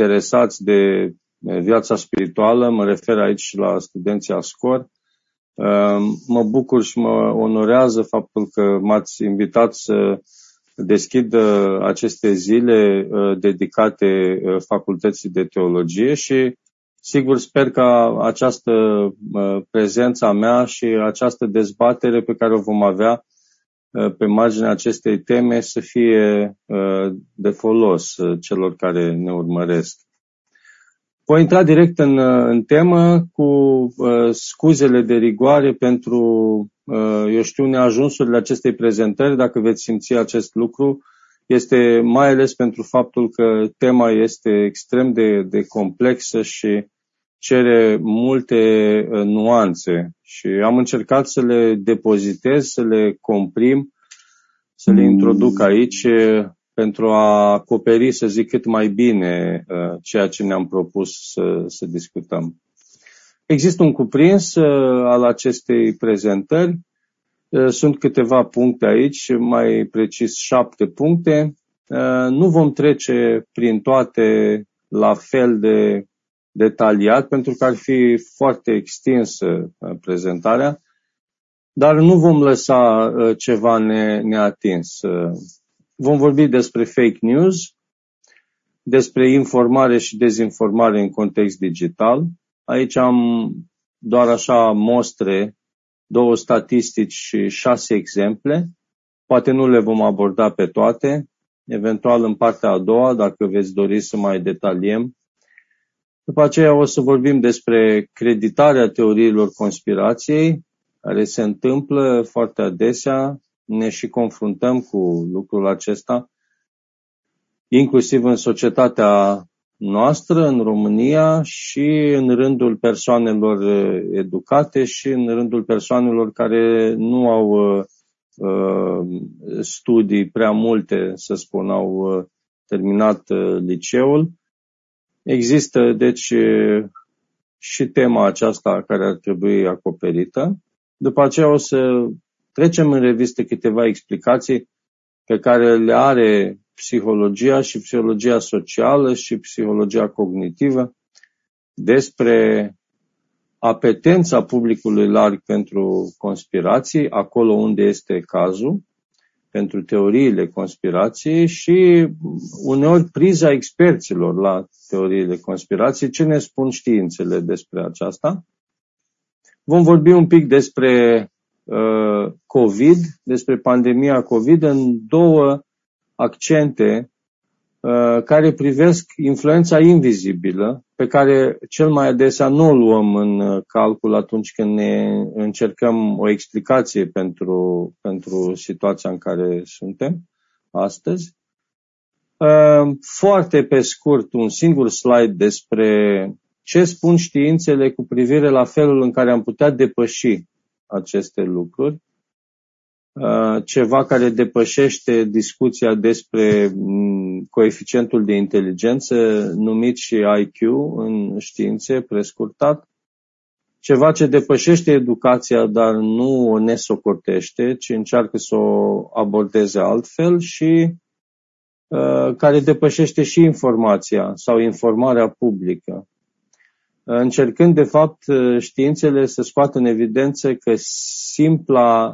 interesați de viața spirituală, mă refer aici la studenții ASCOR. Mă bucur și mă onorează faptul că m-ați invitat să deschid aceste zile dedicate Facultății de Teologie și sigur sper ca această prezență a mea și această dezbatere pe care o vom avea pe marginea acestei teme să fie de folos celor care ne urmăresc. Voi intra direct în temă cu scuzele de rigoare pentru, neajunsurile acestei prezentări. Dacă veți simți acest lucru, este mai ales pentru faptul că tema este extrem de complexă și cere multe nuanțe și am încercat să le depozitez, să le comprim, să le introduc aici pentru a acoperi, să zic, cât mai bine ceea ce ne-am propus să discutăm. Există un cuprins al acestei prezentări. Sunt câteva puncte aici, mai precis 7 puncte. Nu vom trece prin toate la fel de detaliat, pentru că ar fi foarte extinsă prezentarea, dar nu vom lăsa ceva neatins. Vom vorbi despre fake news, despre informare și dezinformare în context digital. Aici am doar așa mostre, 2 statistici și 6 exemple. Poate nu le vom aborda pe toate, eventual în partea a doua, dacă veți dori să mai detaliem. După aceea o să vorbim despre creditarea teoriilor conspirației, care se întâmplă foarte adesea. Ne și confruntăm cu lucrul acesta, inclusiv în societatea noastră, în România, și în rândul persoanelor educate și în rândul persoanelor care nu au studii prea multe, să spun, au terminat liceul. Există, deci, și tema aceasta care ar trebui acoperită. După aceea o să trecem în revistă câteva explicații pe care le are psihologia și psihologia socială și psihologia cognitivă despre apetența publicului larg pentru conspirații, acolo unde este cazul, pentru teoriile conspirației și uneori priza experților la teoriile conspirației. Ce ne spun științele despre aceasta? Vom vorbi un pic despre COVID, despre pandemia COVID în 2 accente care privesc influența invizibilă, pe care cel mai adesea nu o luăm în calcul atunci când ne încercăm o explicație pentru situația în care suntem astăzi. Foarte pe scurt, un singur slide despre ce spun științele cu privire la felul în care am putea depăși aceste lucruri. Ceva care depășește discuția despre coeficientul de inteligență, numit și IQ în științe, prescurtat. Ceva ce depășește educația, dar nu o nesocotește, ci încearcă să o abordeze altfel și care depășește și informația sau informarea publică. Încercând, de fapt, științele să scoată în evidență că simpla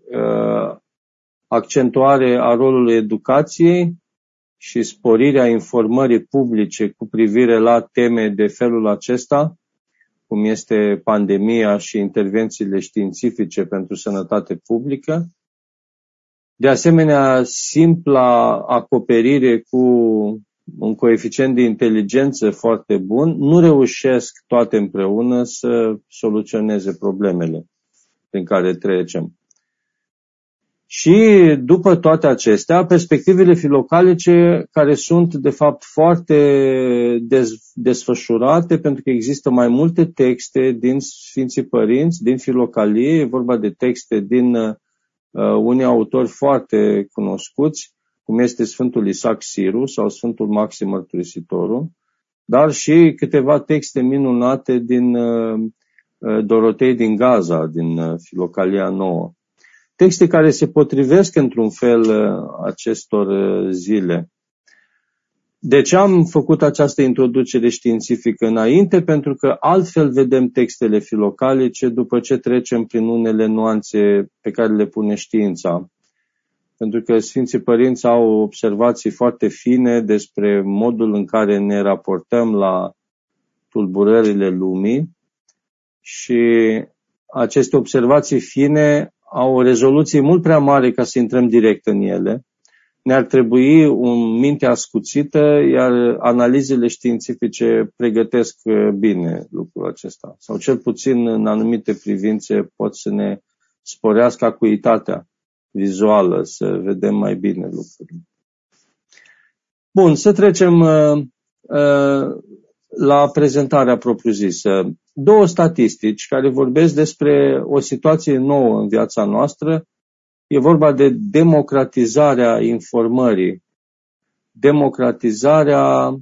accentuare a rolului educației și sporirea informării publice cu privire la teme de felul acesta, cum este pandemia și intervențiile științifice pentru sănătate publică, de asemenea, simpla acoperire cu un coeficient de inteligență foarte bun, nu reușesc toate împreună să soluționeze problemele prin care trecem. Și după toate acestea, perspectivele filocalice care sunt de fapt foarte desfășurate, pentru că există mai multe texte din Sfinții Părinți, din filocalie, e vorba de texte din unii autori foarte cunoscuți, cum este Sfântul Isaac Siru sau Sfântul Maxim Mărturisitorul, dar și câteva texte minunate din Dorotei din Gaza, din Filocalia Nouă. Texte care se potrivesc într-un fel acestor zile. De ce am făcut această introducere științifică înainte? Pentru că altfel vedem textele filocalice după ce trecem prin unele nuanțe pe care le pune știința. Pentru că Sfinții Părinți au observații foarte fine despre modul în care ne raportăm la tulburările lumii și aceste observații fine au o rezoluție mult prea mare ca să intrăm direct în ele. Ne-ar trebui o minte ascuțită, iar analizele științifice pregătesc bine lucrul acesta. Sau cel puțin în anumite privințe pot să ne sporească acuitatea vizuală, să vedem mai bine lucrurile. Bun, să trecem la prezentarea propriu-zisă. 2 statistici care vorbesc despre o situație nouă în viața noastră. E vorba de democratizarea informării, democratizarea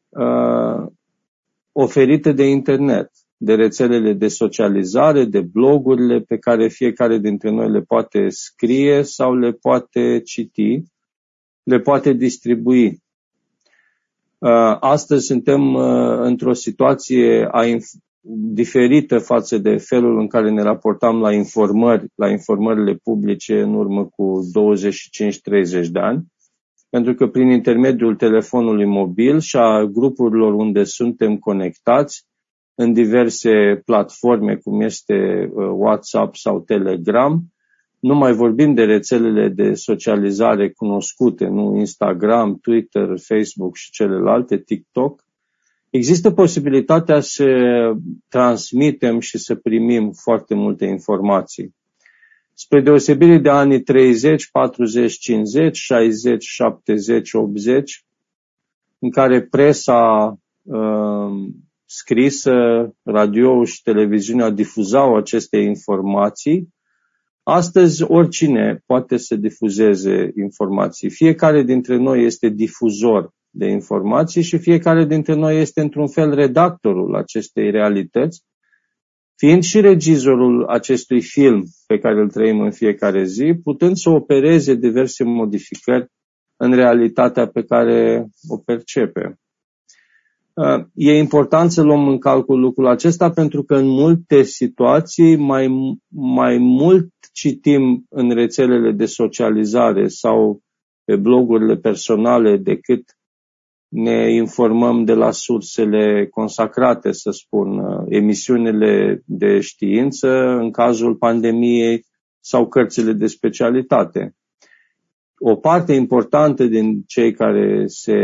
oferită de internet, de rețelele de socializare, de blogurile pe care fiecare dintre noi le poate scrie sau le poate citi, le poate distribui. Astăzi suntem într-o situație diferită față de felul în care ne raportam la informările publice în urmă cu 25-30 de ani, pentru că prin intermediul telefonului mobil și a grupurilor unde suntem conectați în diverse platforme, cum este WhatsApp sau Telegram, nu mai vorbim de rețelele de socializare cunoscute, nu Instagram, Twitter, Facebook și celelalte, TikTok. Există posibilitatea să transmitem și să primim foarte multe informații. Spre deosebire de anii 30, 40, 50, 60, 70, 80, în care presa scrisă, radio și televiziunea difuzau aceste informații, astăzi oricine poate să difuzeze informații. Fiecare dintre noi este difuzor de informații și fiecare dintre noi este într-un fel redactorul acestei realități, fiind și regizorul acestui film pe care îl trăim în fiecare zi, putând să opereze diverse modificări în realitatea pe care o percepe. E important să luăm în calcul lucrul acesta pentru că în multe situații mai mult citim în rețelele de socializare sau pe blogurile personale decât ne informăm de la sursele consacrate, să spun, emisiunile de știință în cazul pandemiei sau cărțile de specialitate. O parte importantă din cei care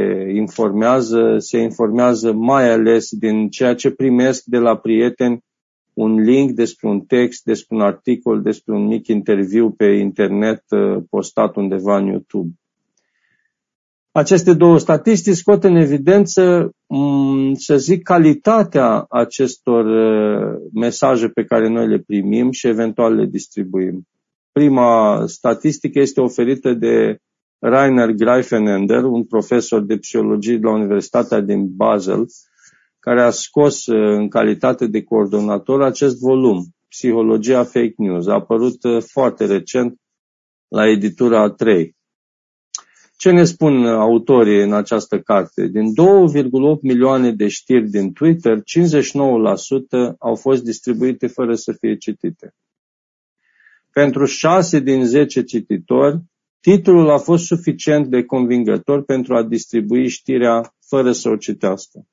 se informează mai ales din ceea ce primesc de la prieteni, un link despre un text, despre un articol, despre un mic interviu pe internet postat undeva în YouTube. Aceste 2 statistici scot în evidență, să zic, calitatea acestor mesaje pe care noi le primim și eventual le distribuim. Prima statistică este oferită de Rainer Greifenender, un profesor de psihologie de la Universitatea din Basel, care a scos în calitate de coordonator acest volum, Psihologia Fake News. A apărut foarte recent la editura 3. Ce ne spun autorii în această carte? Din 2,8 milioane de știri din Twitter, 59% au fost distribuite fără să fie citite. Pentru 6 din 10 cititori, titlul a fost suficient de convingător pentru a distribui știrea fără să o citească.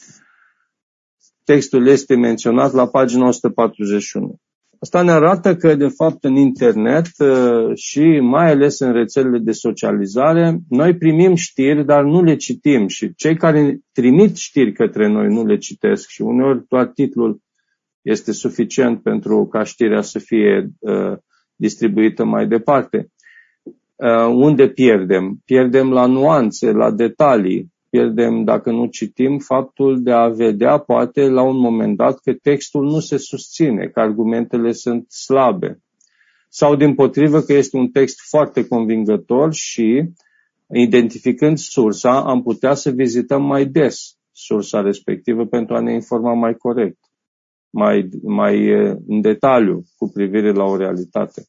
Textul este menționat la pagina 141. Asta ne arată că, de fapt, în internet și mai ales în rețelele de socializare, noi primim știri, dar nu le citim și cei care trimit știri către noi nu le citesc și uneori doar titlul este suficient pentru ca știrea să fie distribuită mai departe. Unde pierdem? Pierdem la nuanțe, la detalii. Pierdem, dacă nu citim, faptul de a vedea, poate, la un moment dat, că textul nu se susține, că argumentele sunt slabe. Sau, dimpotrivă, că este un text foarte convingător și, identificând sursa, am putea să vizităm mai des sursa respectivă pentru a ne informa mai corect, mai în detaliu cu privire la o realitate.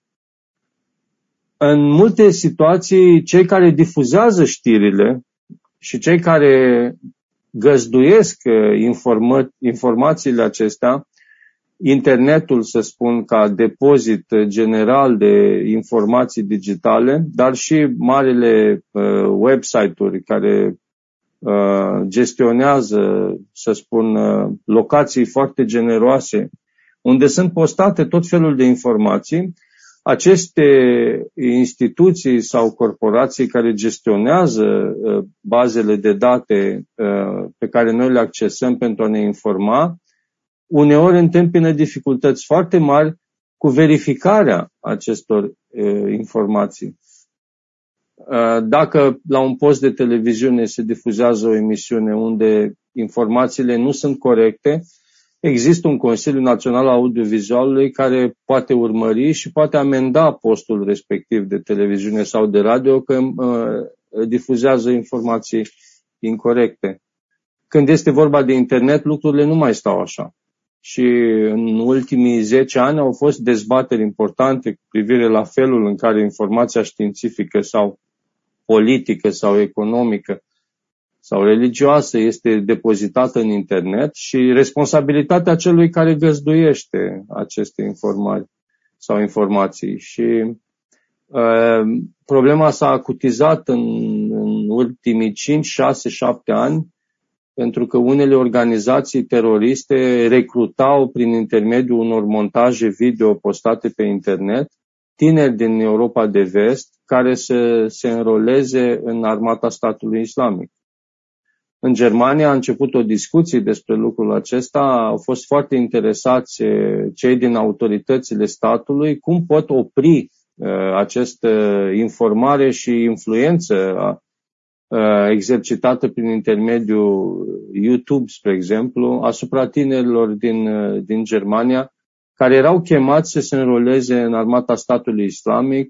În multe situații, cei care difuzează știrile Și cei care găzduiesc informațiile acestea, internetul, să spun, ca depozit general de informații digitale, dar și marile website-uri care gestionează, să spun, locații foarte generoase, unde sunt postate tot felul de informații. Aceste instituții sau corporații care gestionează bazele de date pe care noi le accesăm pentru a ne informa, uneori întâmpină dificultăți foarte mari cu verificarea acestor informații. Dacă la un post de televiziune se difuzează o emisiune unde informațiile nu sunt corecte, există un Consiliu Național al Audiovizualului care poate urmări și poate amenda postul respectiv de televiziune sau de radio că difuzează informații incorecte. Când este vorba de internet, lucrurile nu mai stau așa. Și în ultimii 10 ani au fost dezbateri importante cu privire la felul în care informația științifică sau politică sau economică sau religioasă este depozitată în internet și responsabilitatea celui care găzduiește aceste informări sau informații. Și problema s-a acutizat în ultimii 5, 6, 7 ani, pentru că unele organizații teroriste recrutau prin intermediul unor montaje video postate pe internet tineri din Europa de Vest care să se înroleze în armata statului islamic. În Germania a început o discuție despre lucrul acesta, au fost foarte interesați cei din autoritățile statului cum pot opri această informare și influență exercitată prin intermediul YouTube, spre exemplu, asupra tinerilor din Germania, care erau chemați să se înroleze în armata statului islamic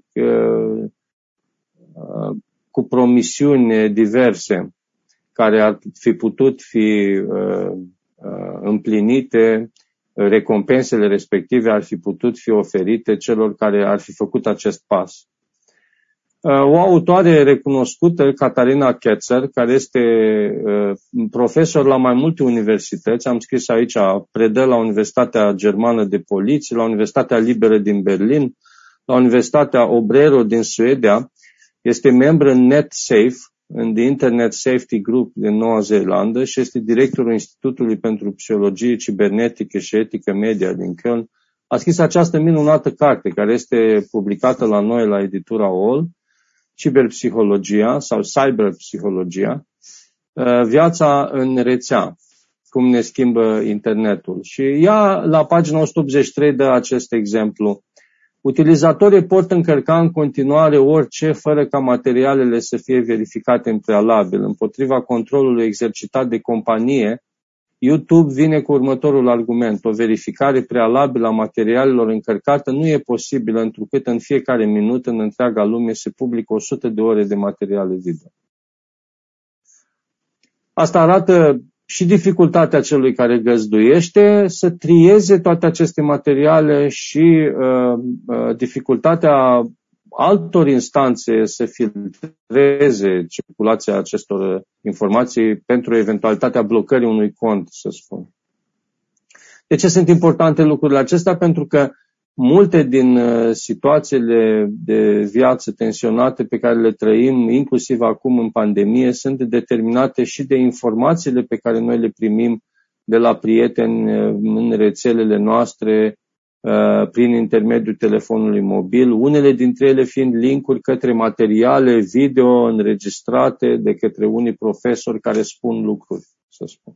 cu promisiuni diverse, care ar fi putut fi împlinite, recompensele respective ar fi putut fi oferite celor care ar fi făcut acest pas. O autoare recunoscută, Catarina Ketzer, care este profesor la mai multe universități, am scris aici, predă la Universitatea Germană de Poliție, la Universitatea Liberă din Berlin, la Universitatea Obrero din Suedia, este membru în NetSafe, în The Internet Safety Group din Noua Zeelandă și este directorul Institutului pentru Psihologie Cibernetică și Etică Media din Köln. A scris această minunată carte care este publicată la noi la editura OL, Ciberpsihologia sau Cyberpsihologia, viața în rețea, cum ne schimbă internetul. Și ea, la pagina 183, dă acest exemplu. Utilizatorii pot încărca în continuare orice, fără ca materialele să fie verificate în prealabil. Împotriva controlului exercitat de companie, YouTube vine cu următorul argument. O verificare prealabilă a materialelor încărcate nu e posibilă, întrucât în fiecare minut în întreaga lume se publică 100 de ore de materiale video. Asta arată și dificultatea celui care găzduiește să trieze toate aceste materiale și dificultatea altor instanțe să filtreze circulația acestor informații pentru eventualitatea blocării unui cont, să spun. De ce sunt importante lucrurile acestea? Pentru că multe din situațiile de viață tensionate pe care le trăim, inclusiv acum în pandemie, sunt determinate și de informațiile pe care noi le primim de la prieteni în rețelele noastre, prin intermediul telefonului mobil, unele dintre ele fiind linkuri către materiale video înregistrate de către unii profesori care spun lucruri, să spun.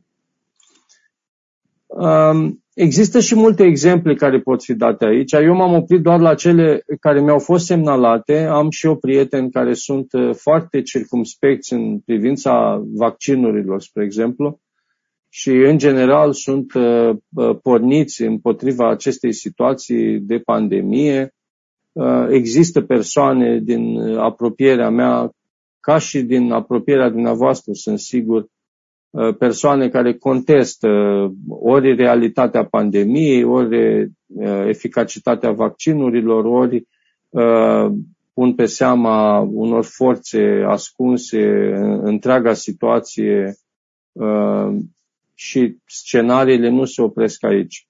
Există și multe exemple care pot fi date aici. Eu m-am oprit doar la cele care mi-au fost semnalate. Am și eu prieteni care sunt foarte circumspecți în privința vaccinurilor, spre exemplu, și în general sunt porniți împotriva acestei situații de pandemie. Există persoane din apropierea mea, ca și din apropierea dumneavoastră, sunt sigur, persoane care contestă ori realitatea pandemiei, ori eficacitatea vaccinurilor, ori pun pe seama unor forțe ascunse întreaga situație și scenariile nu se opresc aici.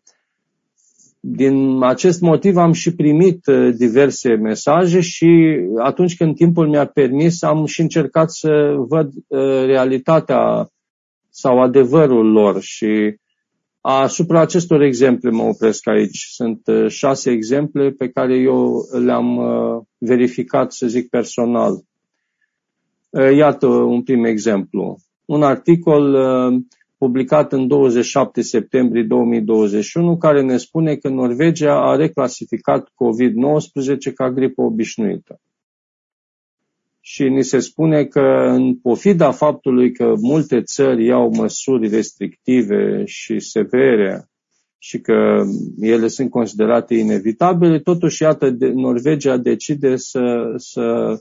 Din acest motiv am și primit diverse mesaje și atunci când timpul mi-a permis am și încercat să văd realitatea sau adevărul lor și asupra acestor exemple mă opresc aici. Sunt 6 exemple pe care eu le-am verificat, să zic, personal. Iată un prim exemplu. Un articol publicat în 27 septembrie 2021 care ne spune că Norvegia a reclasificat COVID-19 ca gripă obișnuită. Și ni se spune că în pofida faptului că multe țări iau măsuri restrictive și severe și că ele sunt considerate inevitabile, totuși, iată, Norvegia decide să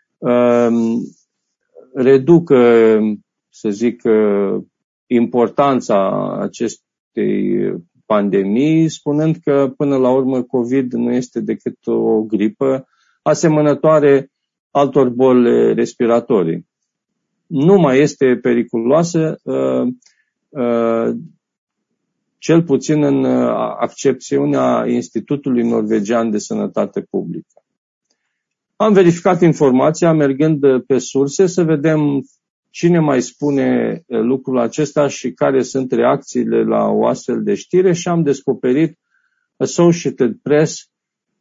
reducă, să zic, importanța acestei pandemii, spunând că până la urmă COVID nu este decât o gripă asemănătoare altor boli respiratorii. Nu mai este periculoasă, cel puțin în accepțiunea Institutului Norvegian de Sănătate Publică. Am verificat informația mergând pe surse să vedem cine mai spune lucrul acesta și care sunt reacțiile la o astfel de știre și am descoperit Associated Press,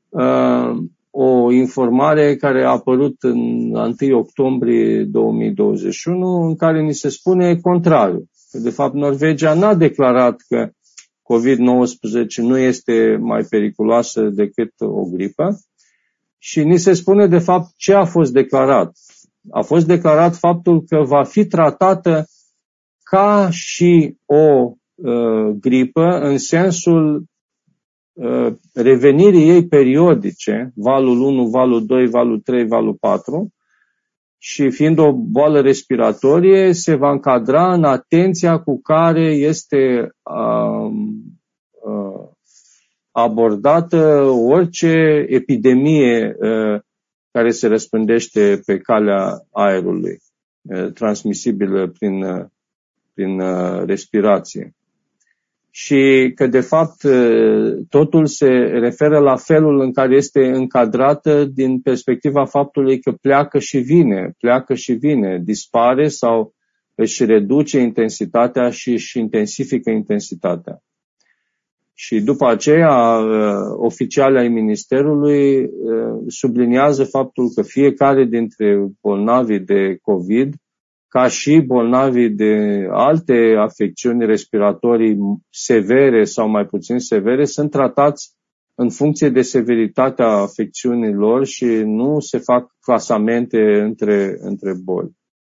o informare care a apărut în 1 octombrie 2021 în care ni se spune contrariu. De fapt, Norvegia n-a declarat că COVID-19 nu este mai periculoasă decât o gripă și ni se spune de fapt ce a fost declarat. A fost declarat faptul că va fi tratată ca și o gripă în sensul revenirii ei periodice, valul 1, valul 2, valul 3, valul 4, și fiind o boală respiratorie, se va încadra în atenția cu care este abordată orice epidemie care se răspândește pe calea aerului, transmisibilă prin respirație. Și că, de fapt, totul se referă la felul în care este încadrată din perspectiva faptului că pleacă și vine, dispare sau își reduce intensitatea și își intensifică intensitatea. Și după aceea, oficialii ai Ministerului subliniază faptul că fiecare dintre bolnavii de COVID, ca și bolnavii de alte afecțiuni respiratorii severe sau mai puțin severe, sunt tratați în funcție de severitatea afecțiunilor și nu se fac clasamente între boli.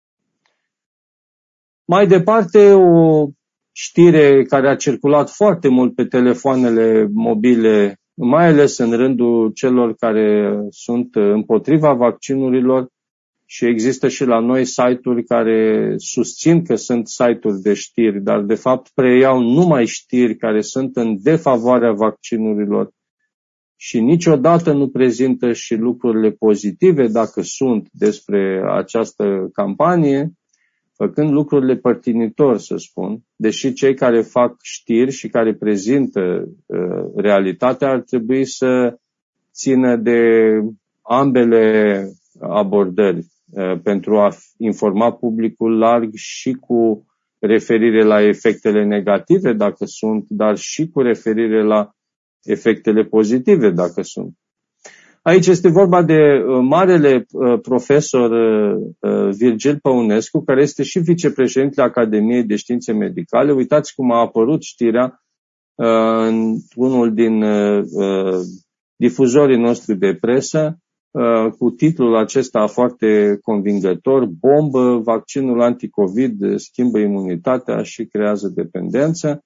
Mai departe, o știre care a circulat foarte mult pe telefoanele mobile, mai ales în rândul celor care sunt împotriva vaccinurilor, și există și la noi site-uri care susțin că sunt site-uri de știri, dar de fapt preiau numai știri care sunt în defavoarea vaccinurilor și niciodată nu prezintă și lucrurile pozitive, dacă sunt, despre această campanie, făcând lucrurile părtinitor, să spun, deși cei care fac știri și care prezintă realitatea ar trebui să țină de ambele abordări pentru a informa publicul larg și cu referire la efectele negative, dacă sunt, dar și cu referire la efectele pozitive, dacă sunt. Aici este vorba de marele profesor Virgil Păunescu, care este și vicepreședintele Academiei de Științe Medicale. Uitați cum a apărut știrea în unul din difuzorii noștri de presă, cu titlul acesta foarte convingător: bombă, vaccinul anticovid schimbă imunitatea și creează dependență.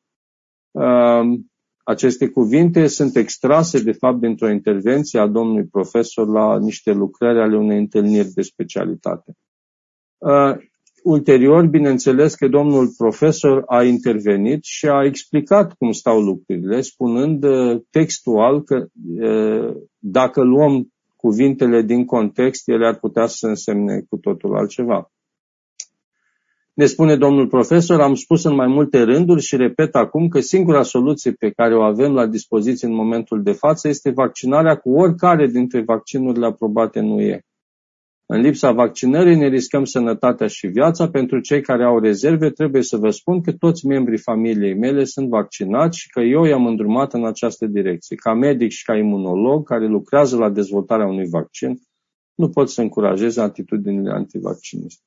Aceste cuvinte sunt extrase, de fapt, dintr-o intervenție a domnului profesor la niște lucrări ale unei întâlniri de specialitate. Ulterior, bineînțeles că domnul profesor a intervenit și a explicat cum stau lucrurile, spunând textual că dacă luăm cuvintele din context, ele ar putea să însemne cu totul altceva. Ne spune domnul profesor, am spus în mai multe rânduri și repet acum că singura soluție pe care o avem la dispoziție în momentul de față este vaccinarea cu oricare dintre vaccinurile aprobate în UE. În lipsa vaccinării ne riscăm sănătatea și viața. Pentru cei care au rezerve, trebuie să vă spun că toți membrii familiei mele sunt vaccinați și că eu i-am îndrumat în această direcție. Ca medic și ca imunolog care lucrează la dezvoltarea unui vaccin, nu pot să încurajez atitudinile antivacciniste.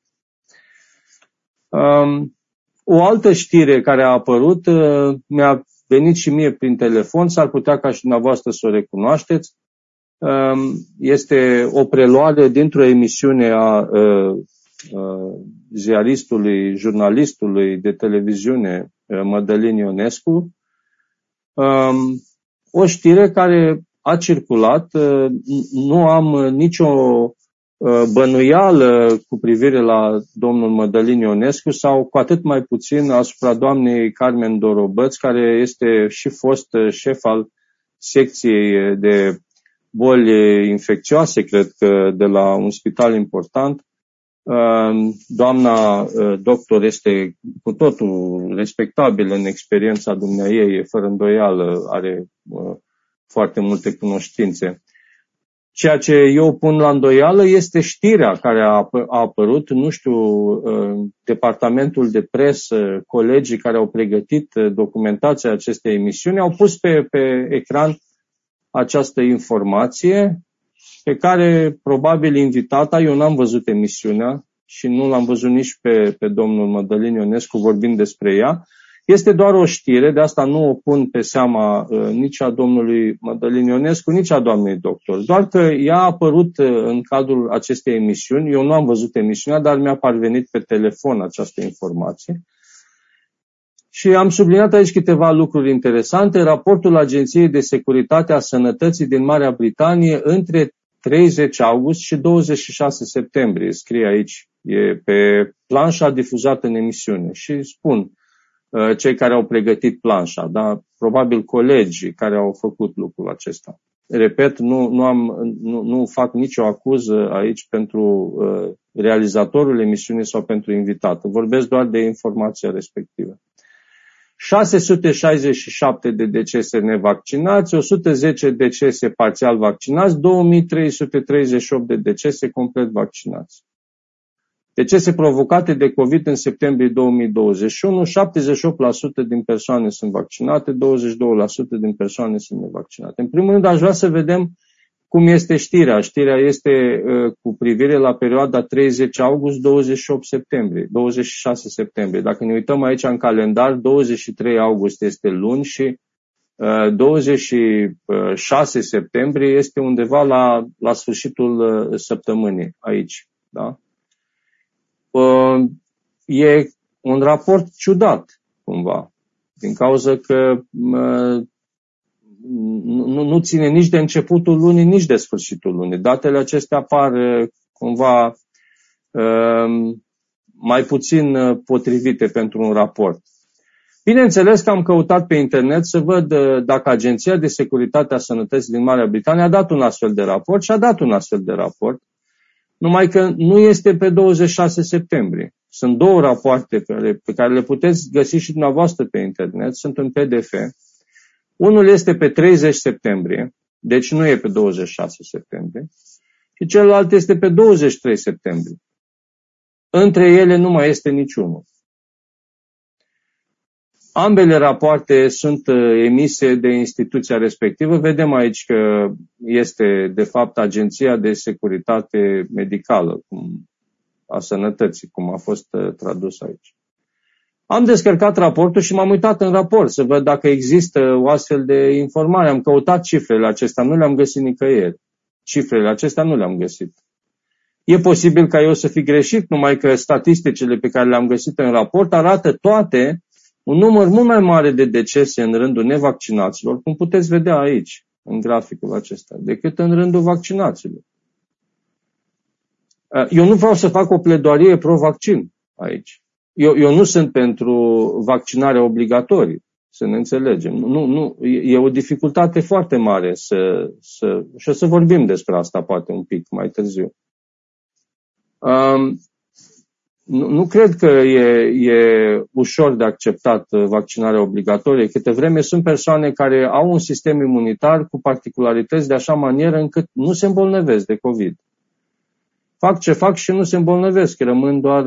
O altă știre care a apărut mi-a venit și mie prin telefon, s-ar putea ca și dumneavoastră să o recunoașteți. Este o preluare dintr-o emisiune a ziaristului, jurnalistului de televiziune Mădălin Ionescu, o știre care a circulat, nu am nicio bănuială cu privire la domnul Mădălin Ionescu sau cu atât mai puțin asupra doamnei Carmen Dorobăț, care este și fost șef al secției de boli infecțioase, cred că de la un spital important. Doamna doctor este cu totul respectabilă în experiența dumneaei, fără îndoială, are foarte multe cunoștințe. Ceea ce eu pun la îndoială este știrea care a apărut, nu știu, departamentul de presă, colegii care au pregătit documentația acestei emisiuni, au pus pe ecran această informație pe care probabil invitata, eu n-am văzut emisiunea și nu l-am văzut nici pe domnul Mădălin Ionescu vorbind despre ea. Este doar o știre, de asta nu o pun pe seama nici a domnului Mădălin Ionescu, nici a doamnei doctor. Doar că ea a apărut în cadrul acestei emisiuni. Eu nu am văzut emisiunea, dar mi-a parvenit pe telefon această informație. Și am subliniat aici câteva lucruri interesante. Raportul Agenției de Securitate a Sănătății din Marea Britanie între 30 august și 26 septembrie, scrie aici, e pe planșa difuzată în emisiune. Și spun cei care au pregătit planșa, da? Probabil colegii care au făcut lucrul acesta. Repet, nu fac nicio acuză aici pentru realizatorul emisiunii sau pentru invitat. Vorbesc doar de informația respectivă. 667 de decese nevaccinați, 110 decese parțial vaccinați, 2338 de decese complet vaccinați. Decese provocate de COVID în septembrie 2021, 78% din persoane sunt vaccinate, 22% din persoane sunt nevaccinate. În primul rând, aș vrea să vedem cum este știrea. Știrea este cu privire la perioada 30 august, 28 septembrie, 26 septembrie. Dacă ne uităm aici în calendar, 23 august este luni și 26 septembrie este undeva la sfârșitul săptămânii aici. Da? E un raport ciudat, cumva, din cauza că nu ține nici de începutul lunii, nici de sfârșitul lunii. Datele acestea apar cumva mai puțin potrivite pentru un raport. Bineînțeles că am căutat pe internet să văd dacă Agenția de Securitate a Sănătății din Marea Britanie a dat un astfel de raport și a dat un astfel de raport, numai că nu este pe 26 septembrie. Sunt două rapoarte pe care le puteți găsi și dumneavoastră pe internet, sunt în PDF. Unul este pe 30 septembrie, deci nu e pe 26 septembrie, și celălalt este pe 23 septembrie. Între ele nu mai este niciunul. Ambele rapoarte sunt emise de instituția respectivă. Vedem aici că este, de fapt, Agenția de Securitate Medicală a Sănătății, cum a fost tradus aici. Am descărcat raportul și m-am uitat în raport să văd dacă există o astfel de informare. Am căutat cifrele acestea, nu le-am găsit nicăieri. Cifrele acestea nu le-am găsit. E posibil ca eu să fi greșit, numai că statisticile pe care le-am găsit în raport arată toate un număr mult mai mare de decese în rândul nevaccinaților, cum puteți vedea aici, în graficul acesta, decât în rândul vaccinaților. Eu nu vreau să fac o pledoarie pro-vaccin aici. Eu nu sunt pentru vaccinarea obligatorie. Să ne înțelegem. E o dificultate foarte mare și o să vorbim despre asta poate un pic mai târziu. Nu cred că e ușor de acceptat vaccinarea obligatorie, câte vreme sunt persoane care au un sistem imunitar cu particularități de așa manieră încât nu se îmbolnăvesc de COVID. Fac ce fac și nu se îmbolnăvesc, rămân doar,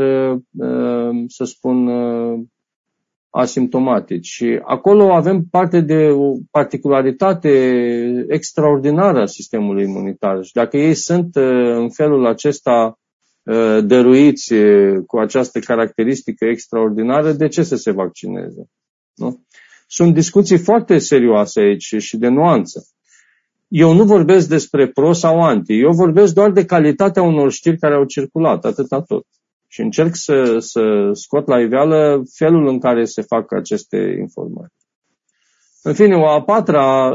să spun, asimptomatici. Și acolo avem parte de o particularitate extraordinară a sistemului imunitar. Și dacă ei sunt în felul acesta dăruiți cu această caracteristică extraordinară, de ce să se vaccineze? Nu? Sunt discuții foarte serioase aici și de nuanță. Eu nu vorbesc despre pro sau anti, eu vorbesc doar de calitatea unor știri care au circulat, atâta tot. Și încerc să scot la iveală felul în care se fac aceste informări. În fine, o a patra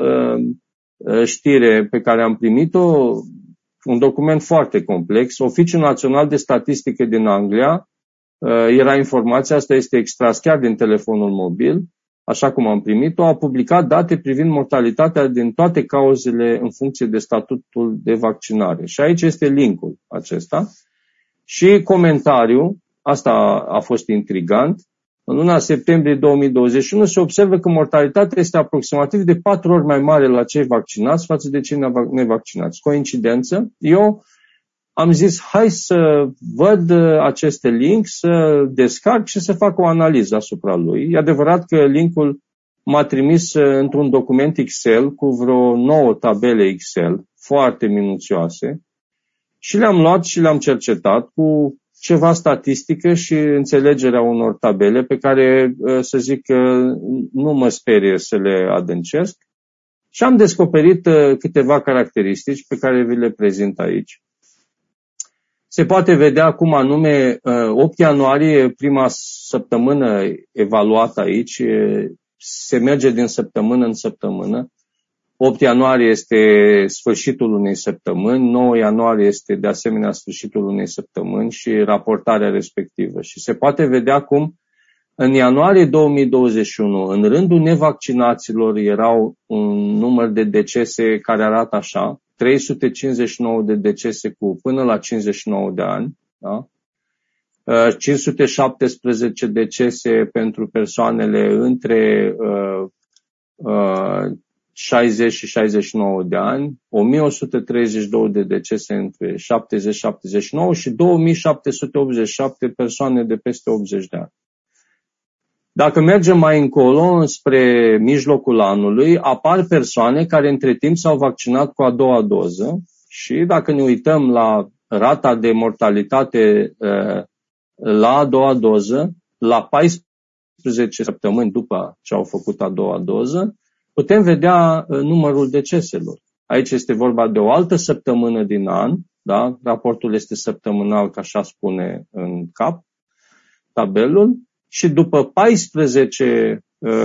știre pe care am primit-o, un document foarte complex, Oficiul Național de Statistică din Anglia, era informația, asta este extras chiar din telefonul mobil, așa cum am primit-o, a publicat date privind mortalitatea din toate cauzele în funcție de statutul de vaccinare. Și aici este linkul acesta. Și comentariu, asta a fost intrigant, în luna septembrie 2021 se observă că mortalitatea este aproximativ de 4 ori mai mare la cei vaccinați față de cei nevaccinați. Coincidență? Eu am zis, hai să văd aceste link, să descarc și să fac o analiză asupra lui. E adevărat că linkul m-a trimis într-un document Excel cu vreo 9 tabele Excel, foarte minuțioase, și le-am luat și le-am cercetat cu ceva statistică și înțelegerea unor tabele pe care, să zic, nu mă sperie să le adâncesc. Și am descoperit câteva caracteristici pe care vi le prezint aici. Se poate vedea cum anume 8 ianuarie, prima săptămână evaluată aici, se merge din săptămână în săptămână. 8 ianuarie este sfârșitul unei săptămâni, 9 ianuarie este de asemenea sfârșitul unei săptămâni și raportarea respectivă. Și se poate vedea cum în ianuarie 2021, în rândul nevaccinaților, erau un număr de decese care arată așa, 359 de decese cu până la 59 de ani, da? 517 decese pentru persoanele între 60 și 69 de ani, 1132 de decese între 70 și 79 și 2787 persoane de peste 80 de ani. Dacă mergem mai încolo, spre mijlocul anului, apar persoane care între timp s-au vaccinat cu a doua doză și dacă ne uităm la rata de mortalitate la a doua doză, la 14 săptămâni după ce au făcut a doua doză, putem vedea numărul deceselor. Aici este vorba de o altă săptămână din an, da? Raportul este săptămânal, ca așa spune în cap tabelul, și după 14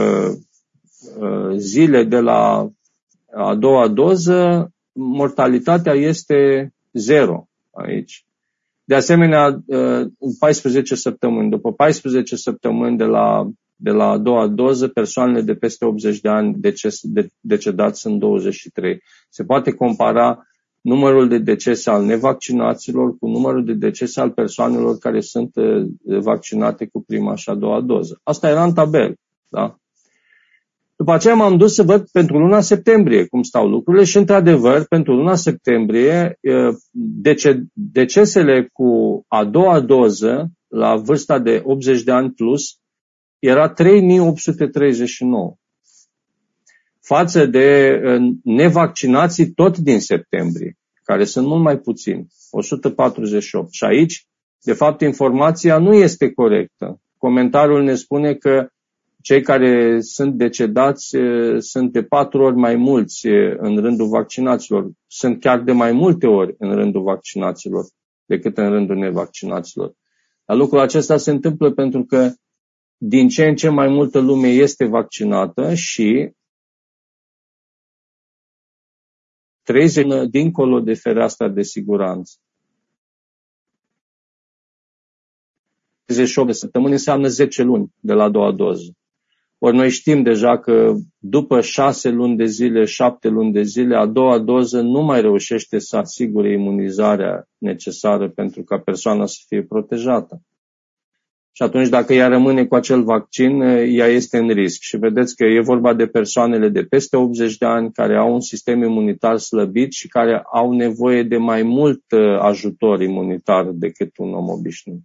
zile de la a doua doză, mortalitatea este 0 aici. De asemenea, 14 săptămâni, după 14 săptămâni de la a doua doză, persoanele de peste 80 de ani decedați sunt 23. Se poate compara numărul de decese al nevaccinaților cu numărul de decese al persoanelor care sunt vaccinate cu prima și a doua doză. Asta era în tabel. Da? După aceea m-am dus să văd pentru luna septembrie cum stau lucrurile și, într-adevăr, pentru luna septembrie, decesele cu a doua doză la vârsta de 80 de ani plus era 3839. Față de nevaccinații tot din septembrie, care sunt mult mai puțini, 148. Și aici, de fapt, informația nu este corectă. Comentariul ne spune că cei care sunt decedați sunt de 4 ori mai mulți în rândul vaccinaților. Sunt chiar de mai multe ori în rândul vaccinaților decât în rândul nevaccinaților. Dar lucrul acesta se întâmplă pentru că din ce în ce mai multă lume este vaccinată și 30 dincolo de fereastra de siguranță. 38 de săptămâni înseamnă 10 luni de la a doua doză. Ori noi știm deja că după 6 luni de zile, 7 luni de zile, a doua doză nu mai reușește să asigure imunizarea necesară pentru ca persoana să fie protejată. Și atunci, dacă ea rămâne cu acel vaccin, ea este în risc. Și vedeți că e vorba de persoanele de peste 80 de ani care au un sistem imunitar slăbit și care au nevoie de mai mult ajutor imunitar decât un om obișnuit.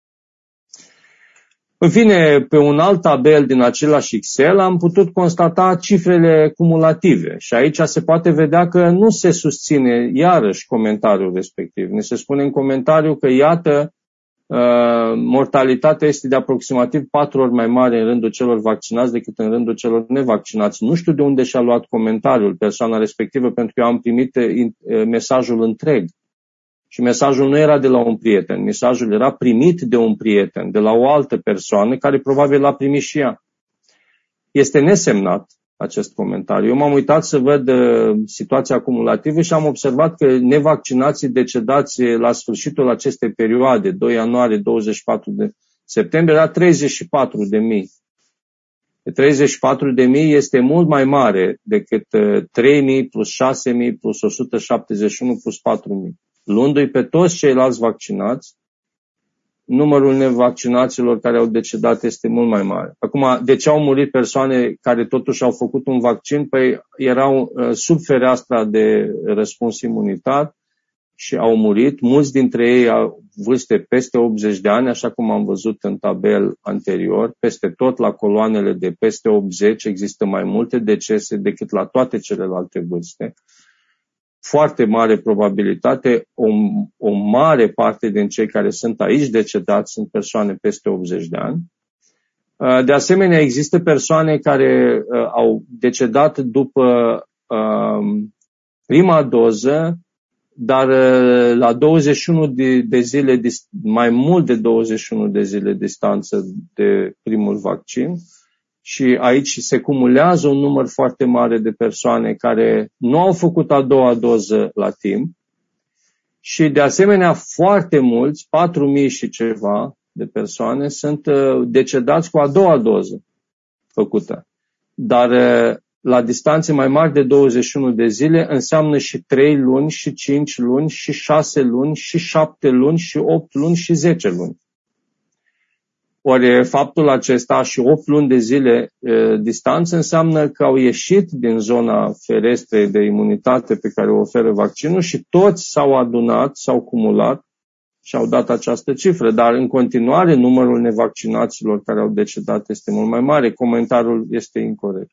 În fine, pe un alt tabel din același Excel am putut constata cifrele cumulative și aici se poate vedea că nu se susține iarăși comentariul respectiv. Ne se spune în comentariu că, iată, mortalitatea este de aproximativ 4 ori mai mare în rândul celor vaccinați decât în rândul celor nevaccinați. Nu știu de unde și-a luat comentariul persoana respectivă, pentru că eu am primit mesajul întreg. Și mesajul nu era de la un prieten, mesajul era primit de un prieten, de la o altă persoană care probabil l-a primit și ea. Este nesemnat acest comentariu. Eu m-am uitat să văd situația acumulativă și am observat că nevaccinații decedați la sfârșitul acestei perioade, 2 ianuarie, 24 de septembrie, era 34.000. 34.000 este mult mai mare decât 3.000 plus 6.000 plus 171 plus 4.000. Luându-i pe toți ceilalți vaccinați, numărul nevaccinaților care au decedat este mult mai mare. Acum, de ce au murit persoane care totuși au făcut un vaccin? Păi erau sub fereastra de răspuns imunitar și au murit. Mulți dintre ei au vârste peste 80 de ani, așa cum am văzut în tabel anterior. Peste tot la coloanele de peste 80 există mai multe decese decât la toate celelalte vârste. Foarte mare probabilitate, o mare parte din cei care sunt aici decedați sunt persoane peste 80 de ani. De asemenea, există persoane care au decedat după prima doză, dar la 21 de zile, mai mult de 21 de zile distanță de primul vaccin. Și aici se cumulează un număr foarte mare de persoane care nu au făcut a doua doză la timp și de asemenea foarte mulți, 4.000 și ceva de persoane sunt decedați cu a doua doză făcută. Dar la distanțe mai mari de 21 de zile înseamnă și 3 luni și 5 luni și 6 luni și 7 luni și 8 luni și 10 luni. Ori faptul acesta și 8 luni de zile distanță înseamnă că au ieșit din zona ferestrei de imunitate pe care o oferă vaccinul și toți s-au adunat, s-au cumulat și au dat această cifră. Dar în continuare numărul nevaccinaților care au decedat este mult mai mare. Comentariul este incorect.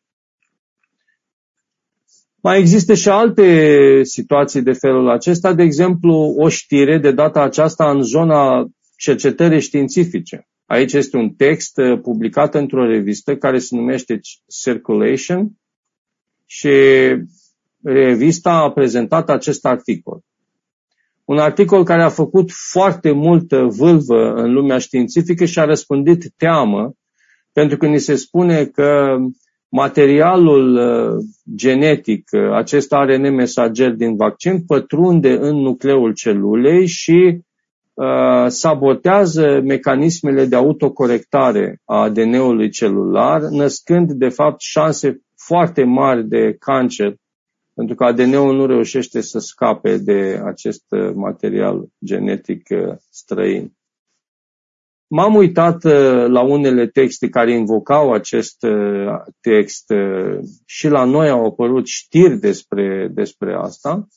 Mai există și alte situații de felul acesta, de exemplu o știre de data aceasta în zona cercetării științifice. Aici este un text publicat într-o revistă care se numește Circulation și revista a prezentat acest articol. Un articol care a făcut foarte multă vâlvă în lumea științifică și a răspândit teamă, pentru că ni se spune că materialul genetic, acest ARN mesager din vaccin, pătrunde în nucleul celulei și sabotează mecanismele de autocorectare a ADN-ului celular, născând, de fapt, șanse foarte mari de cancer, pentru că ADN-ul nu reușește să scape de acest material genetic străin. M-am uitat la unele texte care invocau acest text și la noi au apărut știri despre asta.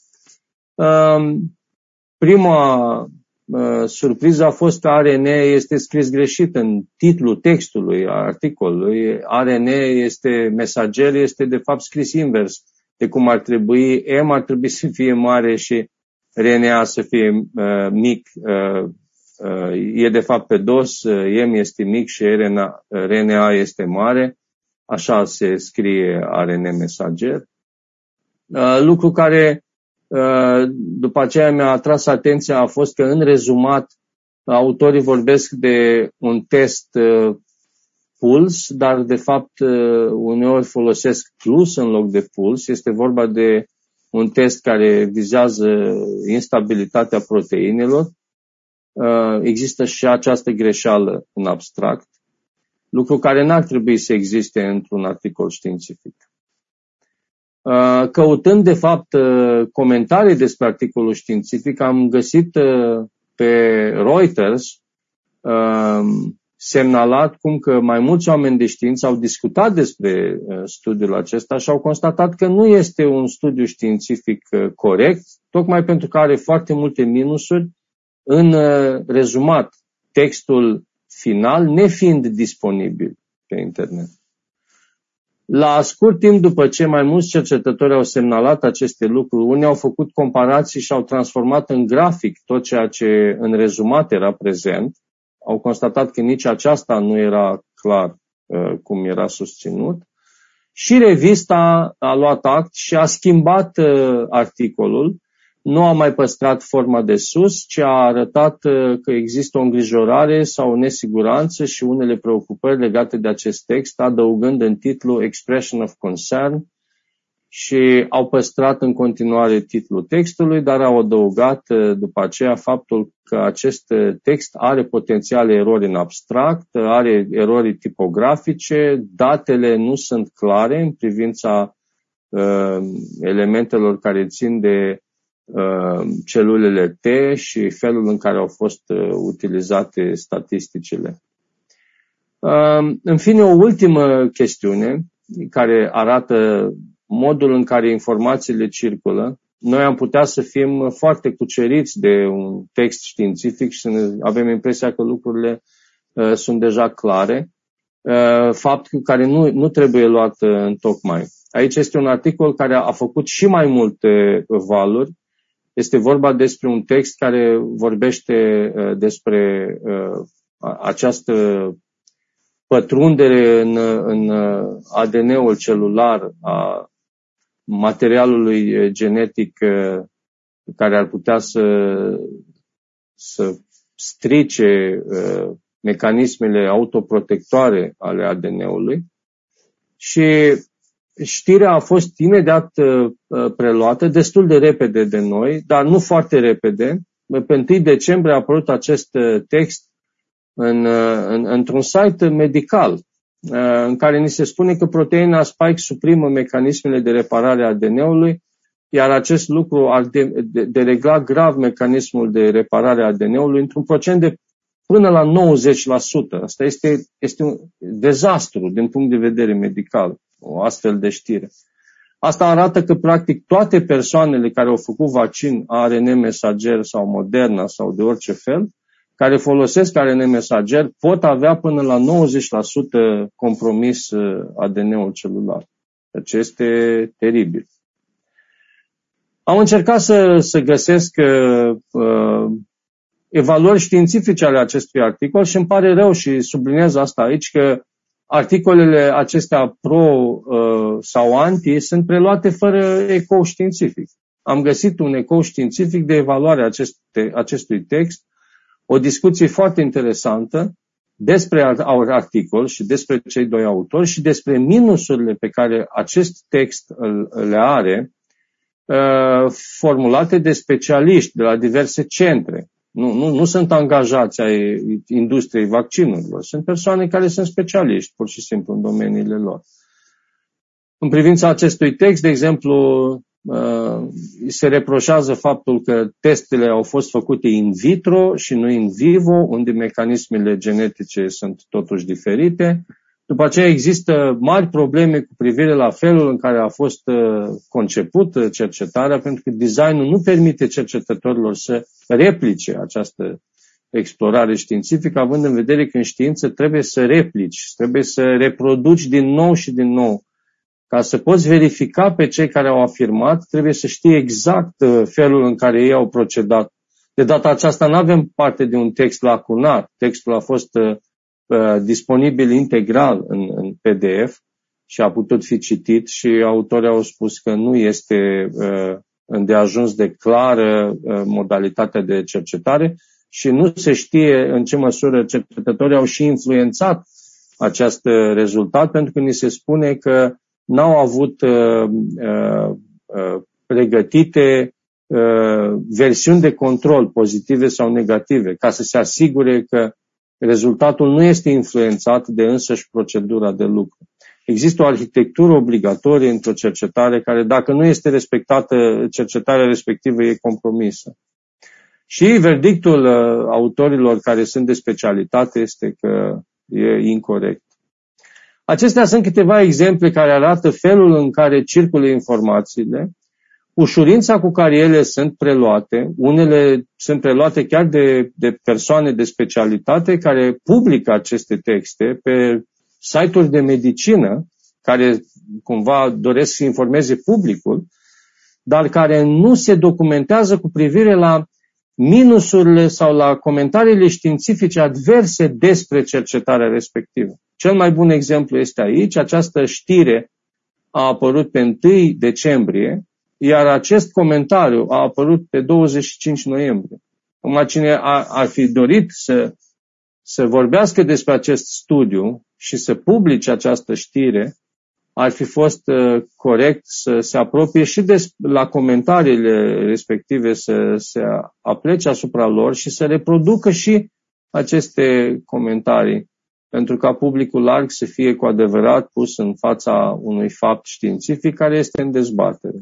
Prima surpriză a fost că ARN este scris greșit în titlul textului articolului. ARN este mesager, este de fapt scris invers, de cum ar trebui. M ar trebui să fie mare și RNA să fie mic. E de fapt pe dos, M este mic și RNA este mare. Așa se scrie ARN mesager. Lucru care după aceea mi-a atras atenția a fost că în rezumat autorii vorbesc de un test puls, dar de fapt uneori folosesc plus în loc de puls. Este vorba de un test care vizează instabilitatea proteinelor. Există și această greșeală în abstract. lucru care n-ar trebui să existe într-un articol științific. Căutând, de fapt, comentarii despre articolul științific, am găsit pe Reuters semnalat cum că mai mulți oameni de știință au discutat despre studiul acesta și au constatat că nu este un studiu științific corect, tocmai pentru că are foarte multe minusuri în rezumat, textul final nefiind disponibil pe internet. La scurt timp după ce mai mulți cercetători au semnalat aceste lucruri, unii au făcut comparații și au transformat în grafic tot ceea ce în rezumat era prezent, au constatat că nici aceasta nu era clar cum era susținut și revista a luat act și a schimbat articolul. Nu a mai păstrat forma de sus, ci a arătat că există o îngrijorare sau o nesiguranță și unele preocupări legate de acest text, adăugând în titlu Expression of Concern și au păstrat în continuare titlul textului, dar au adăugat după aceea faptul că acest text are potențiale erori în abstract, are erori tipografice, datele nu sunt clare în privința elementelor care țin de celulele T și felul în care au fost utilizate statisticile. În fine, o ultimă chestiune care arată modul în care informațiile circulă. Noi am putea să fim foarte cuceriți de un text științific și să avem impresia că lucrurile sunt deja clare, fapt care nu trebuie luat întocmai. Aici este un articol care a făcut și mai multe valuri. Este vorba despre un text care vorbește despre această pătrundere în ADN-ul celular a materialului genetic care ar putea să strice mecanismele autoprotectoare ale ADN-ului. Și știrea a fost imediat preluată, destul de repede de noi, dar nu foarte repede. Pe 1 decembrie a apărut acest text într-un site medical, în care ni se spune că proteina spike suprimă mecanismele de reparare a ADN-ului, iar acest lucru ar deregla grav mecanismul de reparare a ADN-ului într-un procent de până la 90%. Asta este un dezastru din punct de vedere medical, o astfel de știre. Asta arată că, practic, toate persoanele care au făcut vaccin ARN mesager sau Moderna sau de orice fel, care folosesc ARN mesager, pot avea până la 90% compromis ADN-ul celular. Deci este teribil. Am încercat să găsesc evaluări științifice ale acestui articol și îmi pare rău și subliniez asta aici că articolele acestea pro sau anti sunt preluate fără ecou științific. Am găsit un ecou științific de evaluare acestui text, o discuție foarte interesantă despre articol și despre cei doi autori și despre minusurile pe care acest text le are, formulate de specialiști de la diverse centre. Nu sunt angajați ai industriei vaccinurilor, sunt persoane care sunt specialiști, pur și simplu, în domeniile lor. În privința acestui text, de exemplu, se reproșează faptul că testele au fost făcute in vitro și nu in vivo, unde mecanismele genetice sunt totuși diferite. După aceea există mari probleme cu privire la felul în care a fost conceput cercetarea, pentru că designul nu permite cercetătorilor să replice această explorare științifică, având în vedere că în știință trebuie să replici, trebuie să reproduci din nou și din nou. Ca să poți verifica pe cei care au afirmat, trebuie să știi exact felul în care ei au procedat. De data aceasta nu avem parte de un text lacunar. Textul a fost disponibil integral în PDF și a putut fi citit și autorii au spus că nu este îndeajuns de clară modalitatea de cercetare și nu se știe în ce măsură cercetătorii au și influențat acest rezultat, pentru că ni se spune că n-au avut pregătite versiuni de control pozitive sau negative ca să se asigure că Rezultatul nu este influențat de însăși procedura de lucru. Există o arhitectură obligatorie într-o cercetare care, dacă nu este respectată, cercetarea respectivă e compromisă. Și verdictul autorilor care sunt de specialitate este că e incorect. Acestea sunt câteva exemple care arată felul în care circulă informațiile, ușurința cu care ele sunt preluate. Unele sunt preluate chiar de persoane de specialitate care publică aceste texte pe site-uri de medicină, care cumva doresc să informeze publicul, dar care nu se documentează cu privire la minusurile sau la comentariile științifice adverse despre cercetarea respectivă. Cel mai bun exemplu este aici. Această știre a apărut pe 1 decembrie, iar acest comentariu a apărut pe 25 noiembrie. Acum, cine ar fi dorit să vorbească despre acest studiu și să publice această știre, ar fi fost corect să se apropie și la comentariile respective, să se aplece asupra lor și să reproducă și aceste comentarii, pentru ca publicul larg să fie cu adevărat pus în fața unui fapt științific care este în dezbatere.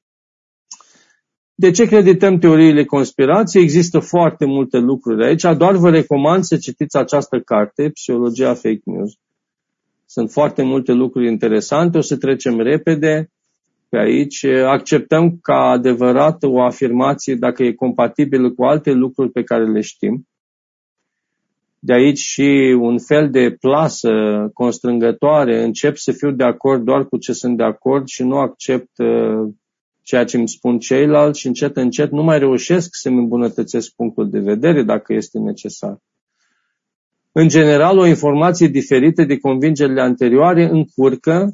De ce credităm teoriile conspirației? Există foarte multe lucruri aici, doar vă recomand să citiți această carte, Psihologia Fake News. Sunt foarte multe lucruri interesante, o să trecem repede pe aici. Acceptăm ca adevărată o afirmație dacă e compatibilă cu alte lucruri pe care le știm. De aici și un fel de plasă constrângătoare, încep să fiu de acord doar cu ce sunt de acord și nu accept ceea ce îmi spun ceilalți și încet, încet nu mai reușesc să-mi îmbunătățesc punctul de vedere dacă este necesar. În general, o informație diferită de convingerile anterioare încurcă,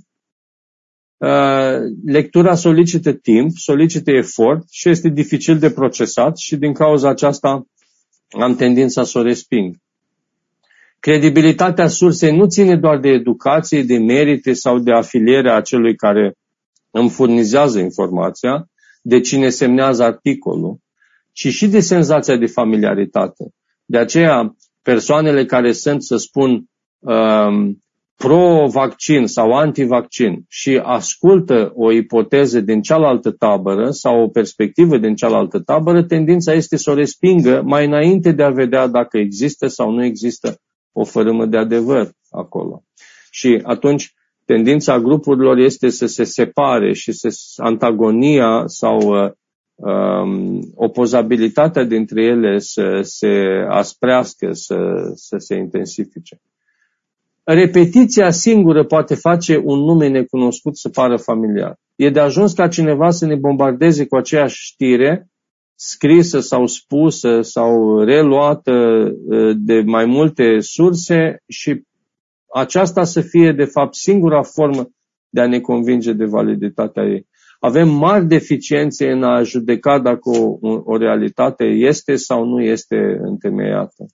lectura solicită timp, solicită efort și este dificil de procesat și din cauza aceasta am tendința să o resping. Credibilitatea sursei nu ține doar de educație, de merite sau de afilierea celui care îmi furnizează informația, de cine semnează articolul, ci și de senzația de familiaritate. De aceea, persoanele care sunt, să spun, pro-vaccin sau anti-vaccin și ascultă o ipoteză din cealaltă tabără sau o perspectivă din cealaltă tabără, tendința este să o respingă mai înainte de a vedea dacă există sau nu există o fărâmă de adevăr acolo. Și atunci tendința grupurilor este să se separe și antagonia sau opozabilitatea dintre ele să se asprească, să se intensifice. Repetiția singură poate face un nume necunoscut să pară familiar. E de ajuns ca cineva să ne bombardeze cu aceeași știre, scrisă sau spusă sau reluată de mai multe surse și aceasta să fie, de fapt, singura formă de a ne convinge de validitatea ei. Avem mari deficiențe în a judeca dacă o realitate este sau nu este întemeiată.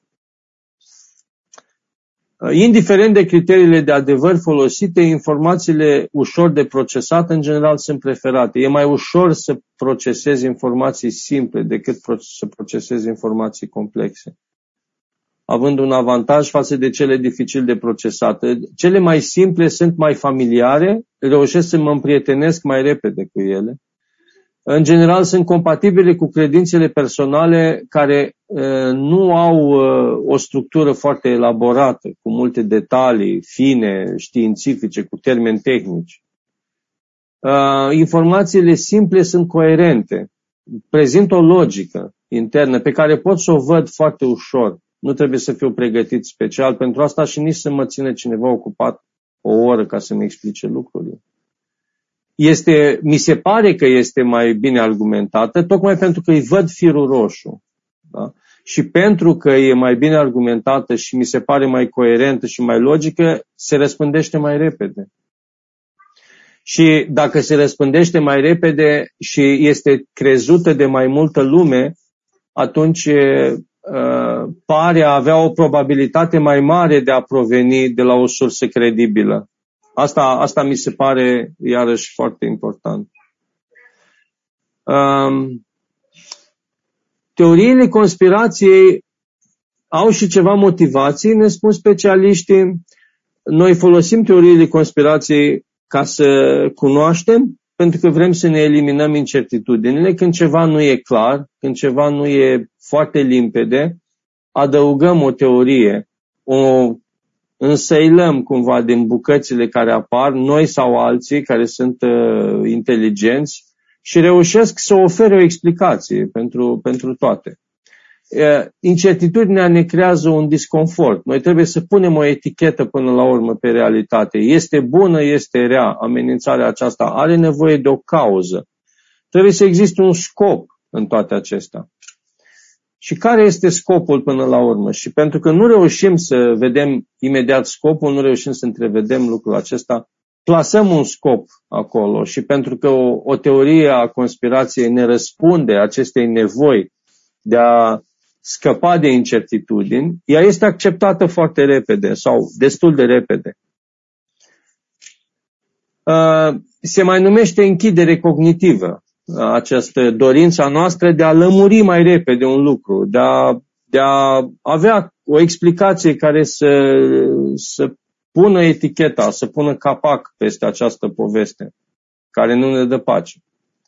Indiferent de criteriile de adevăr folosite, informațiile ușor de procesat, în general, sunt preferate. E mai ușor să procesezi informații simple decât să procesezi informații complexe, având un avantaj față de cele dificil de procesate. Cele mai simple sunt mai familiare, reușesc să mă împrietenesc mai repede cu ele. În general sunt compatibile cu credințele personale care nu au o structură foarte elaborată, cu multe detalii fine, științifice, cu termeni tehnici. Informațiile simple sunt coerente, prezintă o logică internă pe care pot să o văd foarte ușor. Nu trebuie să fiu pregătit special pentru asta și nici să mă ține cineva ocupat o oră ca să-mi explice lucrurile. Mi se pare că este mai bine argumentată, tocmai pentru că îi văd firul roșu. Da? Și pentru că e mai bine argumentată și mi se pare mai coerentă și mai logică, se răspândește mai repede. Și dacă se răspândește mai repede și este crezută de mai multă lume, atunci pare a avea o probabilitate mai mare de a proveni de la o sursă credibilă. Asta mi se pare iarăși foarte important. Teoriile conspirației au și ceva motivații, ne spun specialiștii. Noi folosim teoriile conspirației ca să cunoaștem, pentru că vrem să ne eliminăm incertitudinile. Când ceva nu e clar, când ceva nu e foarte limpede, adăugăm o teorie, o însăilăm cumva din bucățile care apar, noi sau alții care sunt inteligenți, și reușesc să ofere o explicație pentru toate. Incertitudinea ne creează un disconfort. Noi trebuie să punem o etichetă până la urmă pe realitate. Este bună, este rea. Amenințarea aceasta are nevoie de o cauză. Trebuie să existe un scop în toate acestea. Și care este scopul până la urmă? Și pentru că nu reușim să vedem imediat scopul, nu reușim să întrevedem lucrul acesta, plasăm un scop acolo. Și pentru că o teorie a conspirației ne răspunde acestei nevoi de a scăpa de incertitudini, ea este acceptată foarte repede sau destul de repede. Se mai numește închidere cognitivă, această dorința noastră de a lămuri mai repede un lucru, de a avea o explicație care să pună eticheta, să pună capac peste această poveste, care nu ne dă pace.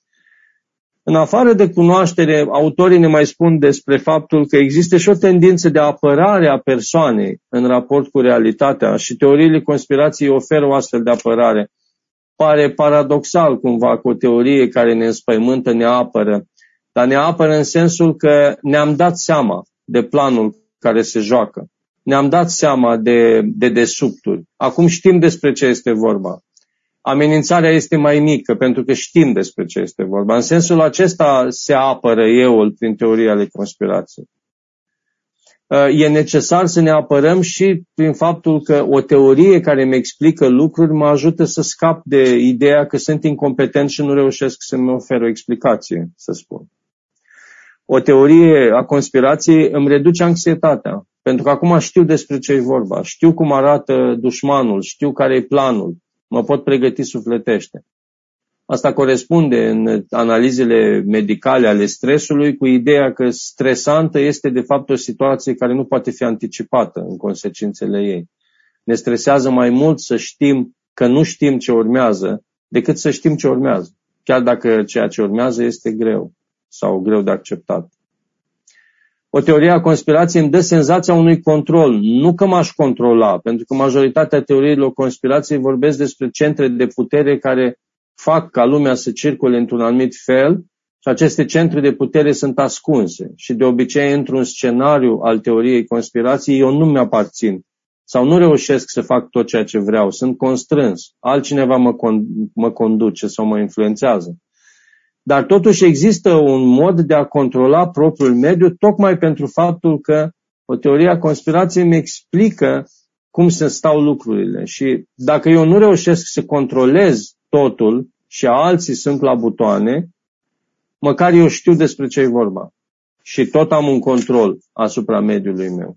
În afară de cunoaștere, autorii ne mai spun despre faptul că există și o tendință de apărare a persoanei în raport cu realitatea și teoriile conspirației oferă o astfel de apărare. Pare paradoxal cumva că o teorie care ne înspăimântă ne apără, dar ne apără în sensul că ne-am dat seama de planul care se joacă. Ne-am dat seama de dedesubturi. Acum știm despre ce este vorba. Amenințarea este mai mică pentru că știm despre ce este vorba. În sensul acesta se apără euul prin teoria ale conspirației. E necesar să ne apărăm și prin faptul că o teorie care îmi explică lucruri mă ajută să scap de ideea că sunt incompetent și nu reușesc să-mi ofer o explicație, să spun. O teorie a conspirației îmi reduce anxietatea, pentru că acum știu despre ce e vorba, știu cum arată dușmanul, știu care e planul, mă pot pregăti sufletește. Asta corespunde în analizele medicale ale stresului cu ideea că stresantă este de fapt o situație care nu poate fi anticipată în consecințele ei. Ne stresează mai mult să știm că nu știm ce urmează decât să știm ce urmează, chiar dacă ceea ce urmează este greu sau greu de acceptat. O teorie a conspirației îmi dă senzația unui control, nu că m-aș controla, pentru că majoritatea teoriilor conspirației vorbesc despre centre de putere care fac ca lumea să circule într-un anumit fel și aceste centre de putere sunt ascunse. Și de obicei, într-un scenariu al teoriei conspirației, eu nu mi-aparțin sau nu reușesc să fac tot ceea ce vreau, sunt constrâns, altcineva mă conduce sau mă influențează. Dar totuși există un mod de a controla propriul mediu, tocmai pentru faptul că o teorie a conspirației îmi explică cum se stau lucrurile. Și dacă eu nu reușesc să controlez totul și alții sunt la butoane, măcar eu știu despre ce e vorba. Și tot am un control asupra mediului meu.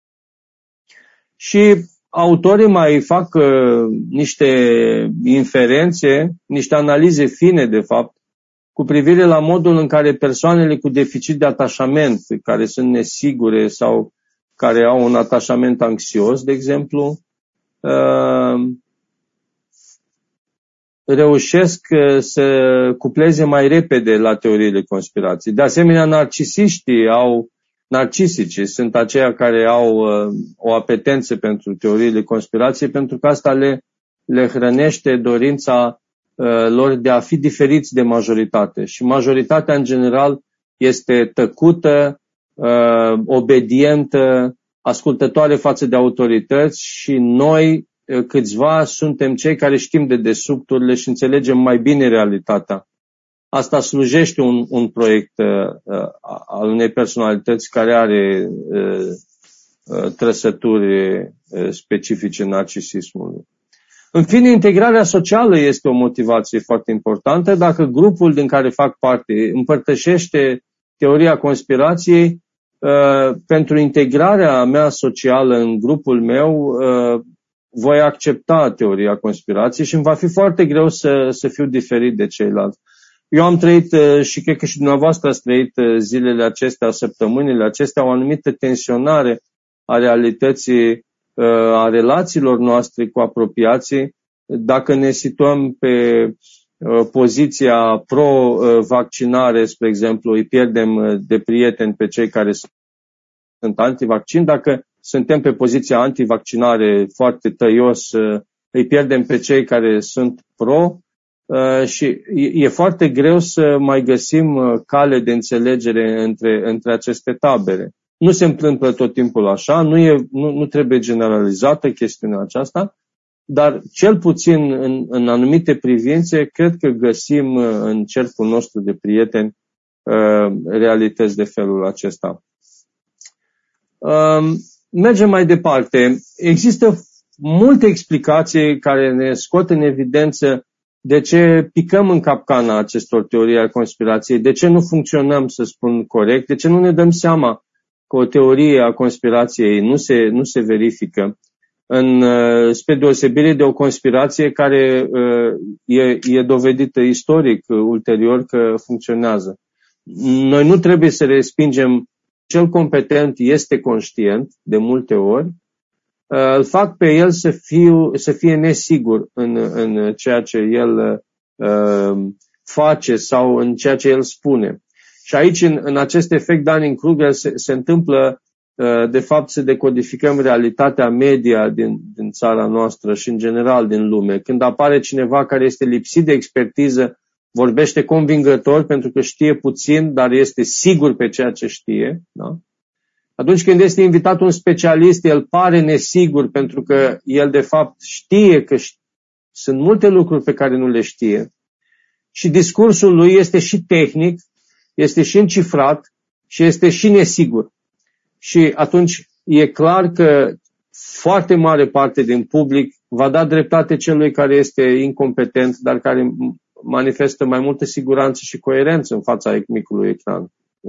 Și autorii mai fac niște inferențe, niște analize fine, de fapt, cu privire la modul în care persoanele cu deficit de atașament, care sunt nesigure sau care au un atașament anxios, de exemplu, reușesc să cupleze mai repede la teoriile conspirației. De asemenea, narcisicii sunt aceia care au o apetență pentru teoriile conspirației, pentru că asta le hrănește dorința lor de a fi diferiți de majoritate. Și majoritatea, în general, este tăcută, obedientă, ascultătoare față de autorități și noi, câțiva, suntem cei care știm de dedesubturile și înțelegem mai bine realitatea. Asta slujește un proiect al unei personalități care are trăsături specifice narcisismului. În fine, integrarea socială este o motivație foarte importantă. Dacă grupul din care fac parte împărtășește teoria conspirației, pentru integrarea mea socială în grupul meu, voi accepta teoria conspirației și îmi va fi foarte greu să fiu diferit de ceilalți. Eu am trăit și cred că și dumneavoastră ați trăit zilele acestea, săptămânile acestea, o anumită tensionare a realității, a relațiilor noastre cu apropiații, dacă ne situăm pe poziția pro-vaccinare, spre exemplu, îi pierdem de prieteni pe cei care sunt antivaccin. Dacă suntem pe poziția antivaccinare foarte tăios, îi pierdem pe cei care sunt pro și e foarte greu să mai găsim cale de înțelegere între aceste tabere. Nu se întâmplă tot timpul așa, nu trebuie generalizată chestiunea aceasta, dar cel puțin în anumite privințe cred că găsim în cercul nostru de prieteni realități de felul acesta. Mergem mai departe. Există multe explicații care ne scot în evidență de ce picăm în capcana acestor teorii ale conspirației, de ce nu funcționăm, să spun corect, de ce nu ne dăm seama că o teorie a conspirației nu se verifică, spre deosebire de o conspirație care e dovedită istoric ulterior că funcționează. Noi nu trebuie să respingem. Cel competent este conștient de multe ori, îl fac pe el să fie nesigur în ceea ce el face sau în ceea ce el spune. Și aici, în acest efect Dunning-Kruger, se întâmplă, de fapt, să decodificăm realitatea media din țara noastră și, în general, din lume. Când apare cineva care este lipsit de expertiză, vorbește convingător pentru că știe puțin, dar este sigur pe ceea ce știe. Da? Atunci când este invitat un specialist, el pare nesigur pentru că el de fapt știe că sunt multe lucruri pe care nu le știe. Și discursul lui este și tehnic, este și încifrat și este și nesigur. Și atunci e clar că foarte mare parte din public va da dreptate celui care este incompetent, dar care manifestă mai multă siguranță și coerență în fața micului ecran.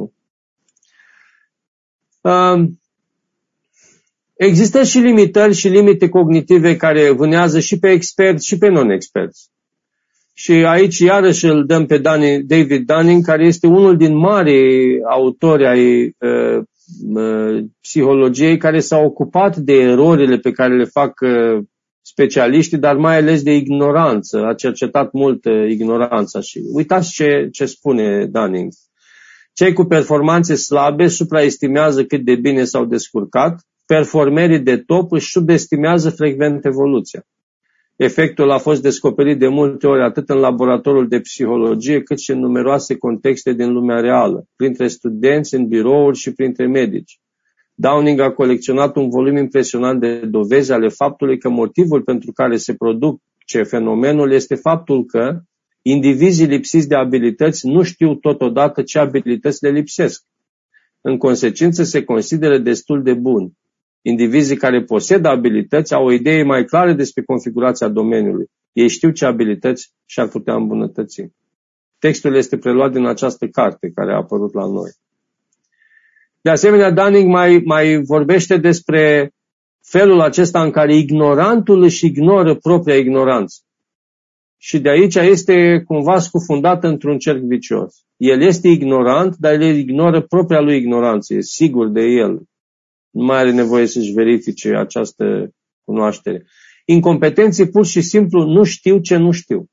Există și limitări și limite cognitive care vânează și pe experți și pe non-experți. Și aici iarăși îl dăm pe David Dunning, care este unul din mari autori ai psihologiei, care s-a ocupat de erorile pe care le fac specialiștii, dar mai ales de ignoranță. A cercetat mult ignoranța și uitați ce spune Dunning. Cei cu performanțe slabe supraestimează cât de bine s-au descurcat, performerii de top își subestimează frecvent evoluția. Efectul a fost descoperit de multe ori atât în laboratorul de psihologie cât și în numeroase contexte din lumea reală, printre studenți, în birouri și printre medici. Downing a colecționat un volum impresionant de dovezi ale faptului că motivul pentru care se produce fenomenul este faptul că indivizii lipsiți de abilități nu știu totodată ce abilități le lipsesc. În consecință, se consideră destul de buni. Indivizii care posedă abilități au o idee mai clară despre configurația domeniului. Ei știu ce abilități și-ar putea îmbunătăți. Textul este preluat din această carte care a apărut la noi. De asemenea, Dunning mai vorbește despre felul acesta în care ignorantul își ignoră propria ignoranță. Și de aici este cumva scufundat într-un cerc vicios. El este ignorant, dar el ignoră propria lui ignoranță, e sigur de el. Nu mai are nevoie să-și verifice această cunoaștere. Incompetenții pur și simplu nu știu ce nu știu.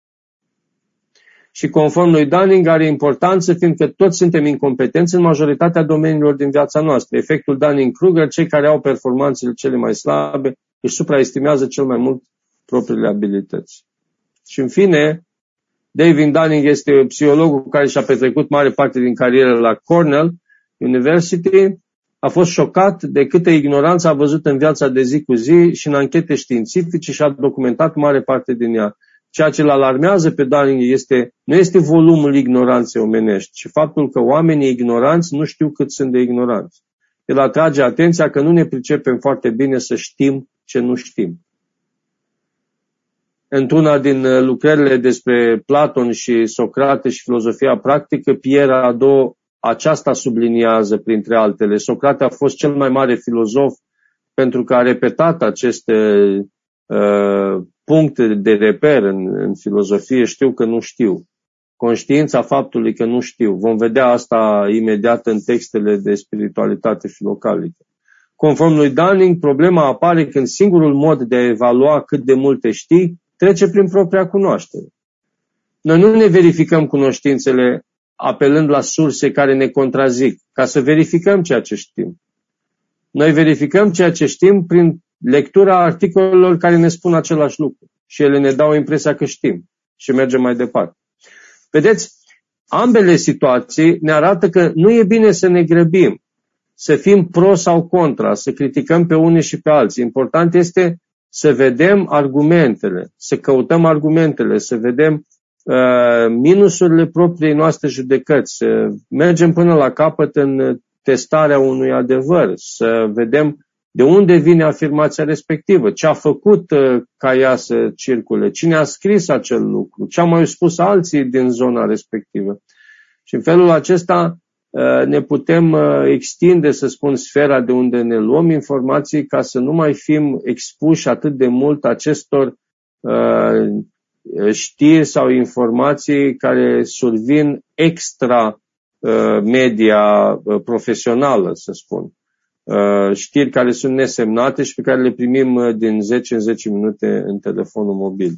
Și conform lui Dunning are importanță, fiindcă toți suntem incompetenți în majoritatea domeniilor din viața noastră. Efectul Dunning-Kruger, cei care au performanțele cele mai slabe, își supraestimează cel mai mult propriile abilități. Și în fine, David Dunning este psihologul care și-a petrecut mare parte din carieră la Cornell University. A fost șocat de câtă ignoranță a văzut în viața de zi cu zi și în anchete științifice și a documentat mare parte din ea. Ceea ce îl alarmează pe Dunning nu este volumul ignoranței omenești, ci faptul că oamenii ignoranți nu știu cât sunt de ignoranți. El atrage atenția că nu ne pricepem foarte bine să știm ce nu știm. Într-una din lucrările despre Platon și Socrate și filozofia practică, Pierre Hadot aceasta subliniază printre altele. Socrate a fost cel mai mare filozof pentru că a repetat aceste puncte de reper în filozofie. Știu că nu știu. Conștiința faptului că nu știu. Vom vedea asta imediat în textele de spiritualitate filocalică. Conform lui Dunning, problema apare când singurul mod de a evalua cât de multe știi trece prin propria cunoaștere. Noi nu ne verificăm cunoștințele apelând la surse care ne contrazic, ca să verificăm ceea ce știm. Noi verificăm ceea ce știm prin lectura articolelor care ne spun același lucru și ele ne dau impresia că știm și mergem mai departe. Vedeți, ambele situații ne arată că nu e bine să ne grăbim, să fim pro sau contra, să criticăm pe unii și pe alții. Important este să vedem argumentele, să căutăm argumentele, să vedem minusurile propriei noastre judecăți, să mergem până la capăt în testarea unui adevăr, să vedem de unde vine afirmația respectivă, ce a făcut ca ea să circule, cine a scris acel lucru, ce au mai spus alții din zona respectivă. Și în felul acesta ne putem extinde, să spun, sfera de unde ne luăm informații ca să nu mai fim expuși atât de mult acestor știri sau informații care survin extra media profesională, să spun. Știri care sunt nesemnate și pe care le primim din 10 în 10 minute în telefonul mobil.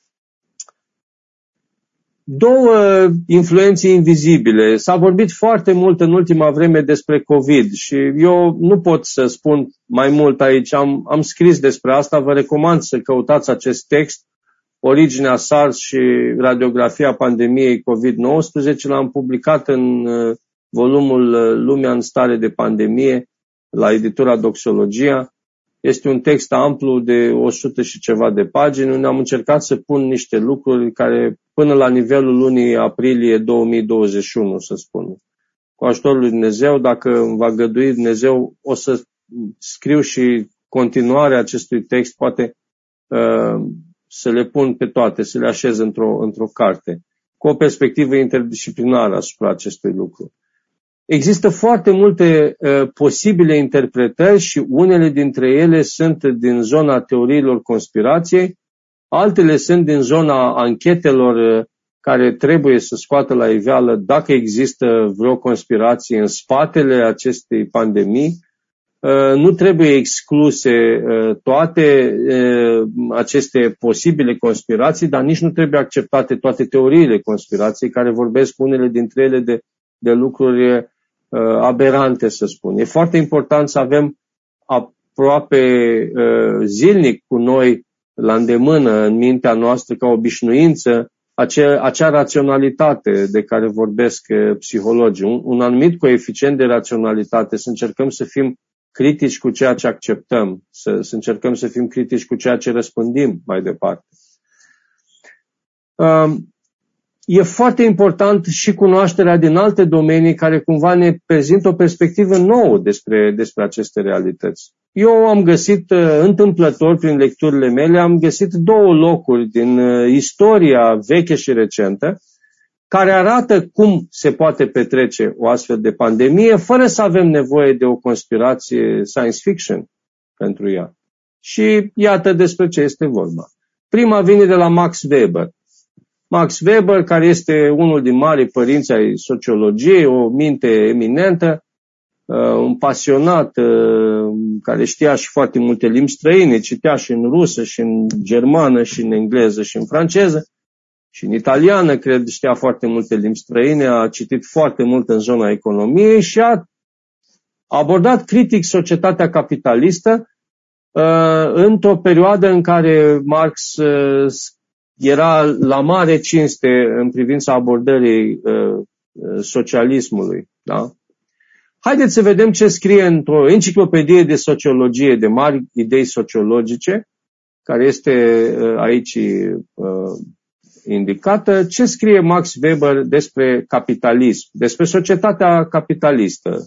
Două influențe invizibile. S-a vorbit foarte mult în ultima vreme despre COVID și eu nu pot să spun mai mult aici. Am scris despre asta, vă recomand să căutați acest text, Originea SARS și radiografia pandemiei COVID-19. L-am publicat în volumul Lumea în stare de pandemie la editura Doxologia. Este un text amplu de 100 și ceva de pagini, unde am încercat să pun niște lucruri care până la nivelul lunii aprilie 2021, să spun. Cu ajutorul lui Dumnezeu, dacă îmi va gădui Dumnezeu, o să scriu și continuarea acestui text, poate să le pun pe toate, să le așez într-o carte, cu o perspectivă interdisciplinară asupra acestui lucru. Există foarte multe posibile interpretări și unele dintre ele sunt din zona teoriilor conspirației, altele sunt din zona anchetelor care trebuie să scoată la iveală dacă există vreo conspirație în spatele acestei pandemii. Nu trebuie excluse toate aceste posibile conspirații, dar nici nu trebuie acceptate toate teoriile conspirației care vorbesc unele dintre ele de lucruri aberante, să spun. E foarte important să avem aproape zilnic cu noi la îndemână în mintea noastră ca obișnuință acea raționalitate de care vorbesc psihologii. Un anumit coeficient de raționalitate, să încercăm să fim critici cu ceea ce acceptăm, să încercăm să fim critici cu ceea ce răspândim mai departe. E foarte important și cunoașterea din alte domenii care cumva ne prezintă o perspectivă nouă despre aceste realități. Eu am găsit întâmplător prin lecturile mele, am găsit două locuri din istoria veche și recentă care arată cum se poate petrece o astfel de pandemie fără să avem nevoie de o conspirație science fiction pentru ea. Și iată despre ce este vorba. Prima vine de la Max Weber. Max Weber, care este unul din marii părinți ai sociologiei, o minte eminentă, un pasionat care știa și foarte multe limbi străine, citea și în rusă, și în germană, și în engleză, și în franceză, și în italiană, cred, știa foarte multe limbi străine, a citit foarte mult în zona economiei și a abordat critic societatea capitalistă într-o perioadă în care Marx era la mare cinste în privința abordării socialismului. Da? Haideți să vedem ce scrie într-o enciclopedie de sociologie, de mari idei sociologice, care este aici indicată, ce scrie Max Weber despre capitalism, despre societatea capitalistă.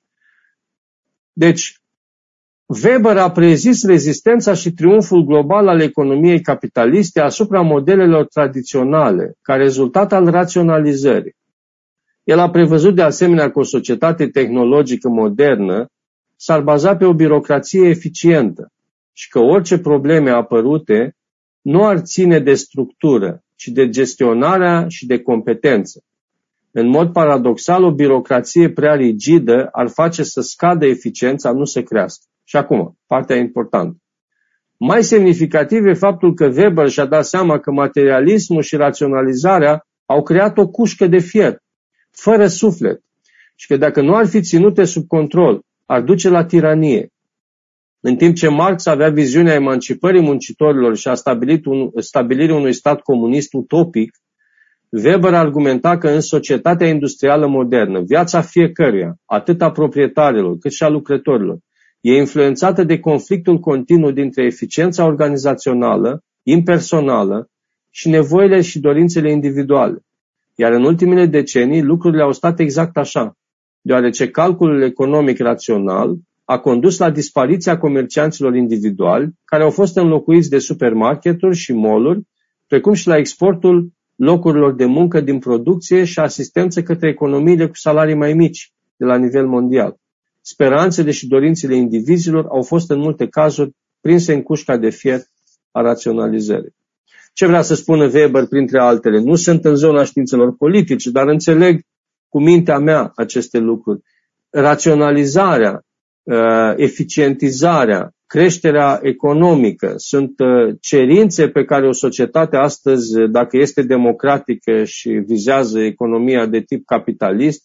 Deci, Weber a prezis rezistența și triumful global al economiei capitaliste asupra modelelor tradiționale, ca rezultat al raționalizării. El a prevăzut de asemenea că o societate tehnologică modernă s-ar baza pe o birocrație eficientă și că orice probleme apărute nu ar ține de structură, ci de gestionarea și de competență. În mod paradoxal, o birocrație prea rigidă ar face să scadă eficiența, nu să crească. Și acum, partea importantă. Mai semnificativ e faptul că Weber și-a dat seama că materialismul și raționalizarea au creat o cușcă de fier, fără suflet, și că dacă nu ar fi ținute sub control, ar duce la tiranie. În timp ce Marx avea viziunea emancipării muncitorilor și a stabilirii unui stat comunist utopic, Weber argumenta că în societatea industrială modernă, viața fiecăruia, atât a proprietarilor cât și a lucrătorilor, e influențată de conflictul continuu dintre eficiența organizațională, impersonală și nevoile și dorințele individuale. Iar în ultimele decenii lucrurile au stat exact așa, deoarece calculul economic rațional a condus la dispariția comercianților individuali, care au fost înlocuiți de supermarketuri și mall-uri, precum și la exportul locurilor de muncă din producție și asistență către economiile cu salarii mai mici de la nivel mondial. Speranțele și dorințele indivizilor au fost în multe cazuri prinse în cușca de fier a raționalizării. Ce vrea să spună Weber, printre altele? Nu sunt în zona științelor politice, dar înțeleg cu mintea mea aceste lucruri. Raționalizarea, eficientizarea, creșterea economică sunt cerințe pe care o societate astăzi, dacă este democratică și vizează economia de tip capitalist,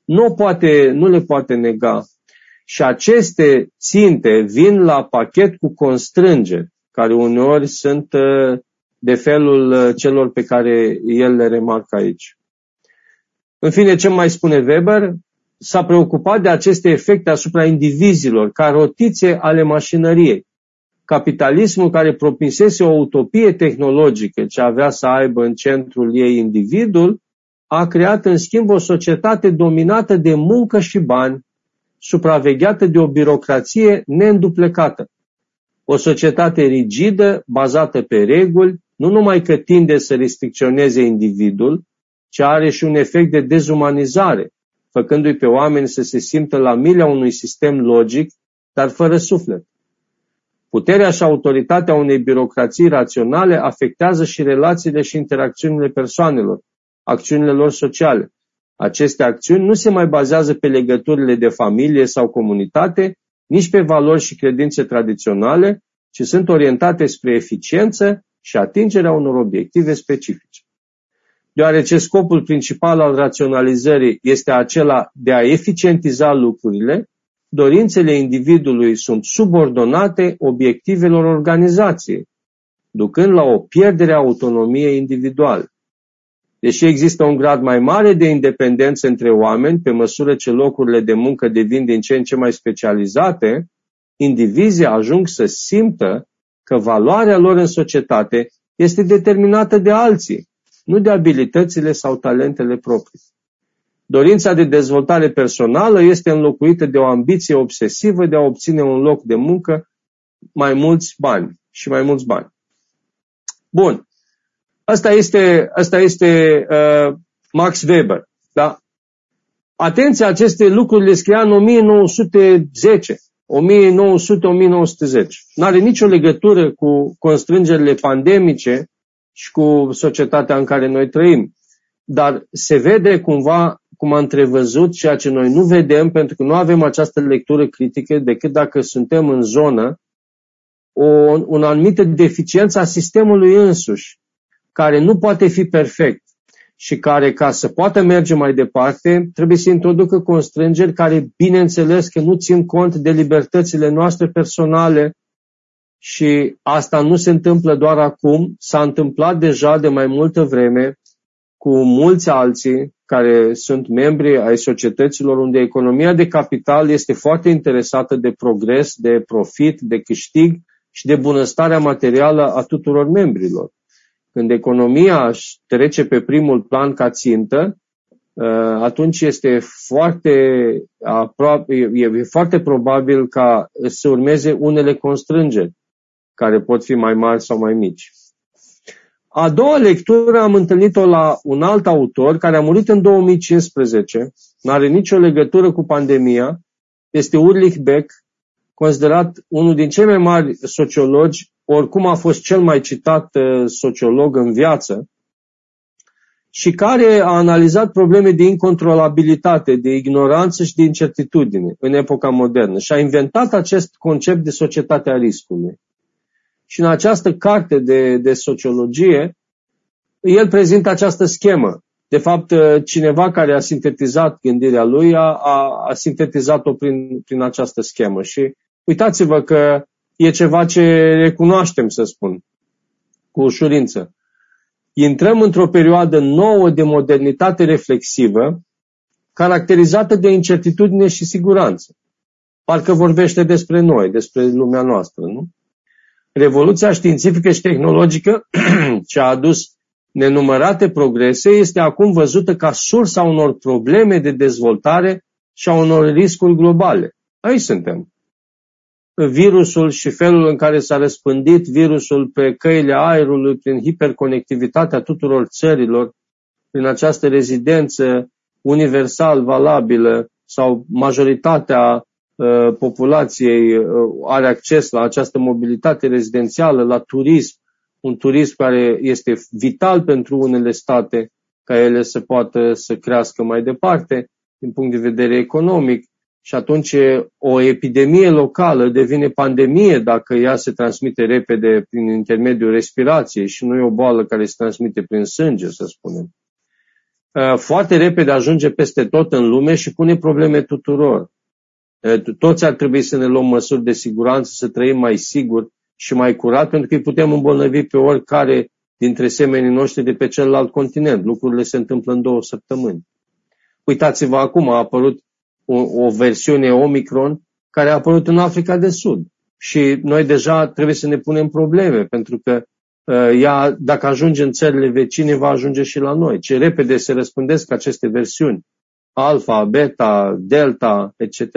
nu le poate nega. Și aceste ținte vin la pachet cu constrângeri, care uneori sunt de felul celor pe care el le remarcă aici. În fine, ce mai spune Weber? S-a preocupat de aceste efecte asupra indivizilor, ca rotițe ale mașinăriei. Capitalismul, care propinsese o utopie tehnologică ce avea să aibă în centrul ei individul, a creat în schimb o societate dominată de muncă și bani, supravegheată de o birocrație neînduplecată. O societate rigidă, bazată pe reguli, nu numai că tinde să restricționeze individul, ci are și un efect de dezumanizare, făcându-i pe oameni să se simtă la milea unui sistem logic, dar fără suflet. Puterea și autoritatea unei birocrații raționale afectează și relațiile și interacțiunile persoanelor, acțiunile lor sociale. Aceste acțiuni nu se mai bazează pe legăturile de familie sau comunitate, nici pe valori și credințe tradiționale, ci sunt orientate spre eficiență și atingerea unor obiective specifice. Deoarece scopul principal al raționalizării este acela de a eficientiza lucrurile, dorințele individului sunt subordonate obiectivelor organizației, ducând la o pierdere a autonomiei individuale. Deși există un grad mai mare de independență între oameni, pe măsură ce locurile de muncă devin din ce în ce mai specializate, indivizii ajung să simtă că valoarea lor în societate este determinată de alții, nu de abilitățile sau talentele proprii. Dorința de dezvoltare personală este înlocuită de o ambiție obsesivă de a obține un loc de muncă, mai mulți bani și mai mulți bani. Bun. Asta este Max Weber. Da? Atenție, aceste lucruri le scria în 1910, 1900-1910. N-are nicio legătură cu constrângerile pandemice și cu societatea în care noi trăim. Dar se vede cumva, cum a întrevăzut, ceea ce noi nu vedem, pentru că nu avem această lectură critică decât dacă suntem în zonă, o anumită deficiență a sistemului însuși, care nu poate fi perfect și care, ca să poată merge mai departe, trebuie să introducă constrângeri care, bineînțeles, că nu țin cont de libertățile noastre personale. Și asta nu se întâmplă doar acum, s-a întâmplat deja de mai multă vreme cu mulți alții care sunt membri ai societăților unde economia de capital este foarte interesată de progres, de profit, de câștig și de bunăstarea materială a tuturor membrilor. Când economia trece pe primul plan ca țintă, atunci este foarte probabil ca să urmeze unele constrângeri, care pot fi mai mari sau mai mici. A doua lectură am întâlnit-o la un alt autor care a murit în 2015, nu are nicio legătură cu pandemia, este Ulrich Beck, considerat unul din cei mai mari sociologi, oricum a fost cel mai citat sociolog în viață, și care a analizat probleme de incontrolabilitate, de ignoranță și de incertitudine în epoca modernă și a inventat acest concept de societatea riscului. Și în această carte de sociologie, el prezintă această schemă. De fapt, cineva care a sintetizat gândirea lui a sintetizat-o prin această schemă. Și uitați-vă că e ceva ce recunoaștem, să spun, cu ușurință. Intrăm într-o perioadă nouă de modernitate reflexivă, caracterizată de incertitudine și siguranță. Parcă vorbește despre noi, despre lumea noastră, nu? Revoluția științifică și tehnologică, ce a adus nenumărate progrese, este acum văzută ca sursa unor probleme de dezvoltare și a unor riscuri globale. Aici suntem. Virusul și felul în care s-a răspândit virusul pe căile aerului, prin hiperconectivitatea tuturor țărilor, prin această rezidență universal valabilă sau majoritatea populației are acces la această mobilitate rezidențială, la turism, un turism care este vital pentru unele state ca ele să poată să crească mai departe din punct de vedere economic. Și atunci o epidemie locală devine pandemie dacă ea se transmite repede prin intermediul respirației și nu e o boală care se transmite prin sânge, să spunem. Foarte repede ajunge peste tot în lume și pune probleme tuturor. Toți ar trebui să ne luăm măsuri de siguranță, să trăim mai sigur și mai curat, pentru că îi putem îmbolnăvi pe oricare dintre semenii noștri de pe celălalt continent. Lucrurile se întâmplă în 2 săptămâni. Uitați-vă, acum a apărut o versiune Omicron care a apărut în Africa de Sud. Și noi deja trebuie să ne punem probleme, pentru că ea, dacă ajunge în țările vecine, va ajunge și la noi. Ce repede se răspândesc aceste versiuni, alfa, beta, delta, etc.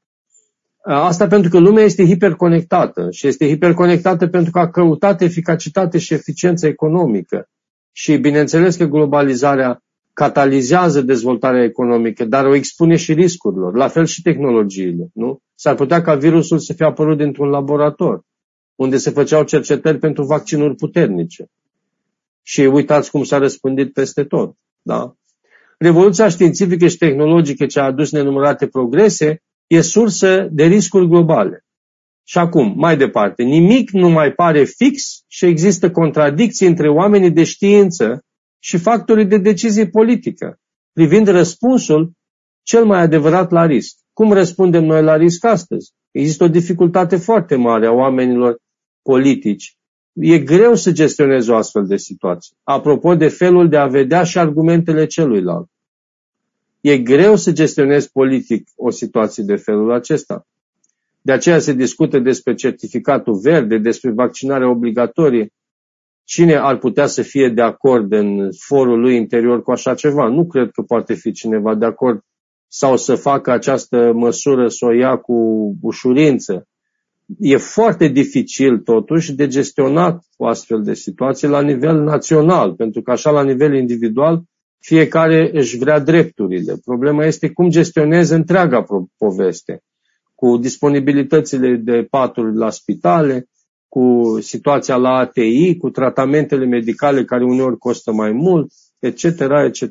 Asta pentru că lumea este hiperconectată și este hiperconectată pentru că a căutat eficacitate și eficiență economică. Și bineînțeles că globalizarea catalizează dezvoltarea economică, dar o expune și riscurilor, la fel și tehnologiile. Nu? S-ar putea ca virusul să fie apărut dintr-un laborator, unde se făceau cercetări pentru vaccinuri puternice. Și uitați cum s-a răspândit peste tot. Da? Revoluția științifică și tehnologică ce a adus nenumărate progrese e sursă de riscuri globale. Și acum, mai departe, nimic nu mai pare fix și există contradicții între oamenii de știință și factorii de decizie politică, privind răspunsul cel mai adevărat la risc. Cum răspundem noi la risc astăzi? Există o dificultate foarte mare a oamenilor politici. E greu să gestionezi o astfel de situație. Apropo de felul de a vedea și argumentele celuilalt. E greu să gestionezi politic o situație de felul acesta. De aceea se discută despre certificatul verde, despre vaccinarea obligatorie. Cine ar putea să fie de acord în forul lui interior cu așa ceva? Nu cred că poate fi cineva de acord sau să facă această măsură, să o ia cu ușurință. E foarte dificil totuși de gestionat o astfel de situație la nivel național, pentru că așa la nivel individual fiecare își vrea drepturile. Problema este cum gestionezi întreaga poveste, cu disponibilitățile de paturi la spitale, cu situația la ATI, cu tratamentele medicale care uneori costă mai mult, etc., etc.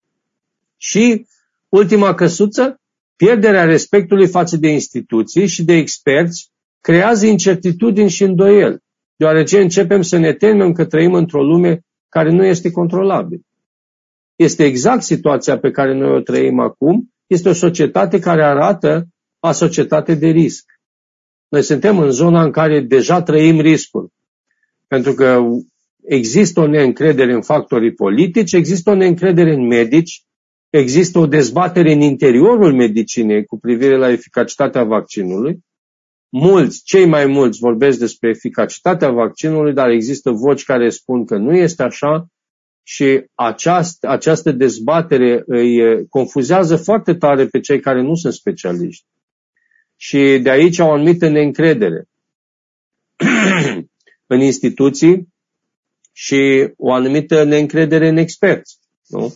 Și ultima căsuță, pierderea respectului față de instituții și de experți creează incertitudini și îndoieli, deoarece începem să ne temem că trăim într-o lume care nu este controlabilă. Este exact situația pe care noi o trăim acum, este o societate care arată o societate de risc. Noi suntem în zona în care deja trăim riscuri, pentru că există o neîncredere în factorii politici, există o neîncredere în medici, există o dezbatere în interiorul medicinei cu privire la eficacitatea vaccinului. Cei mai mulți vorbesc despre eficacitatea vaccinului, dar există voci care spun că nu este așa și această dezbatere îi confuzează foarte tare pe cei care nu sunt specialiști. Și de aici o anumită neîncredere în instituții și o anumită neîncredere în experți. Nu?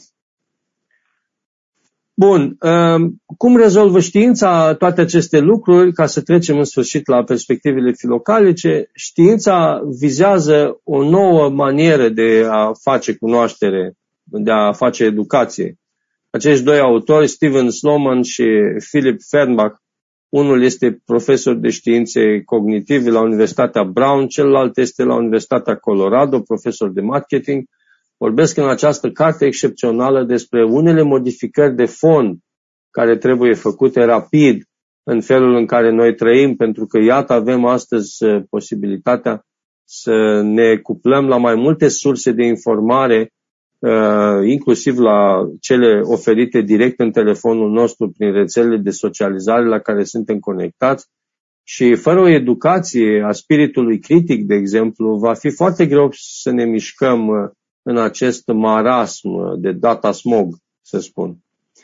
Bun, cum rezolvă știința toate aceste lucruri, ca să trecem în sfârșit la perspectivele filocalice? Știința vizează o nouă manieră de a face cunoaștere de a face educație. Acești doi autori, Steven Sloman și Philip Fernbach, unul este profesor de științe cognitive la Universitatea Brown, celălalt este la Universitatea Colorado, profesor de marketing. Vorbesc în această carte excepțională despre unele modificări de fond care trebuie făcute rapid în felul în care noi trăim, pentru că, iată, avem astăzi posibilitatea să ne cuplăm la mai multe surse de informare, inclusiv la cele oferite direct în telefonul nostru prin rețelele de socializare la care suntem conectați. Și fără o educație a spiritului critic, de exemplu, va fi foarte greu să ne mișcăm în acest marasm de data smog, să spun.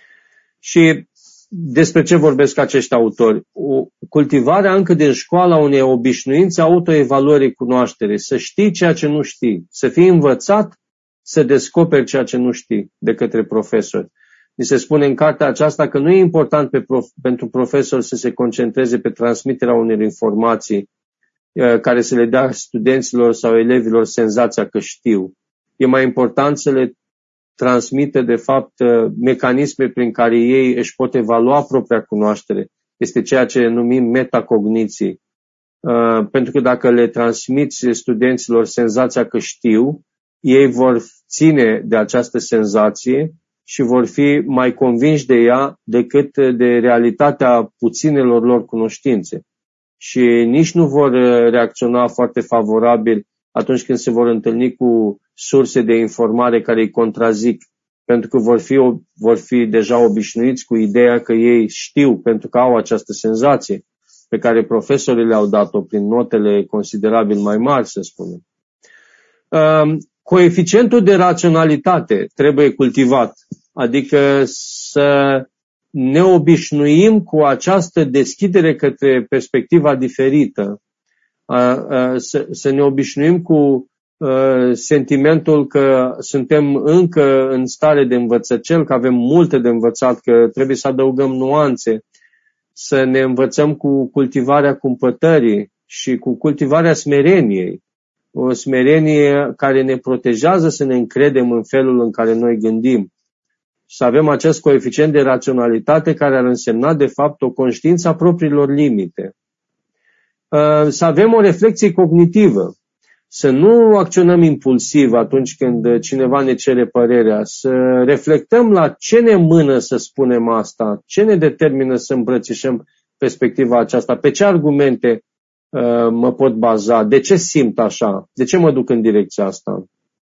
Și despre ce vorbesc acești autori? Cultivarea încă din școala unei obișnuințe autoevaluării cunoaștere, să știi ceea ce nu știi, să fii învățat să descoperi ceea ce nu știi de către profesori. Mi se spune în cartea aceasta că nu e important pentru profesor să se concentreze pe transmiterea unor informații care să le dea studenților sau elevilor senzația că știu. E mai important să le transmită, de fapt, mecanisme prin care ei își pot evalua propria cunoaștere. Este ceea ce numim metacogniții. Pentru că dacă le transmiți studenților senzația că știu, ei vor ține de această senzație și vor fi mai convinși de ea decât de realitatea puținelor lor cunoștințe. Și nici nu vor reacționa foarte favorabil atunci când se vor întâlni cu surse de informare care îi contrazic, pentru că vor fi deja obișnuiți cu ideea că ei știu, pentru că au această senzație pe care profesorii le-au dat-o prin notele considerabil mai mari, să spunem. Coeficientul de raționalitate trebuie cultivat, adică să ne obișnuim cu această deschidere către perspectiva diferită, să ne obișnuim cu sentimentul că suntem încă în stare de învățăcel, că avem multe de învățat, că trebuie să adăugăm nuanțe, să ne învățăm cu cultivarea cumpătării și cu cultivarea smereniei. O smerenie care ne protejează să ne încredem în felul în care noi gândim. Să avem acest coeficient de raționalitate care ar însemna, de fapt, o conștiință a propriilor limite. Să avem o reflexie cognitivă. Să nu acționăm impulsiv atunci când cineva ne cere părerea. Să reflectăm la ce ne mână să spunem asta, ce ne determină să îmbrățișăm perspectiva aceasta, pe ce argumente mă pot baza, de ce simt așa, de ce mă duc în direcția asta.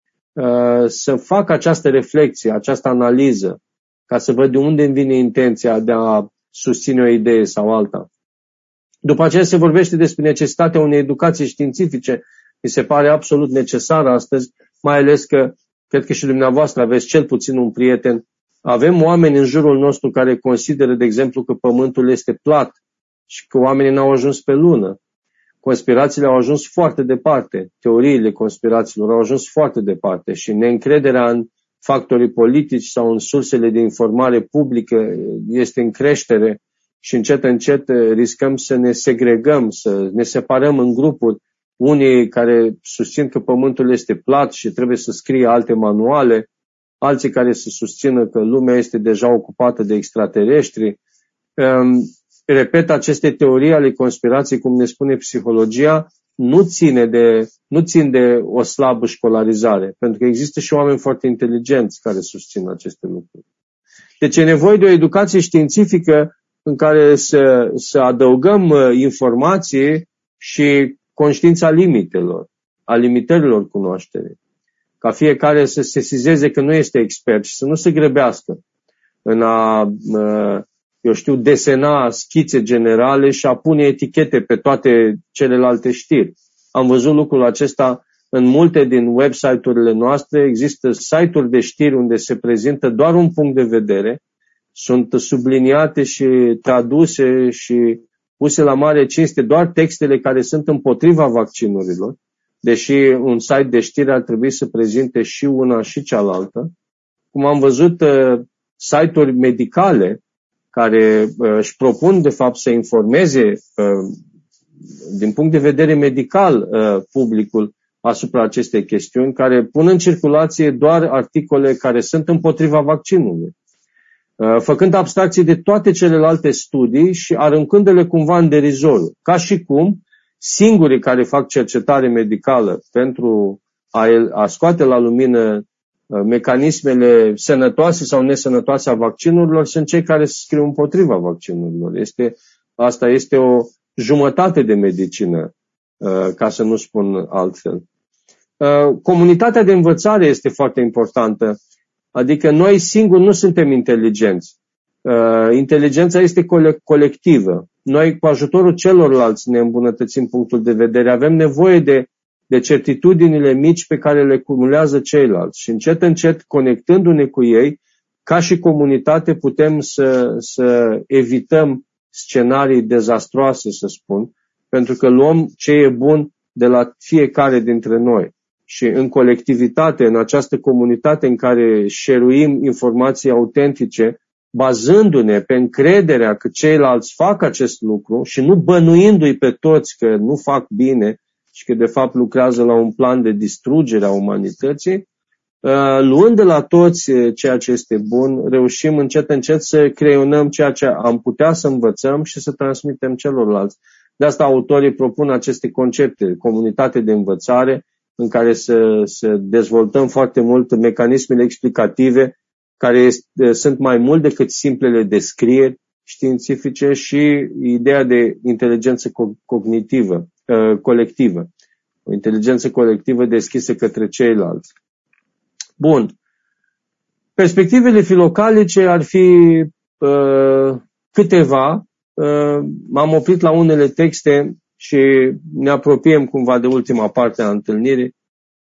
Să fac această reflexie, această analiză, ca să văd de unde îmi vine intenția de a susține o idee sau alta. După aceea se vorbește despre necesitatea unei educații științifice. Mi se pare absolut necesară astăzi, mai ales că cred că și dumneavoastră aveți cel puțin un prieten. Avem oameni în jurul nostru care consideră, de exemplu, că Pământul este plat și că oamenii n-au ajuns pe lună. Conspirațiile au ajuns foarte departe, teoriile conspirațiilor au ajuns foarte departe și neîncrederea în factorii politici sau în sursele de informare publică este în creștere și încet riscăm să ne segregăm, să ne separăm în grupuri. Unii care susțin că Pământul este plat și trebuie să scrie alte manuale, alții care să susțină că lumea este deja ocupată de extraterestri. Repet, aceste teorii ale conspirației, cum ne spune psihologia, nu țin de o slabă școlarizare, pentru că există și oameni foarte inteligenți care susțin aceste lucruri. Deci e nevoie de o educație științifică în care să adăugăm informații și conștiința limitelor, a limitărilor cunoașterii, ca fiecare să se sesizeze că nu este expert și să nu se grăbească în a, desena schițe generale și a pune etichete pe toate celelalte știri. Am văzut lucrul acesta în multe din website-urile noastre. Există site-uri de știri unde se prezintă doar un punct de vedere, sunt subliniate și traduse și puse la mare cinste doar textele care sunt împotriva vaccinurilor, deși un site de știri ar trebui să prezinte și una și cealaltă. Cum am văzut site-uri medicale care își propun de fapt să informeze din punct de vedere medical publicul asupra acestei chestiuni, care pun în circulație doar articole care sunt împotriva vaccinului, făcând abstracție de toate celelalte studii și aruncându-le cumva în derizoriu, ca și cum singurii care fac cercetare medicală pentru a scoate la lumină mecanismele sănătoase sau nesănătoase a vaccinurilor sunt cei care scriu împotriva vaccinurilor. Asta este o jumătate de medicină, ca să nu spun altfel. Comunitatea de învățare este foarte importantă, adică noi singuri nu suntem inteligenți. Inteligența este colectivă. Noi cu ajutorul celorlalți ne îmbunătățim punctul de vedere. Avem nevoie de certitudinile mici pe care le cumulează ceilalți și încet, încet, conectându-ne cu ei, ca și comunitate putem să evităm scenarii dezastroase, să spun, pentru că luăm ce e bun de la fiecare dintre noi. Și în colectivitate, în această comunitate în care share-uim informații autentice, bazându-ne pe încrederea că ceilalți fac acest lucru și nu bănuindu-i pe toți că nu fac bine și că de fapt lucrează la un plan de distrugere a umanității, luând de la toți ceea ce este bun, reușim încet, încet să creionăm ceea ce am putea să învățăm și să transmitem celorlalți. De asta autorii propun aceste concepte, comunitate de învățare, în care să dezvoltăm foarte mult mecanismele explicative care sunt mai mult decât simplele descrieri științifice și ideea de inteligență cognitivă, colectivă. O inteligență colectivă deschisă către ceilalți. Bun. Perspectivele filocalice ar fi câteva. M-am oprit la unele texte și ne apropiem cumva de ultima parte a întâlnirii.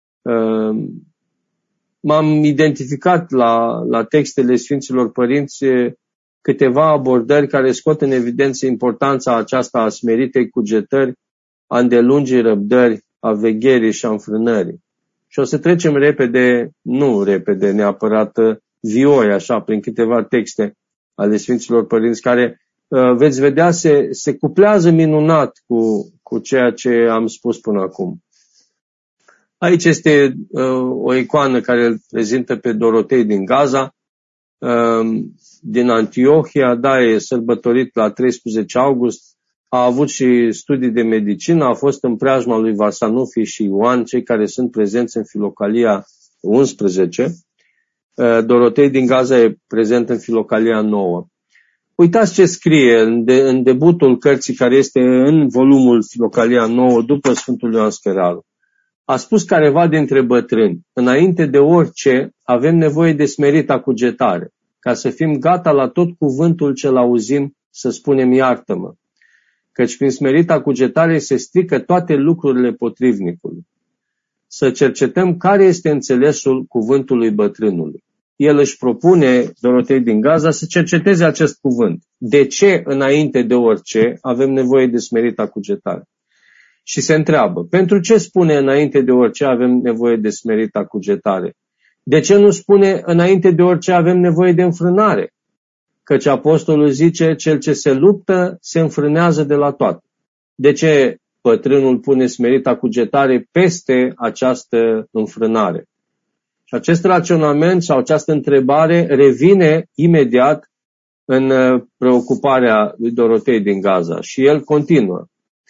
M-am identificat la textele Sfinților Părinți câteva abordări care scot în evidență importanța aceasta a smeritei cugetări, a îndelungii răbdări, a vegherii și a înfrânării. Și o să trecem repede, nu repede neapărat, vioi așa, prin câteva texte ale Sfinților Părinți care, veți vedea, se cuplează minunat cu ceea ce am spus până acum. Aici este o icoană care îl prezintă pe Dorotei din Gaza, din Antiohia, da, e sărbătorit la 13 august, a avut și studii de medicină, a fost în preajma lui Varsanufi și Ioan, cei care sunt prezenți în Filocalia 11. Dorotei din Gaza e prezent în Filocalia 9. Uitați ce scrie în debutul cărții care este în volumul Filocalia 9 după Sfântul Ioan Scăraru. A spus careva dintre bătrâni, înainte de orice avem nevoie de smerita cugetare, ca să fim gata la tot cuvântul ce-l auzim să spunem iartă-mă, căci prin smerita cugetare se strică toate lucrurile potrivnicului. Să cercetăm care este înțelesul cuvântului bătrânului. El își propune, Dorotei din Gaza, să cerceteze acest cuvânt. De ce, înainte de orice, avem nevoie de smerita cugetare? Și se întreabă, pentru ce spune înainte de orice avem nevoie de smerita cugetare? De ce nu spune înainte de orice avem nevoie de înfrânare? Căci apostolul zice, cel ce se luptă se înfrânează de la toate. De ce bătrânul pune smerita cugetare peste această înfrânare? Și acest raționament sau această întrebare revine imediat în preocuparea lui Dorotei din Gaza și el continuă.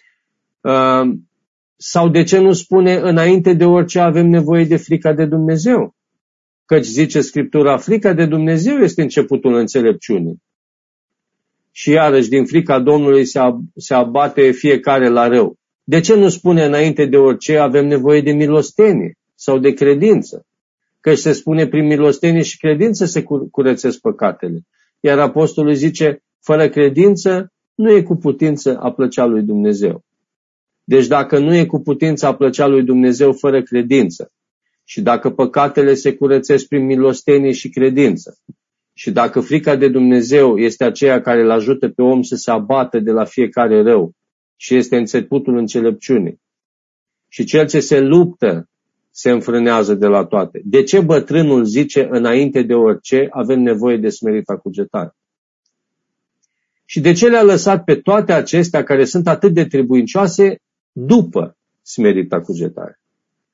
Sau de ce nu spune înainte de orice avem nevoie de frica de Dumnezeu? Căci zice Scriptura, frica de Dumnezeu este începutul înțelepciunii. Și iarăși din frica Domnului se abate fiecare la rău. De ce nu spune înainte de orice avem nevoie de milostenie sau de credință? Căci se spune prin milostenie și credință se curățesc păcatele. Iar apostolul zice, fără credință nu e cu putință a plăcea lui Dumnezeu. Deci dacă nu e cu putință a plăcea lui Dumnezeu fără credință, și dacă păcatele se curățesc prin milostenie și credință, și dacă frica de Dumnezeu este aceea care îl ajută pe om să se abată de la fiecare rău și este începutul înțelepciunii, și cel ce se luptă se înfrânează de la toate. De ce bătrânul zice înainte de orice avem nevoie de smerita cugetare? Și de ce le-a lăsat pe toate acestea care sunt atât de trebuincioase după smerita cugetare?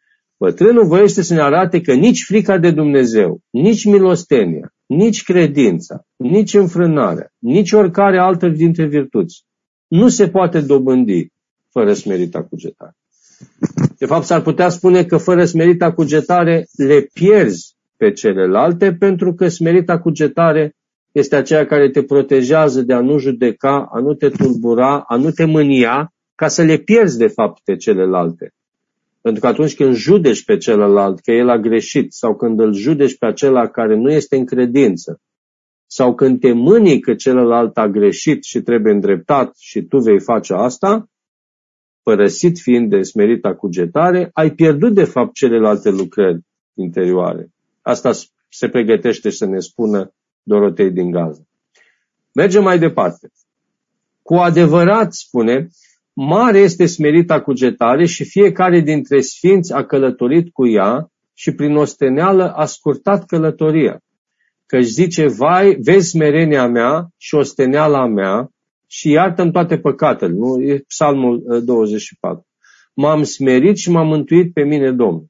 Bătrânul voiește să ne arate că nici frica de Dumnezeu, nici milostenia, nici credința, nici înfrânarea, nici oricare altă dintre virtuți nu se poate dobândi fără smerita cugetare. De fapt, s-ar putea spune că fără smerita cugetare le pierzi pe celelalte, pentru că smerita cugetare este aceea care te protejează de a nu judeca, a nu te tulbura, a nu te mânia, ca să le pierzi de fapt pe celelalte. Pentru că atunci când judeci pe celălalt că el a greșit, sau când îl judeci pe acela care nu este în credință, sau când te mânii că celălalt a greșit și trebuie îndreptat și tu vei face asta, părăsit fiind de smerita cugetare, ai pierdut de fapt celelalte lucrări interioare. Asta se pregătește să ne spună Dorotei din Gaza. Mergem mai departe. Cu adevărat, spune, mare este smerita cugetare și fiecare dintre sfinți a călătorit cu ea și prin osteneală a scurtat călătoria. Căci zice, vai, vezi smerenia mea și osteneala mea și iartă-mi toate păcatele. Nu? E Psalmul 24. M-am smerit și m-am mântuit pe mine Domnul.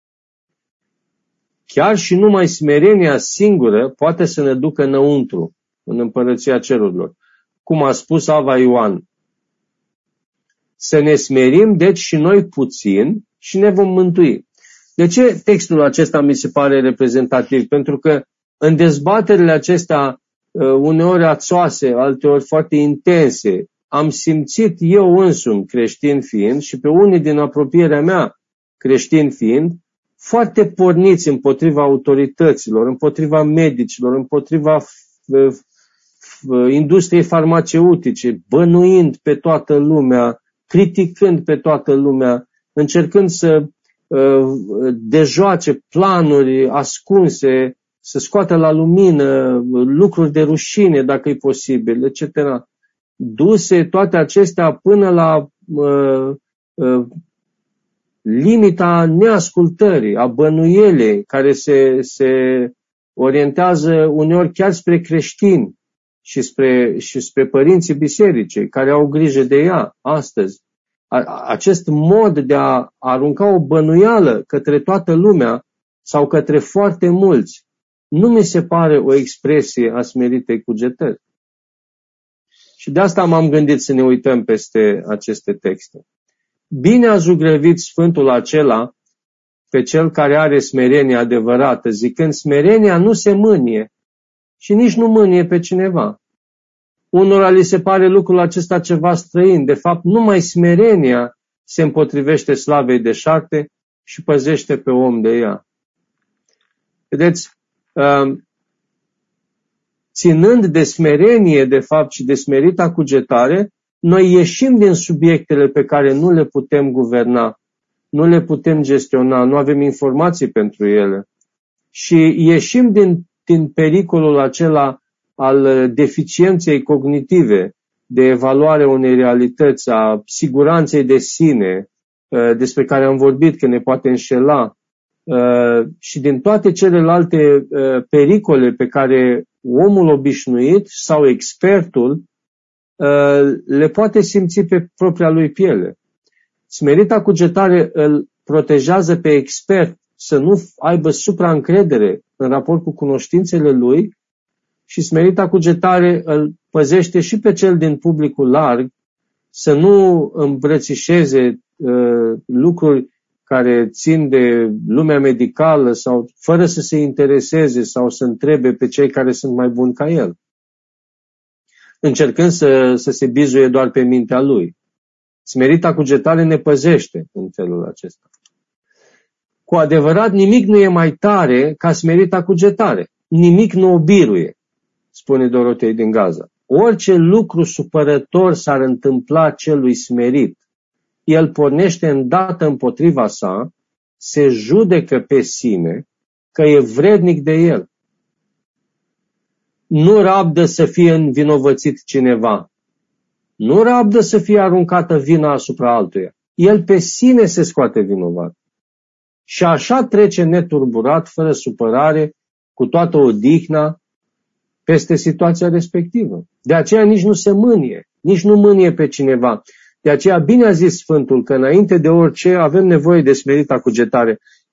Chiar și numai smerenia singură poate să ne ducă înăuntru, în împărăția cerurilor. Cum a spus Ava Ioan, să ne smerim, deci și noi puțin și ne vom mântui. De ce textul acesta mi se pare reprezentativ? Pentru că în dezbaterile acestea, uneori ațoase, alteori foarte intense, am simțit eu însumi, creștin fiind, și pe unii din apropierea mea, creștin fiind, foarte porniți împotriva autorităților, împotriva medicilor, împotriva industriei farmaceutice, bănuind pe toată lumea, criticând pe toată lumea, încercând să dejoace planuri ascunse, să scoată la lumină lucruri de rușine, dacă e posibil, etc. Duse toate acestea până la limita neascultării, a bănuielei, care se orientează uneori chiar spre creștini și spre părinții bisericii, care au grijă de ea astăzi. Acest mod de a arunca o bănuială către toată lumea sau către foarte mulți, nu mi se pare o expresie a smeritei cugetări. Și de asta m-am gândit să ne uităm peste aceste texte. Bine a zugrăvit Sfântul acela pe cel care are smerenie adevărată, zicând, smerenia nu se mânie și nici nu mânie pe cineva. Unora li se pare lucrul acesta ceva străin. De fapt, numai smerenia se împotrivește slavei deșarte și păzește pe om de ea. Vedeți, ținând de smerenie, de fapt, și de smerita cugetare, noi ieșim din subiectele pe care nu le putem guverna, nu le putem gestiona, nu avem informații pentru ele. Și ieșim din pericolul acela al deficienței cognitive, de evaluare unei realități, a siguranței de sine, despre care am vorbit că ne poate înșela, și din toate celelalte pericole pe care omul obișnuit sau expertul le poate simți pe propria lui piele. Smerita cugetare îl protejează pe expert să nu aibă supraîncredere în raport cu cunoștințele lui și smerita cugetare îl păzește și pe cel din publicul larg să nu îmbrățișeze lucruri care țin de lumea medicală sau fără să se intereseze sau să întrebe pe cei care sunt mai buni ca el, încercând să se bizuie doar pe mintea lui. Smerita cugetare ne păzește în felul acesta. Cu adevărat, nimic nu e mai tare ca smerita cugetare. Nimic nu o biruie, spune Dorotei din Gaza. Orice lucru supărător s-ar întâmpla celui smerit, el pornește îndată împotriva sa, se judecă pe sine că e vrednic de el. Nu rabdă să fie învinovățit cineva. Nu rabdă să fie aruncată vina asupra altuia. El pe sine se scoate vinovat. Și așa trece neturburat, fără supărare, cu toată odihna, peste situația respectivă. De aceea nici nu se mânie, nici nu mânie pe cineva. De aceea bine a zis Sfântul că înainte de orice avem nevoie de smerita cugetare.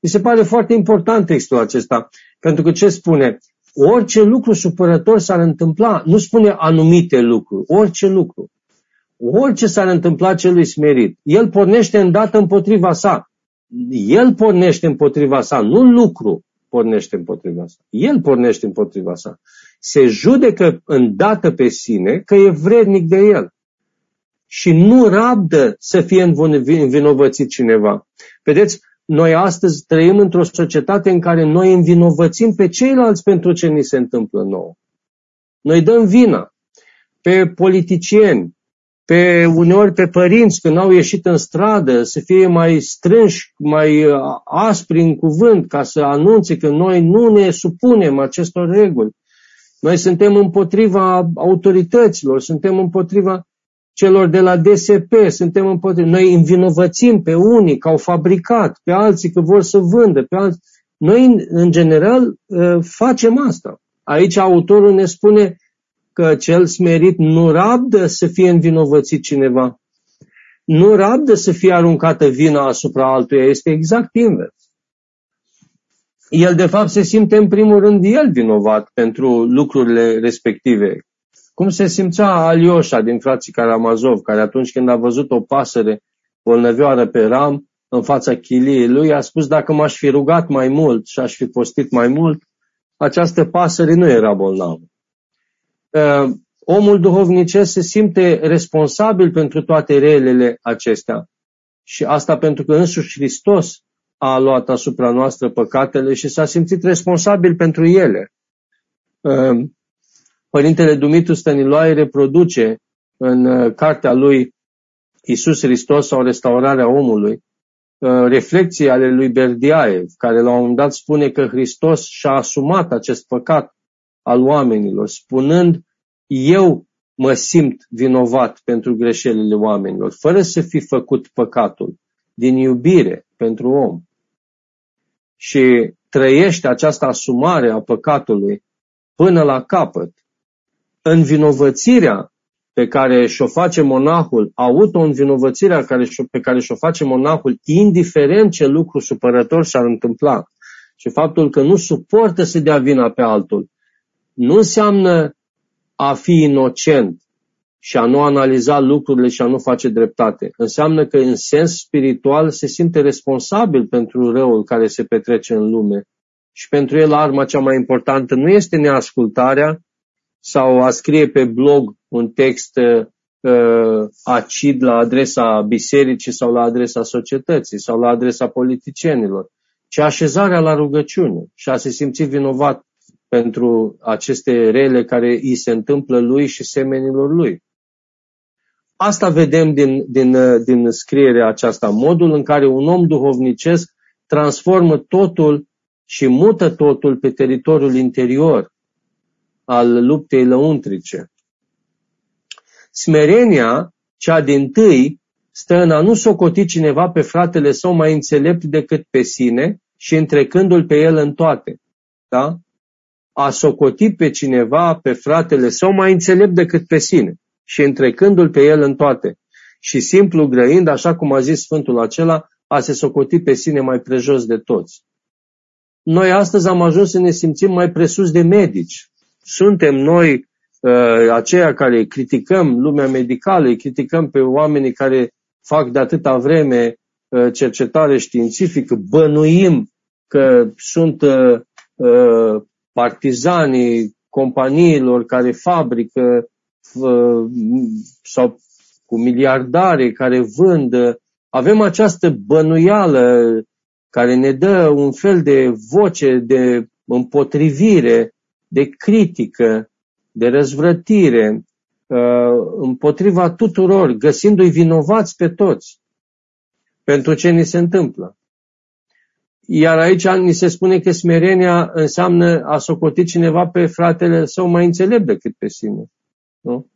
Mi se pare foarte important textul acesta, pentru că ce spune? Orice lucru supărător s-ar întâmpla, nu spune anumite lucruri, orice lucru. Orice s-ar întâmpla celui smerit, el pornește îndată împotriva sa. El pornește împotriva sa, nu lucru pornește împotriva sa. El pornește împotriva sa. Se judecă îndată pe sine că e vrednic de el. Și nu rabdă să fie învinovățit cineva. Vedeți, noi astăzi trăim într-o societate în care noi învinovățim pe ceilalți pentru ce ni se întâmplă nouă. Noi dăm vina pe politicieni, uneori pe părinți când au ieșit în stradă să fie mai strânși, mai aspri în cuvânt ca să anunțe că noi nu ne supunem acestor reguli. Noi suntem împotriva autorităților, suntem împotriva celor de la DSP, suntem împotriva. Noi învinovățim pe unii că au fabricat, pe alții că vor să vândă, pe alții. Noi, în general, facem asta. Aici autorul ne spune că cel smerit nu rabdă să fie învinovățit cineva. Nu rabdă să fie aruncată vina asupra altuia. Este exact invers. El, de fapt, se simte în primul rând el vinovat pentru lucrurile respective. Cum se simțea Alioșa din frații Karamazov, care atunci când a văzut o pasăre bolnăvioară pe ram în fața chiliei lui, a spus: dacă m-aș fi rugat mai mult și aș fi postit mai mult, această pasăre nu era bolnavă. Omul duhovnicesc se simte responsabil pentru toate relele acestea. Și asta pentru că însuși Hristos a luat asupra noastră păcatele și s-a simțit responsabil pentru ele. Părintele Dumitru Stăniloae reproduce în cartea lui Iisus Hristos sau Restaurarea omului reflecții ale lui Berdiaev, care la un moment dat spune că Hristos și-a asumat acest păcat al oamenilor, spunând: eu mă simt vinovat pentru greșelile oamenilor, fără să fi făcut păcatul, din iubire pentru om. Și trăiește această asumare a păcatului până la capăt. Învinovățirea pe care și-o face monahul, auto-învinovățirea pe care și-o face monahul, indiferent ce lucru supărător s-ar întâmpla, și faptul că nu suportă să dea vina pe altul, nu înseamnă a fi inocent și a nu analiza lucrurile și a nu face dreptate. Înseamnă că în sens spiritual se simte responsabil pentru răul care se petrece în lume. Și pentru el arma cea mai importantă nu este neascultarea sau a scrie pe blog un text acid la adresa bisericii sau la adresa societății sau la adresa politicienilor, ci așezarea la rugăciune și a se simți vinovat pentru aceste rele care îi se întâmplă lui și semenilor lui. Asta vedem din scrierea aceasta, modul în care un om duhovnicesc transformă totul și mută totul pe teritoriul interior al luptei lăuntrice. Smerenia, cea dintâi, stă în a nu socoti cineva pe fratele său mai înțelept decât pe sine și întrecându-l pe el în toate. Da? A socoti pe cineva, pe fratele său mai înțelept decât pe sine și întrecându-l pe el în toate. Și simplu grăind, așa cum a zis Sfântul acela, a se socoti pe sine mai prejos de toți. Noi astăzi am ajuns să ne simțim mai presus de medici. Suntem noi aceia care criticăm lumea medicală, îi criticăm pe oamenii care fac de atâta vreme cercetare științifică, bănuim că sunt partizanii companiilor care fabrică sau cu miliardare care vând. Avem această bănuială care ne dă un fel de voce de împotrivire, de critică, de răzvrătire împotriva tuturor, găsindu-i vinovați pe toți pentru ce ni se întâmplă. Iar aici ni se spune că smerenia înseamnă a socoti cineva pe fratele său mai înțelept decât pe sine. Nu?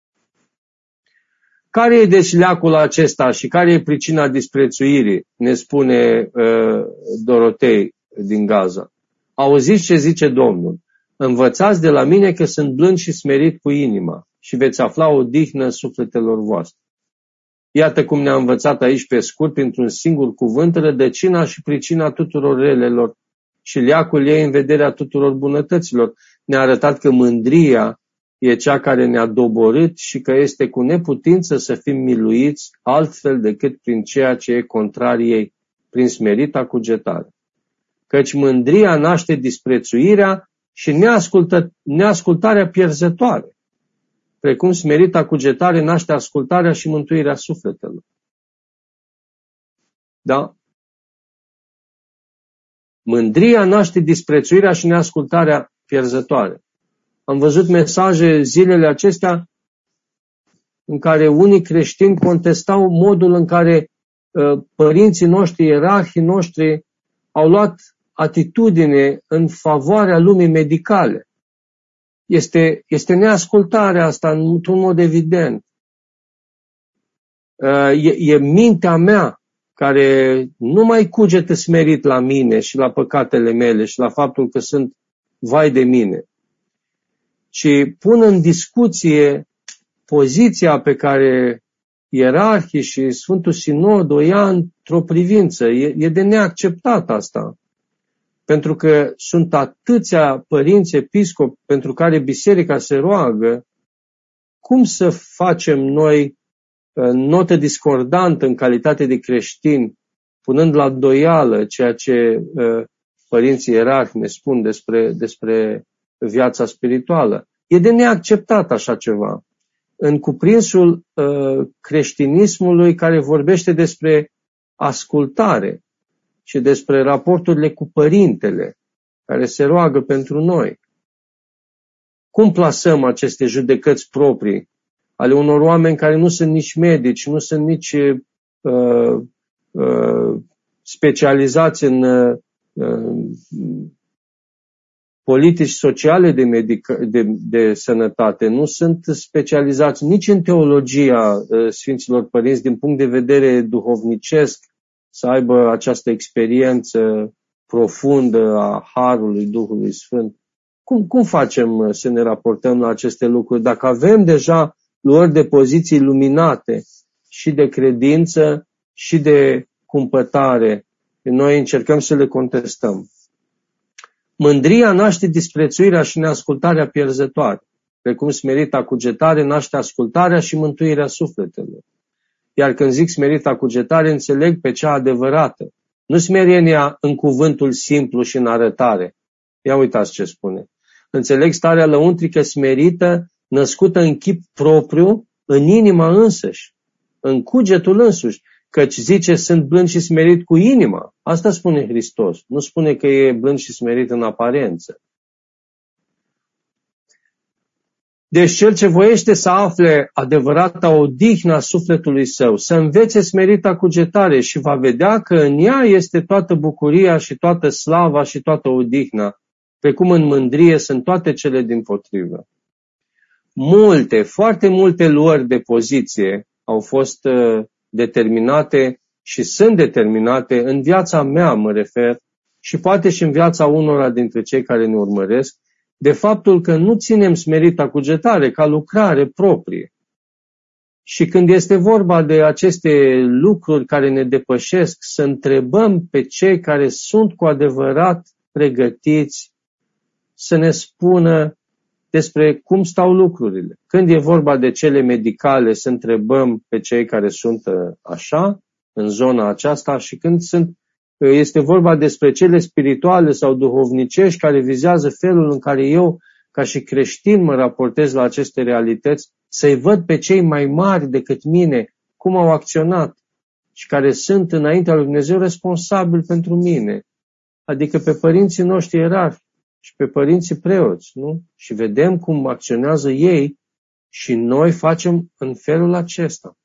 Care e deci leacul acesta și care e pricina disprețuirii, ne spune Dorotei din Gaza. Auziți ce zice Domnul: învățați de la mine că sunt blând și smerit cu inima și veți afla odihnă sufletelor voastre. Iată cum ne-a învățat aici pe scurt, printr-un singur cuvânt, rădăcina și pricina tuturor relelor și leacul ei în vederea tuturor bunătăților. Ne-a arătat că mândria e cea care ne-a doborât și că este cu neputință să fim miluiți altfel decât prin ceea ce e contrar ei, prin smerita cugetare. Căci mândria naște disprețuirea și neascultarea pierzătoare, precum smerita cugetare naște ascultarea și mântuirea sufletelor. Da? Mândria naște disprețuirea și neascultarea pierzătoare. Am văzut mesaje zilele acestea în care unii creștini contestau modul în care părinții noștri, ierarhii noștri au luat atitudine în favoarea lumii medicale. Este neascultarea asta într-un mod evident. E mintea mea care nu mai cugetă smerit la mine și la păcatele mele și la faptul că sunt vai de mine, ci pun în discuție poziția pe care ierarhii și Sfântul Sinod o ia într-o privință. E de neacceptat asta. Pentru că sunt atâția părinți episcopi pentru care biserica se roagă, cum să facem noi notă discordantă în calitate de creștini, punând la îndoială ceea ce părinții ierarhi ne spun despre viața spirituală? E de neacceptat așa ceva. În cuprinsul creștinismului care vorbește despre ascultare și despre raporturile cu părintele care se roagă pentru noi. Cum plasăm aceste judecăți proprii ale unor oameni care nu sunt nici medici, nu sunt nici specializați în politici sociale de sănătate, nu sunt specializați nici în teologia Sfinților Părinți din punct de vedere duhovnicesc, să aibă această experiență profundă a Harului Duhului Sfânt. Cum facem să ne raportăm la aceste lucruri? Dacă avem deja luări de poziții luminate și de credință și de cumpătare, noi încercăm să le contestăm. Mândria naște disprețuirea și neascultarea pierzătoare, precum smerita cugetare naște ascultarea și mântuirea sufletelor. Iar când zic smerita cugetare, înțeleg pe cea adevărată, nu smerenia în cuvântul simplu și în arătare. Ia uitați ce spune. Înțeleg starea lăuntrică smerită, născută în chip propriu, în inima însăși, în cugetul însuși, căci zice, sunt blând și smerit cu inima. Asta spune Hristos, nu spune că e blând și smerit în aparență. Deci cel ce voiește să afle adevărata odihnă a sufletului său, să învețe smerita cugetare și va vedea că în ea este toată bucuria și toată slava și toată odihna, precum în mândrie sunt toate cele dimpotrivă. Foarte multe luări de poziție au fost determinate și sunt determinate în viața mea, mă refer, și poate și în viața unora dintre cei care ne urmăresc, de faptul că nu ținem smerita cugetare ca lucrare proprie. Și când este vorba de aceste lucruri care ne depășesc, să întrebăm pe cei care sunt cu adevărat pregătiți să ne spună despre cum stau lucrurile. Când e vorba de cele medicale, să întrebăm pe cei care sunt așa, în zona aceasta, și când este vorba despre cele spirituale sau duhovnicești care vizează felul în care eu, ca și creștin, mă raportez la aceste realități, să-i văd pe cei mai mari decât mine, cum au acționat și care sunt înaintea lui Dumnezeu responsabili pentru mine, adică pe părinții noștri ierarhi și pe părinții preoți, nu? Și vedem cum acționează ei și noi facem în felul acesta.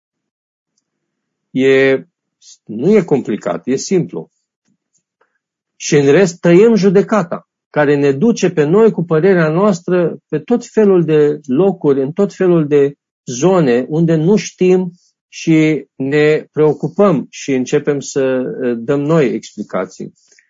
Nu e complicat, e simplu. Și în rest tăiem judecata, care ne duce pe noi cu părerea noastră pe tot felul de locuri, în tot felul de zone unde nu știm și ne preocupăm și începem să dăm noi explicații.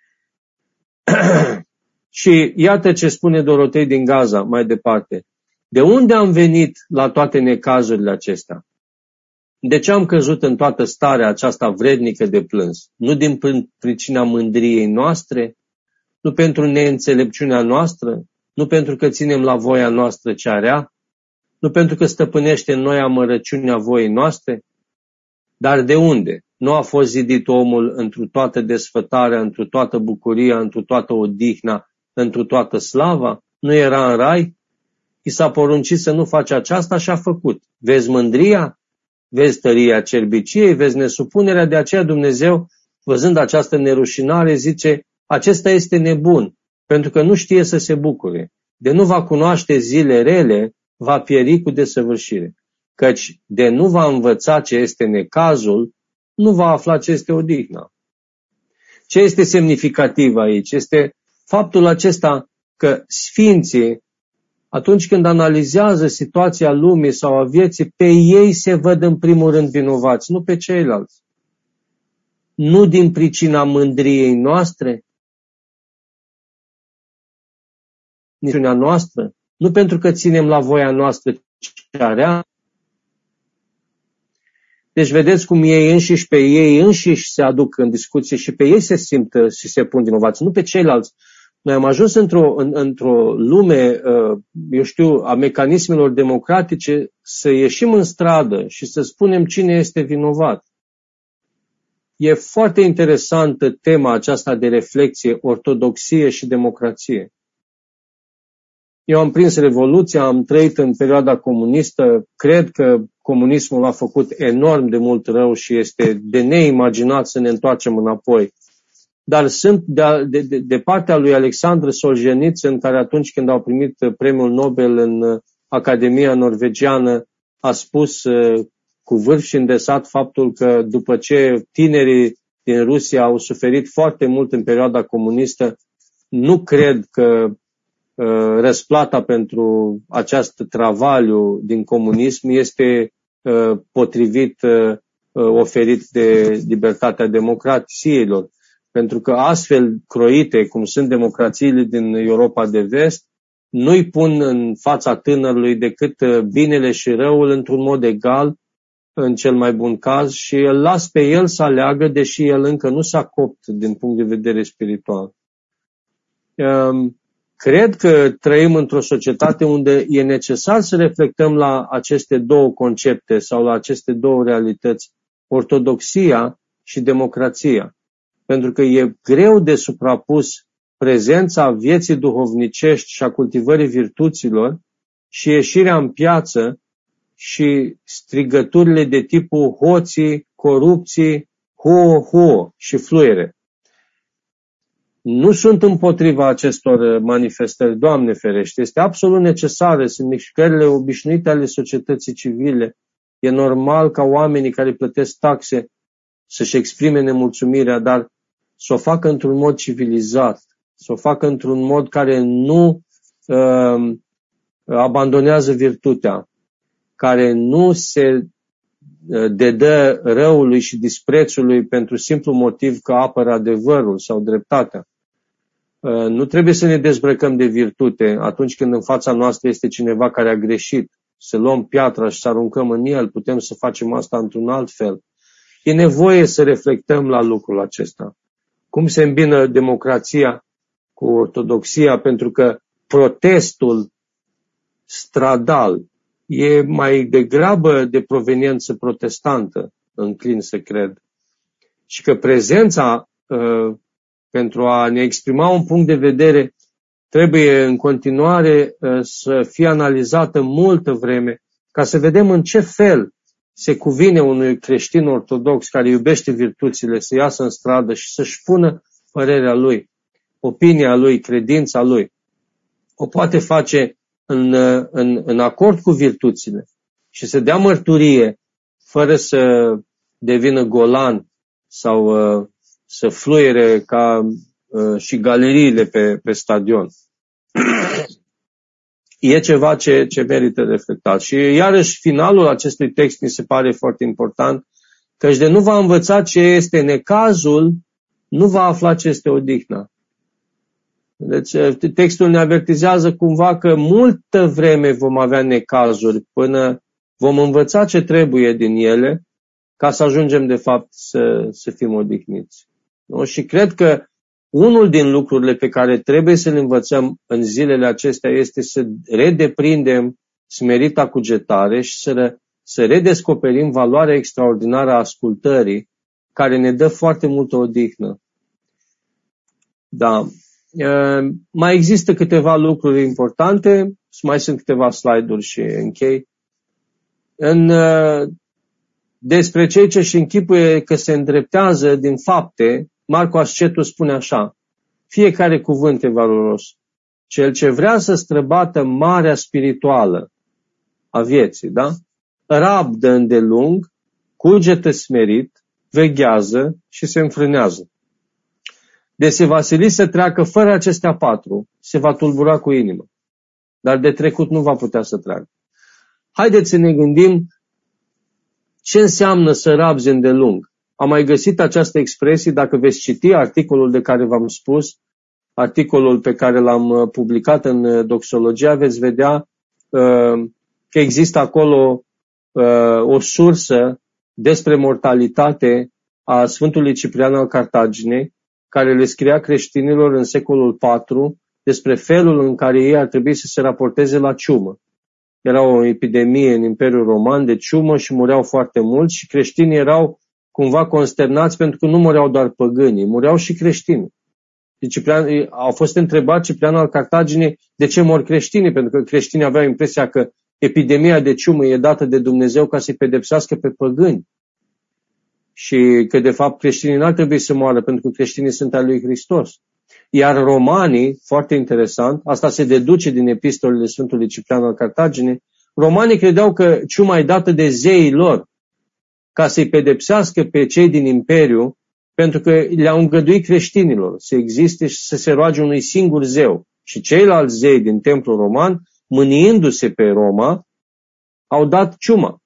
Și iată ce spune Dorotei din Gaza mai departe. De unde am venit la toate necazurile acestea? De ce am căzut în toată starea aceasta vrednică de plâns? Nu din pricina mândriei noastre, nu pentru neînțelepciunea noastră, nu pentru că ținem la voia noastră cea rea, nu pentru că stăpânește în noi amărăciunea voii noastre, dar de unde? Nu a fost zidit omul întru toată desfătarea, întru toată bucuria, întru toată odihna, întru toată slava? Nu era în rai? I s-a poruncit să nu face aceasta și a făcut. Vezi mândria? Vezi tăria cerbiciei? Vezi nesupunerea? De aceea Dumnezeu, văzând această nerușinare, zice, acesta este nebun, pentru că nu știe să se bucure. De nu va cunoaște zile rele, va pieri cu desăvârșire. Căci de nu va învăța ce este necazul, nu va afla ce este odihna. Ce este semnificativ aici? Este faptul acesta că sfinții, atunci când analizează situația lumii sau a vieții, pe ei se văd în primul rând vinovați, nu pe ceilalți. Nu din pricina mândriei noastre, niciunea noastră, nu pentru că ținem la voia noastră cea rea. Deci vedeți cum ei înșiși pe ei înșiși se aduc în discuție și pe ei se simt și se pun vinovați, nu pe ceilalți. Noi am ajuns într-o lume, eu știu, a mecanismelor democratice să ieșim în stradă și să spunem cine este vinovat. E foarte interesantă tema aceasta de reflexie, ortodoxie și democrație. Eu am prins Revoluția, am trăit în perioada comunistă, cred că comunismul a făcut enorm de mult rău și este de neimaginat să ne întoarcem înapoi. Dar sunt de partea lui Alexandru Solzhenitsyn, care atunci când au primit premiul Nobel în Academia Norvegiană, a spus cu vârf și îndesat faptul că după ce tinerii din Rusia au suferit foarte mult în perioada comunistă, nu cred că răsplata pentru acest travaliu din comunism este potrivit oferit de libertatea democrațiilor. Pentru că astfel croite, cum sunt democrațiile din Europa de Vest, nu-i pun în fața tânărului decât binele și răul într-un mod egal, în cel mai bun caz, și îl las pe el să aleagă, deși el încă nu s-a copt din punct de vedere spiritual. Cred că trăim într-o societate unde e necesar să reflectăm la aceste două concepte sau la aceste două realități, ortodoxia și democrația. Pentru că e greu de suprapus prezența vieții duhovnicești și a cultivării virtuților și ieșirea în piață și strigăturile de tipul hoții, corupții, ho și fluiere. Nu sunt împotriva acestor manifestări, Doamne ferește. Este absolut necesară, sunt mișcările obișnuite ale societății civile. E normal ca oamenii care plătesc taxe să-și exprime nemulțumirea, dar să o facă într-un mod civilizat, să o facă într-un mod care nu abandonează virtutea, care nu se dedă răului și disprețului pentru simplu motiv că apără adevărul sau dreptatea. Nu trebuie să ne dezbrăcăm de virtute atunci când în fața noastră este cineva care a greșit. Să luăm piatra și să aruncăm în el, putem să facem asta într-un alt fel. E nevoie să reflectăm la lucrul acesta. Cum se îmbină democrația cu ortodoxia? Pentru că protestul stradal e mai degrabă de proveniență protestantă, înclin să cred. Și că prezența pentru a ne exprima un punct de vedere trebuie în continuare să fie analizată multă vreme ca să vedem în ce fel se cuvine unui creștin ortodox care iubește virtuțile să iasă în stradă și să-și pună părerea lui, opinia lui, credința lui. O poate face în acord cu virtuțile și să dea mărturie fără să devină golan sau să fluiere ca și galeriile pe stadion. E ceva ce merită reflectat. Și iarăși finalul acestui text mi se pare foarte important, căci de nu va învăța ce este necazul, nu va afla ce este odihna. Deci textul ne avertizează cumva că multă vreme vom avea necazuri până vom învăța ce trebuie din ele ca să ajungem de fapt să fim odihniți. Nu? Și cred că unul din lucrurile pe care trebuie să le învățăm în zilele acestea este să redeprindem smerita cugetare și să redescoperim valoarea extraordinară a ascultării, care ne dă foarte multă odihnă. Da. Mai există câteva lucruri importante, mai sunt câteva slide-uri și închei. Despre cei ce își închipuie că se îndreptează din fapte, Marco Ascetu spune așa: fiecare cuvânt e valoros. Cel ce vrea să străbată marea spirituală a vieții, da? Rabdă îndelung, cugetă smerit, veghează și se înfrânează. De se va sili să treacă fără acestea patru, se va tulbura cu inimă, dar de trecut nu va putea să treacă. Haideți să ne gândim ce înseamnă să rabzi îndelung. Am mai găsit această expresie, dacă veți citi articolul de care v-am spus, articolul pe care l-am publicat în Doxologia, veți vedea că există acolo o sursă despre mortalitate a Sfântului Ciprian al Cartaginei, care le scria creștinilor în secolul IV despre felul în care ei ar trebui să se raporteze la ciumă. Era o epidemie în Imperiul Roman de ciumă și mureau foarte mulți și creștinii erau cumva consternați pentru că nu mureau doar păgânii, mureau și creștinii. Au fost întrebați Ciprian al Cartaginei de ce mor creștinii, pentru că creștinii aveau impresia că epidemia de ciumă e dată de Dumnezeu ca să-i pedepsească pe păgâni. Și că de fapt creștinii n-ar trebui să moară pentru că creștinii sunt al lui Hristos. Iar romanii, foarte interesant, asta se deduce din epistolele Sfântului Ciprian al Cartaginei, romanii credeau că ciuma e dată de zeii lor ca să-i pedepsească pe cei din imperiu, pentru că le-au îngăduit creștinilor să existe și să se roage unui singur zeu. Și ceilalți zei din templul roman, mâniindu-se pe Roma, au dat ciuma.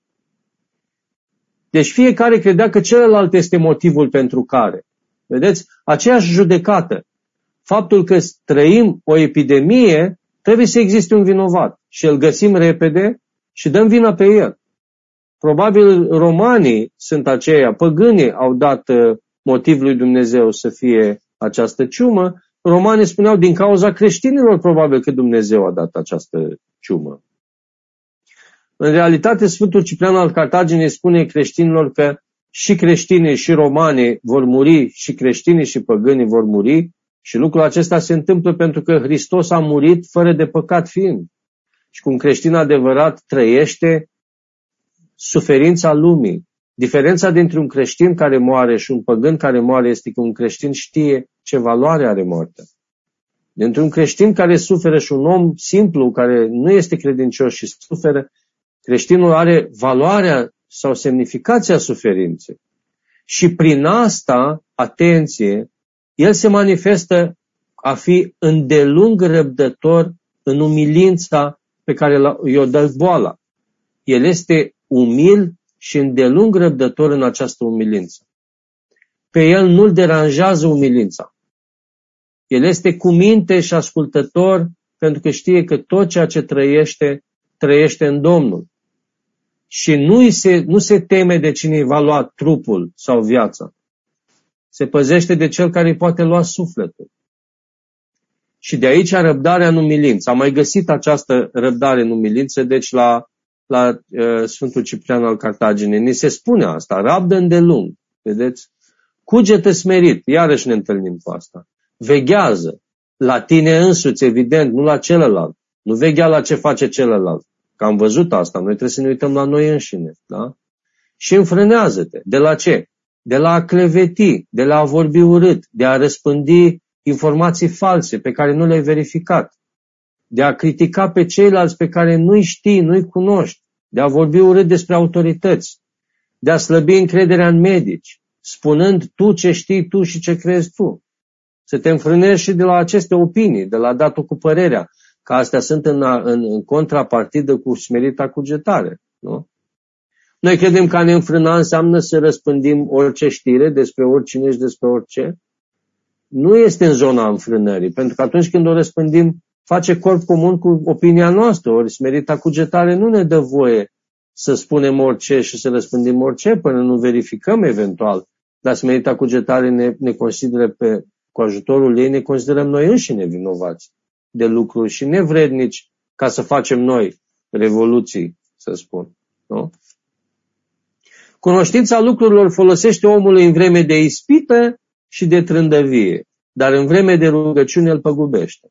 Deci fiecare credea că celălalt este motivul pentru care. Vedeți? Aceeași judecată. Faptul că trăim o epidemie, trebuie să existe un vinovat. Și îl găsim repede și dăm vina pe el. Probabil romanii sunt aceia, păgânii au dat motiv lui Dumnezeu să fie această ciumă. Romanii spuneau din cauza creștinilor probabil că Dumnezeu a dat această ciumă. În realitate, Sfântul Ciprian al Cartaginei spune creștinilor că și creștinii și romanii vor muri, și creștinii și păgânii vor muri, și lucrul acesta se întâmplă pentru că Hristos a murit fără de păcat fiind. Și cum creștin adevărat trăiește suferința lumii. Diferența dintre un creștin care moare și un păgân care moare este că un creștin știe ce valoare are moartea. Dintre un creștin care suferă și un om simplu care nu este credincios și suferă, creștinul are valoarea sau semnificația suferinței. Și prin asta, atenție, el se manifestă a fi îndelung răbdător în umilința pe care i-o dă boala. El este umil și îndelung răbdător în această umilință. Pe el nu-l deranjează umilința. El este cu minte și ascultător pentru că știe că tot ceea ce trăiește în Domnul. Și nu se teme de cine îi va lua trupul sau viața. Se păzește de cel care îi poate lua sufletul. Și de aici răbdarea în umilință. Am mai găsit această răbdare în umilință, deci la Sfântul Ciprian al Cartaginei. Ni se spune asta, rabdă îndelung. Vedeți? Cugetă smerit, iarăși ne întâlnim cu asta. Veghează la tine însuți, evident, nu la celălalt. Nu veghea la ce face celălalt. Că am văzut asta, noi trebuie să ne uităm la noi înșine. Da? Și înfrânează-te. De la ce? De la a cleveti, de la a vorbi urât, de a răspândi informații false pe care nu le-ai verificat, de a critica pe ceilalți pe care nu-i știi, nu-i cunoști, de a vorbi urât despre autorități, de a slăbi încrederea în medici, spunând tu ce știi tu și ce crezi tu. Să te înfrânești și de la aceste opinii, de la datul cu părerea, că astea sunt în contrapartidă cu smerita cugetare. Nu? Noi credem că a ne înfrâna înseamnă să răspândim orice știre despre oricine și despre orice. Nu este în zona înfrânării, pentru că atunci când o răspândim, face corp comun cu opinia noastră, ori smerita cugetare nu ne dă voie să spunem orice și să răspândim orice până nu verificăm eventual. Dar Smerita Cugetare ne consideră cu ajutorul ei, ne considerăm noi înșine vinovați de lucruri și nevrednici ca să facem noi revoluții, să spun. Nu? Cunoștința lucrurilor folosește omului în vreme de ispită și de trândăvie, dar în vreme de rugăciune îl păgubește.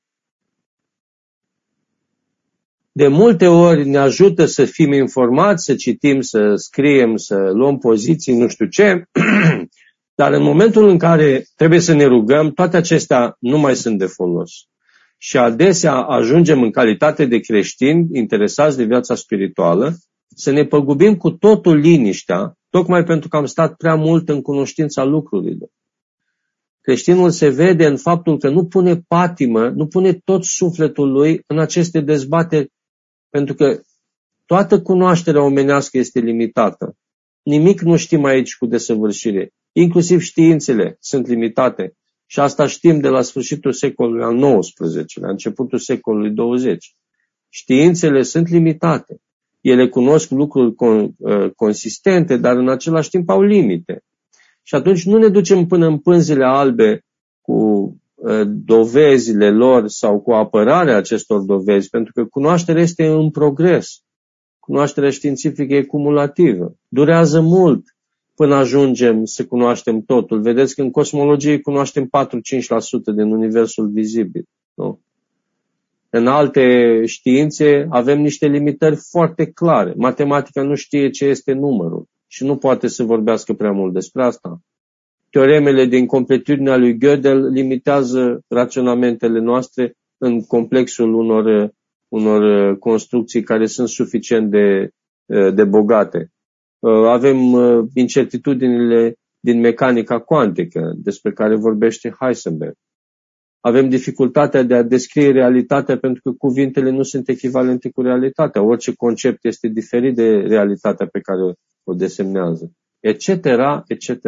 De multe ori ne ajută să fim informați, să citim, să scriem, să luăm poziții, nu știu ce, dar în momentul în care trebuie să ne rugăm, toate acestea nu mai sunt de folos. Și adesea ajungem în calitate de creștini interesați de viața spirituală să ne păgubim cu totul liniștea, tocmai pentru că am stat prea mult în cunoștința lucrurilor. Creștinul se vede în faptul că nu pune patimă, nu pune tot sufletul lui în aceste dezbateri, pentru că toată cunoașterea omenească este limitată. Nimic nu știm aici cu desăvârșire. Inclusiv științele sunt limitate. Și asta știm de la sfârșitul secolului al XIX-lea, începutul secolului 20. Științele sunt limitate. Ele cunosc lucruri consistente, dar în același timp au limite. Și atunci nu ne ducem până în pânzele albe cu dovezile lor sau cu apărarea acestor dovezi, pentru că cunoașterea este în progres. Cunoașterea științifică e cumulativă. Durează mult până ajungem să cunoaștem totul. Vedeți că în cosmologie cunoaștem 4-5% din universul vizibil. Nu? În alte științe avem niște limitări foarte clare. Matematica nu știe ce este numărul și nu poate să vorbească prea mult despre asta. Teoremele din completitudinea lui Gödel limitează raționamentele noastre în complexul unor construcții care sunt suficient de bogate. Avem incertitudinile din mecanica cuantică, despre care vorbește Heisenberg. Avem dificultatea de a descrie realitatea pentru că cuvintele nu sunt echivalente cu realitatea. Orice concept este diferit de realitatea pe care o desemnează. Etc., etc.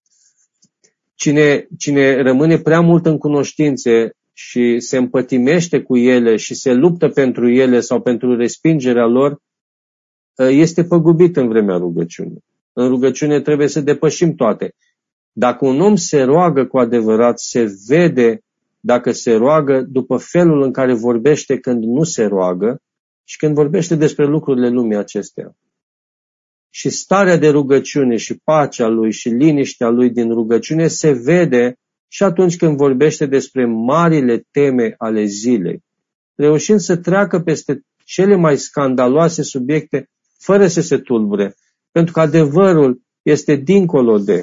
Cine rămâne prea mult în cunoștințe și se împătimește cu ele și se luptă pentru ele sau pentru respingerea lor, este păgubit în vremea rugăciunii. În rugăciune trebuie să depășim toate. Dacă un om se roagă cu adevărat, se vede dacă se roagă după felul în care vorbește când nu se roagă și când vorbește despre lucrurile lumii acesteia. Și starea de rugăciune și pacea lui și liniștea lui din rugăciune se vede și atunci când vorbește despre marile teme ale zilei, reușind să treacă peste cele mai scandaloase subiecte fără să se tulbure, pentru că adevărul este dincolo de.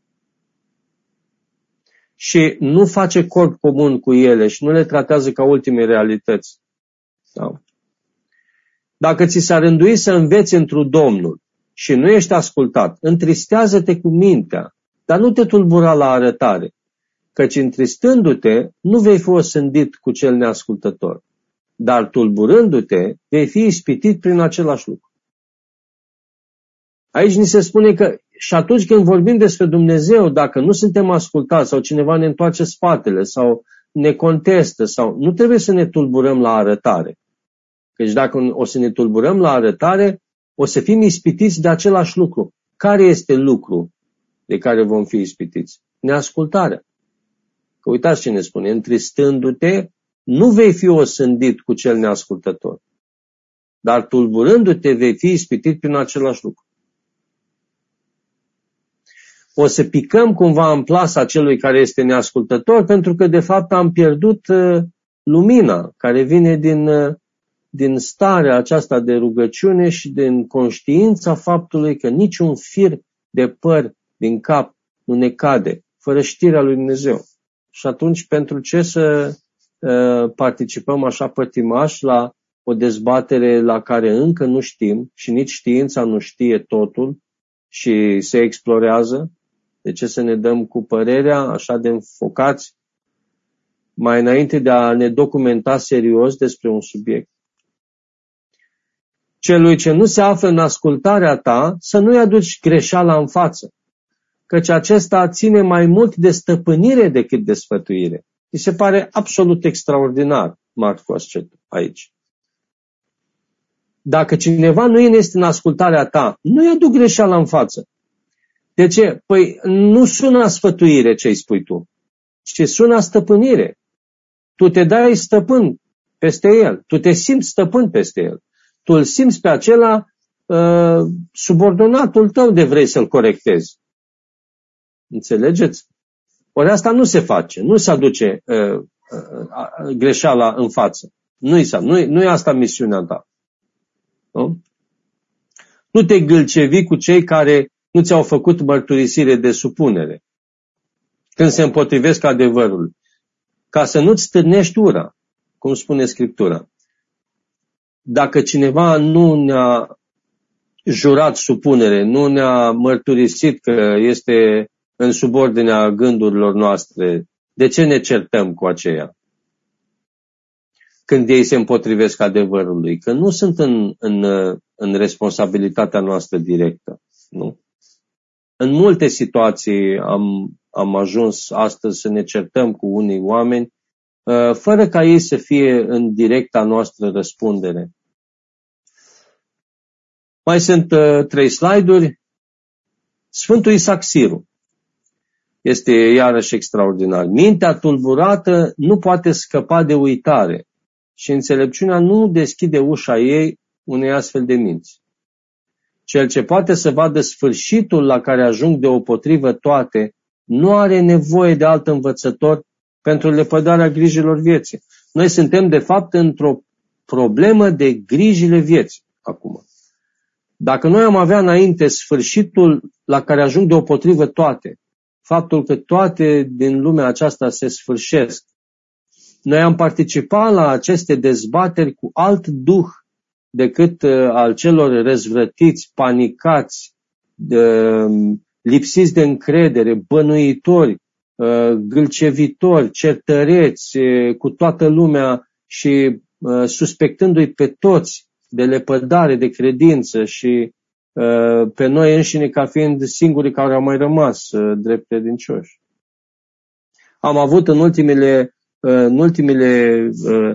Și nu face corp comun cu ele și nu le tratează ca ultime realități. Da. Dacă ți s-a rânduit să înveți întru Domnul și nu ești ascultat, întristează-te cu mintea, dar nu te tulbura la arătare, căci întristându-te nu vei fi osândit cu cel neascultător, dar tulburându-te vei fi ispitit prin același lucru. Aici ni se spune că și atunci când vorbim despre Dumnezeu, dacă nu suntem ascultați sau cineva ne întoarce spatele sau ne contestă, sau nu trebuie să ne tulburăm la arătare. Căci dacă o să ne tulburăm la arătare, o să fim ispitiți de același lucru. Care este lucru de care vom fi ispitiți? Neascultarea. Că uitați ce ne spune, întristându-te, nu vei fi osândit cu cel neascultător, dar tulburându-te vei fi ispitit prin același lucru. O să picăm cumva în plasa celui care este neascultător, pentru că de fapt am pierdut lumina care vine din starea aceasta de rugăciune și din conștiința faptului că niciun fir de păr din cap nu ne cade, fără știrea lui Dumnezeu. Și atunci pentru ce să participăm așa pătimași la o dezbatere la care încă nu știm și nici știința nu știe totul și se explorează? De ce să ne dăm cu părerea așa de înfocați mai înainte de a ne documenta serios despre un subiect? Celui ce nu se află în ascultarea ta, să nu-i aduci greșeala în față, căci acesta ține mai mult de stăpânire decât de sfătuire. Mi se pare absolut extraordinar Marcu Ascetu aici. Dacă cineva nu este în ascultarea ta, nu-i aduc greșeala în față. De ce? Păi nu sună sfătuire ce îi spui tu, ci sună stăpânire. Tu te dai stăpân peste el, tu te simți stăpân peste el. Tu îl simți pe acela subordonatul tău de vrei să-l corectezi. Înțelegeți? Ori asta nu se face, nu se aduce greșeala în față. Nu e asta misiunea ta. Nu? Nu te gâlcevi cu cei care nu ți-au făcut mărturisire de supunere când se împotrivesc adevărului, ca să nu-ți stârnești ura, cum spune Scriptura. Dacă cineva nu ne-a jurat supunere, nu ne-a mărturisit că este în subordinea gândurilor noastre, de ce ne certăm cu aceia? Când ei se împotrivesc adevărului, că nu sunt în responsabilitatea noastră directă. Nu? În multe situații am ajuns astăzi să ne certăm cu unii oameni, fără ca ei să fie în directa noastră răspundere. Mai sunt 3 slide-uri. Sfântul Isaac Siru este iarăși extraordinar. Mintea tulburată nu poate scăpa de uitare și înțelepciunea nu deschide ușa ei unei astfel de minți. Cel ce poate să vadă sfârșitul la care ajung deopotrivă toate, nu are nevoie de alt învățător pentru lepădarea grijilor vieții. Noi suntem, de fapt, într-o problemă de grijile vieții acum. Dacă noi am avea înainte sfârșitul la care ajung deopotrivă toate, faptul că toate din lumea aceasta se sfârșesc, noi am participat la aceste dezbateri cu alt duh decât al celor răzvrătiți, panicați, lipsiți de încredere, bănuitori, gâlcevitori, certăreți cu toată lumea și suspectându-i pe toți de lepădare, de credință și pe noi înșine ca fiind singurii care au mai rămas drept credincioși. Am avut în ultimele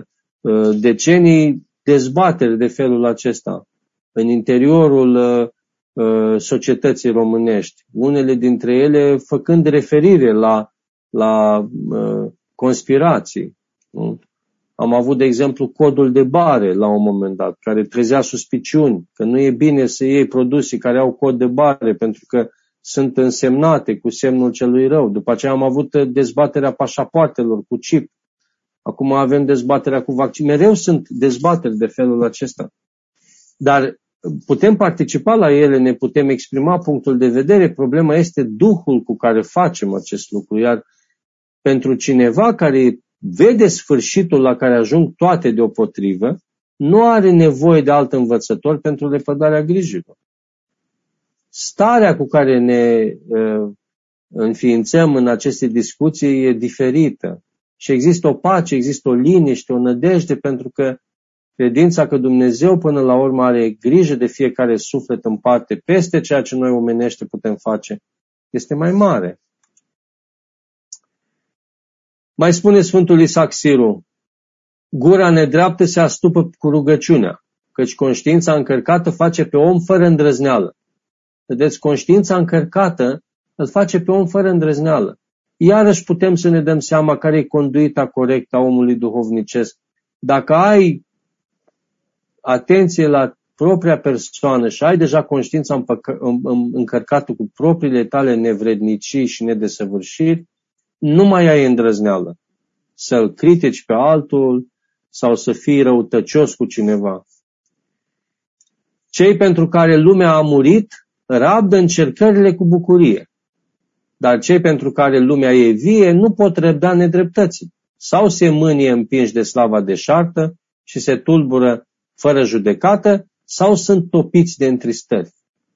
decenii dezbateri de felul acesta în interiorul societății românești, unele dintre ele făcând referire la conspirații. Nu? Am avut, de exemplu, codul de bare la un moment dat, care trezea suspiciuni că nu e bine să iei produse care au cod de bare pentru că sunt însemnate cu semnul celui rău. După aceea am avut dezbaterea pașapoartelor cu chip. Acum avem dezbaterea cu vaccin. Mereu sunt dezbateri de felul acesta. Dar putem participa la ele, ne putem exprima punctul de vedere. Problema este duhul cu care facem acest lucru. Iar pentru cineva care vede sfârșitul la care ajung toate deopotrivă, nu are nevoie de alt învățător pentru lepădarea grijilor. Starea cu care ne înființăm în aceste discuții e diferită. Și există o pace, există o liniște, o nădejde, pentru că credința că Dumnezeu până la urmă are grijă de fiecare suflet în parte, peste ceea ce noi omenește putem face, este mai mare. Mai spune Sfântul Isaac Siru, gura nedreaptă se astupă cu rugăciunea, căci conștiința încărcată face pe om fără îndrăzneală. Vedeți, conștiința încărcată îl face pe om fără îndrăzneală. Iarăși putem să ne dăm seama care e conduita corectă a omului duhovnicesc. Dacă ai atenție la propria persoană și ai deja conștiința încărcată cu propriile tale nevrednicii și nedesăvârșiri, nu mai ai îndrăzneală să-l critici pe altul sau să fii răutăcios cu cineva. Cei pentru care lumea a murit rabdă încercările cu bucurie, dar cei pentru care lumea e vie nu pot răbda nedreptății. Sau se mânie împinși de slava deșartă și se tulbură fără judecată, sau sunt topiți de întristări.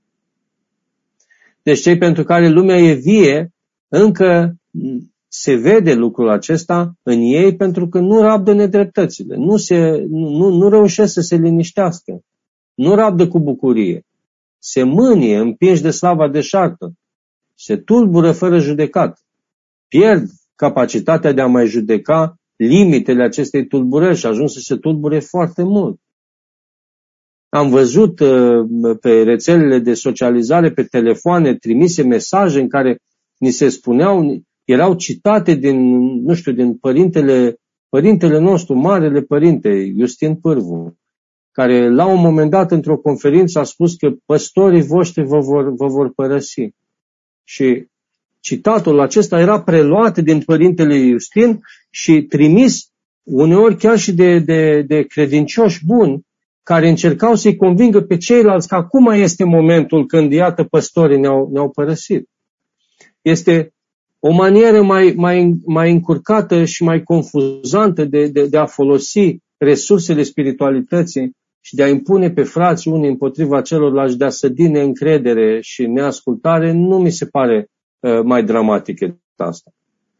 Deci cei pentru care lumea e vie, încă se vede lucrul acesta în ei pentru că nu rabdă nedreptățile, nu reușesc să se liniștească, nu rabdă cu bucurie, se mânie împinși de slava deșartă, se tulbură fără judecată, pierd capacitatea de a mai judeca limitele acestei tulburări și ajung să se tulbure foarte mult. Am văzut pe rețelele de socializare, pe telefoane, trimise mesaje în care ni se spuneau, erau citate din părintele nostru, Marele Părinte, Iustin Pârvu, care la un moment dat într-o conferință a spus că păstorii voștri vă vor părăsi. Și citatul acesta era preluat din Părintele Iustin și trimis uneori chiar și de credincioși buni, care încercau să-i convingă pe ceilalți că acum este momentul când, iată, păstorii ne-au părăsit. Este o manieră mai încurcată și mai confuzantă de a folosi resursele spiritualității și de a impune pe frații unii împotriva celorlalți, de a sădi neîncredere și neascultare. Nu mi se pare mai dramatic asta.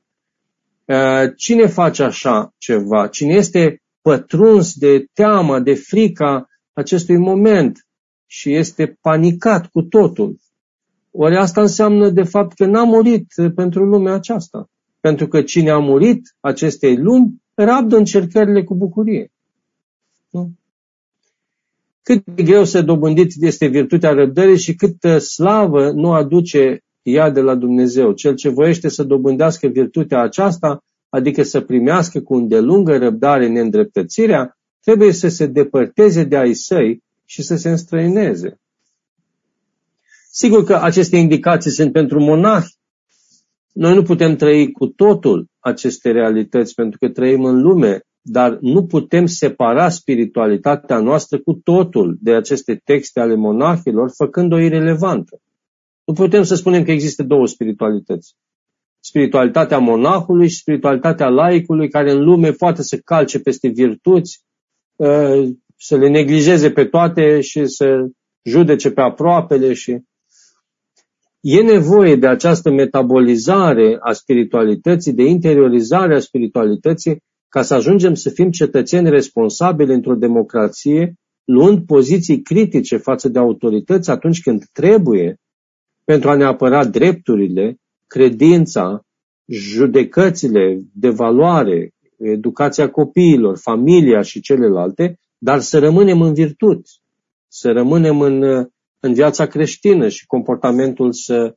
Cine face așa ceva? Cine este pătruns de teama, de frica acestui moment și este panicat cu totul? Ori asta înseamnă de fapt că n-a murit pentru lumea aceasta. Pentru că cine a murit acestei lumi rabdă încercările cu bucurie. Nu? Cât de greu să dobândiți este virtutea răbdării și câtă slavă nu aduce ea de la Dumnezeu. Cel ce voiește să dobândească virtutea aceasta, adică să primească cu îndelungă răbdare neîndreptățirea, trebuie să se depărteze de ai săi și să se înstrăineze. Sigur că aceste indicații sunt pentru monahi. Noi nu putem trăi cu totul aceste realități pentru că trăim în lume, dar nu putem separa spiritualitatea noastră cu totul de aceste texte ale monahilor, făcând-o irelevantă. Nu putem să spunem că există două spiritualități. Spiritualitatea monahului și spiritualitatea laicului, care în lume poate să calce peste virtuți, să le neglijeze pe toate și să judece pe aproapele. Și e nevoie de această metabolizare a spiritualității, de interiorizare a spiritualității, ca să ajungem să fim cetățeni responsabili într-o democrație, luând poziții critice față de autorități atunci când trebuie, pentru a ne apăra drepturile, credința, judecățile de valoare, educația copiilor, familia și celelalte, dar să rămânem în virtuți, să rămânem în viața creștină și comportamentul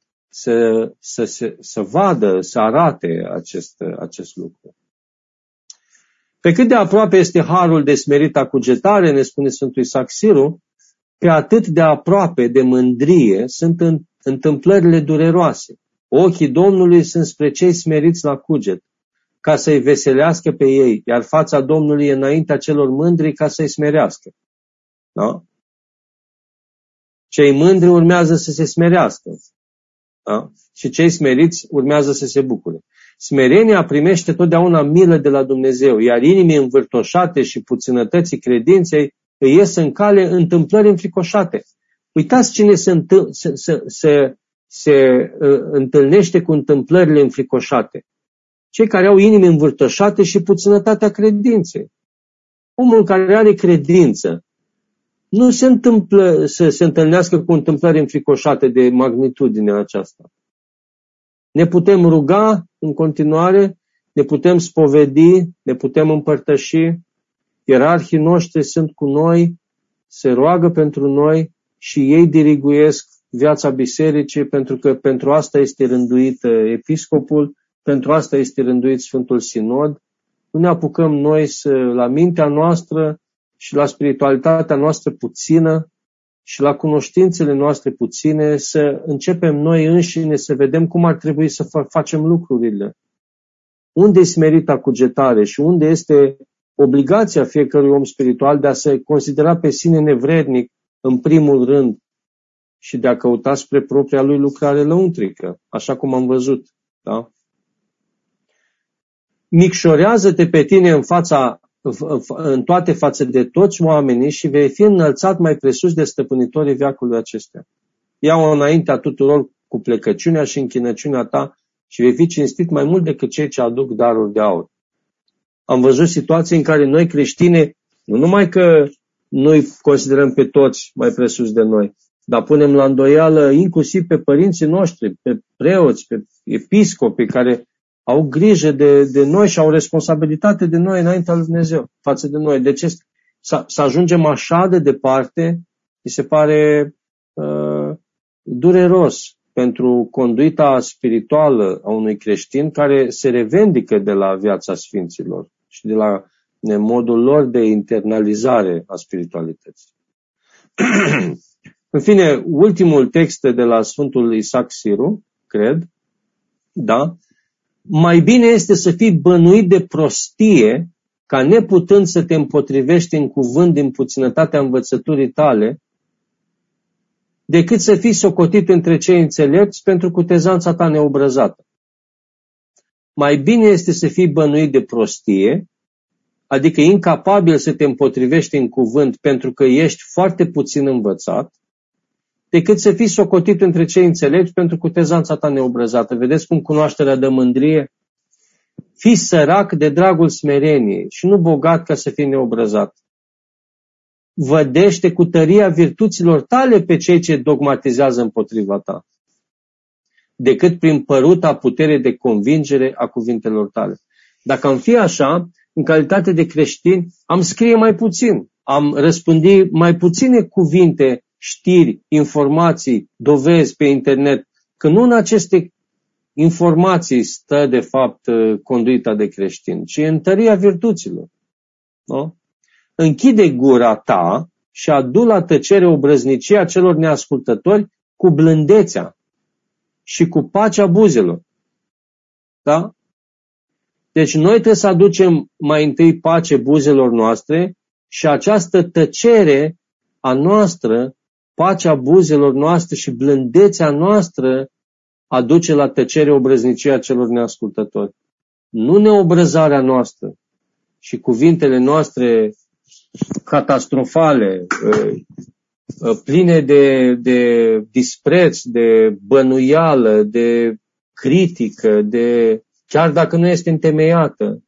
să vadă, să arate acest lucru. Pe cât de aproape este harul de smerită cugetare, ne spune Sfântul Isaac Siru, pe atât de aproape de mândrie sunt întâmplările dureroase. Ochii Domnului sunt spre cei smeriți la cuget, ca să-i veselească pe ei, iar fața Domnului e înaintea celor mândri ca să-i smerească. Da? Cei mândri urmează să se smerească. Da? Și cei smeriți urmează să se bucure. Smerenia primește totdeauna milă de la Dumnezeu, iar inimii învârtoșate și puținătății credinței îi ies în cale întâmplări înfricoșate. Uitați cine se întâlnește cu întâmplările înfricoșate. Cei care au inimi învârtoșate și puținătatea credinței. Omul care are credință nu se întâmplă să se întâlnească cu întâmplări înfricoșate de magnitudinea aceasta. Ne putem ruga în continuare, ne putem spovedi, ne putem împărtăși, ierarhii noștri sunt cu noi, se roagă pentru noi și ei diriguiesc viața bisericii, pentru că pentru asta este rânduit episcopul, pentru asta este rânduit Sfântul Sinod. Nu ne apucăm noi la mintea noastră și la spiritualitatea noastră puțină și la cunoștințele noastre puține să începem noi înșine să vedem cum ar trebui să facem lucrurile. Unde este smerita cugetare și unde este obligația fiecărui om spiritual de a se considera pe sine nevrednic în primul rând și de a căuta spre propria lui lucrare lăuntrică, așa cum am văzut. Da? Micșorează-te pe tine în toate față de toți oamenii și vei fi înălțat mai presus de stăpânitorii veacului acestea. Ia-o înaintea tuturor cu plecăciunea și închinăciunea ta și vei fi cinstit mai mult decât cei ce aduc daruri de aur. Am văzut situații în care noi creștini, nu numai că noi considerăm pe toți mai presus de noi, dar punem la îndoială inclusiv pe părinții noștri, pe preoți, pe episcopi care au grijă de noi și au responsabilitate de noi înaintea lui Dumnezeu, față de noi. De ce să ajungem așa de departe mi se pare dureros pentru conduita spirituală a unui creștin care se revendică de la viața sfinților și de la modul lor de internalizare a spiritualității. În fine, ultimul text de la Sfântul Isaac Siru, cred, da? Mai bine este să fii bănuit de prostie, ca neputând să te împotrivești în cuvânt din puținătatea învățăturii tale, decât să fii socotit între cei înțelepți pentru cutezanța ta neobrăzată. Mai bine este să fii bănuit de prostie, adică incapabil să te împotrivești în cuvânt pentru că ești foarte puțin învățat, decât să fii socotit între cei înțelepți pentru cutezanța ta neobrăzată. Vedeți cum cunoașterea dă mândrie? Fii sărac de dragul smereniei și nu bogat ca să fii neobrăzat. Vădește cu tăria virtuților tale pe cei ce dogmatizează împotriva ta, decât prin păruta putere de convingere a cuvintelor tale. Dacă am fi așa, în calitate de creștin, am scrie mai puțin, am răspândi mai puține cuvinte, știri, informații, dovezi pe internet, că nu în aceste informații stă, de fapt, conduita de creștin, ci în tăria virtuților. Nu? Închide gura ta și adu la tăcere obrăznicia celor neascultători cu blândețea și cu pacea buzelor. Da? Deci noi trebuie să aducem mai întâi pace buzelor noastre și această tăcere a noastră, pacea buzelor noastre și blândețea noastră aduce la tăcere obrăznicia celor neascultători. Nu neobrăzarea noastră și cuvintele noastre catastrofale, pline de dispreț, de bănuială, de critică, chiar dacă nu este întemeiată,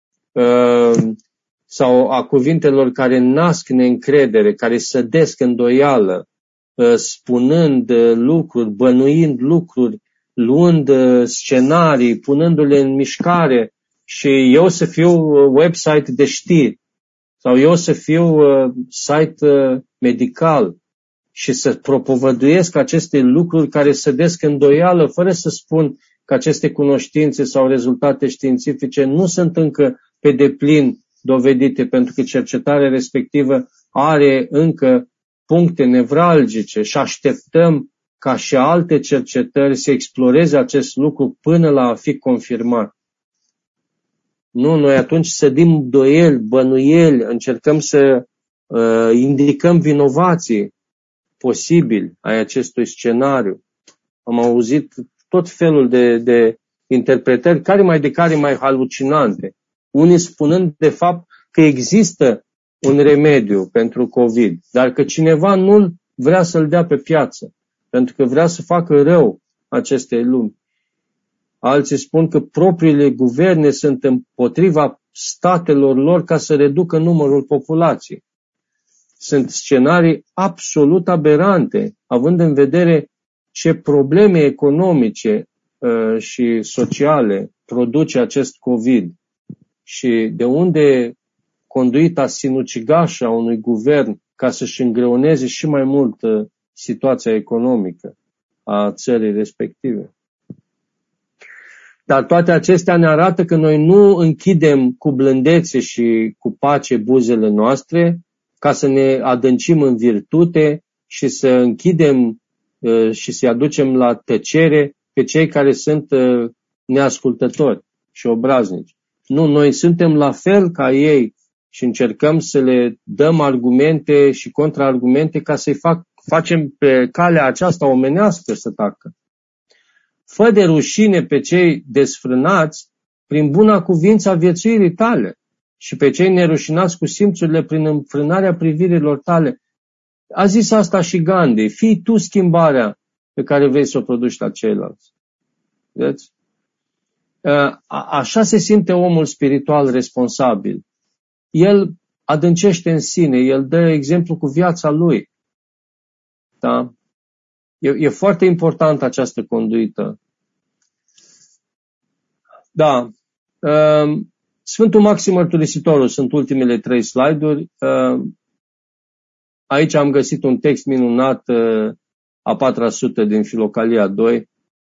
sau a cuvintelor care nasc neîncredere, care sădesc îndoială, spunând lucruri, bănuind lucruri, luând scenarii, punându-le în mișcare și eu să fiu website de știri sau eu să fiu site medical și să propovăduiesc aceste lucruri care sădesc îndoială fără să spun că aceste cunoștințe sau rezultate științifice nu sunt încă pe deplin dovedite, pentru că cercetarea respectivă are încă puncte nevralgice și așteptăm ca și alte cercetări să exploreze acest lucru până la a fi confirmat. Nu, noi atunci sădim doieli, bănuieli, încercăm să indicăm vinovații posibili ai acestui scenariu. Am auzit tot felul de interpretări, care mai halucinante. Unii spunând de fapt că există un remediu pentru COVID, dar că cineva nu vrea să-l dea pe piață, pentru că vrea să facă rău acestei lumi. Alții spun că propriile guverne sunt împotriva statelor lor ca să reducă numărul populației. Sunt scenarii absolut aberante, având în vedere ce probleme economice și sociale produce acest COVID și de unde conduita sinucigașă a unui guvern ca să-și îngreuneze și mai mult situația economică a țării respective. Dar toate acestea ne arată că noi nu închidem cu blândețe și cu pace buzele noastre ca să ne adâncim în virtute și să închidem și să-i aducem la tăcere pe cei care sunt neascultători și obraznici. Nu, noi suntem la fel ca ei și încercăm să le dăm argumente și contraargumente ca să-i facem pe calea aceasta omenească să tacă. Fă de rușine pe cei desfrânați prin buna cuvință a viețuirii tale și pe cei nerușinați cu simțurile prin înfrânarea privirilor tale. A zis asta și Gandhi, fii tu schimbarea pe care vrei să o produci la ceilalți. Vedeți? Așa se simte omul spiritual responsabil. El adâncește în sine, el dă exemplu cu viața lui. Da? E foarte importantă această conduită. Da. Sfântul Maxim Mărturisitorul, sunt ultimele 3 slide-uri. Aici am găsit un text minunat, a 4 sută din Filocalia 2.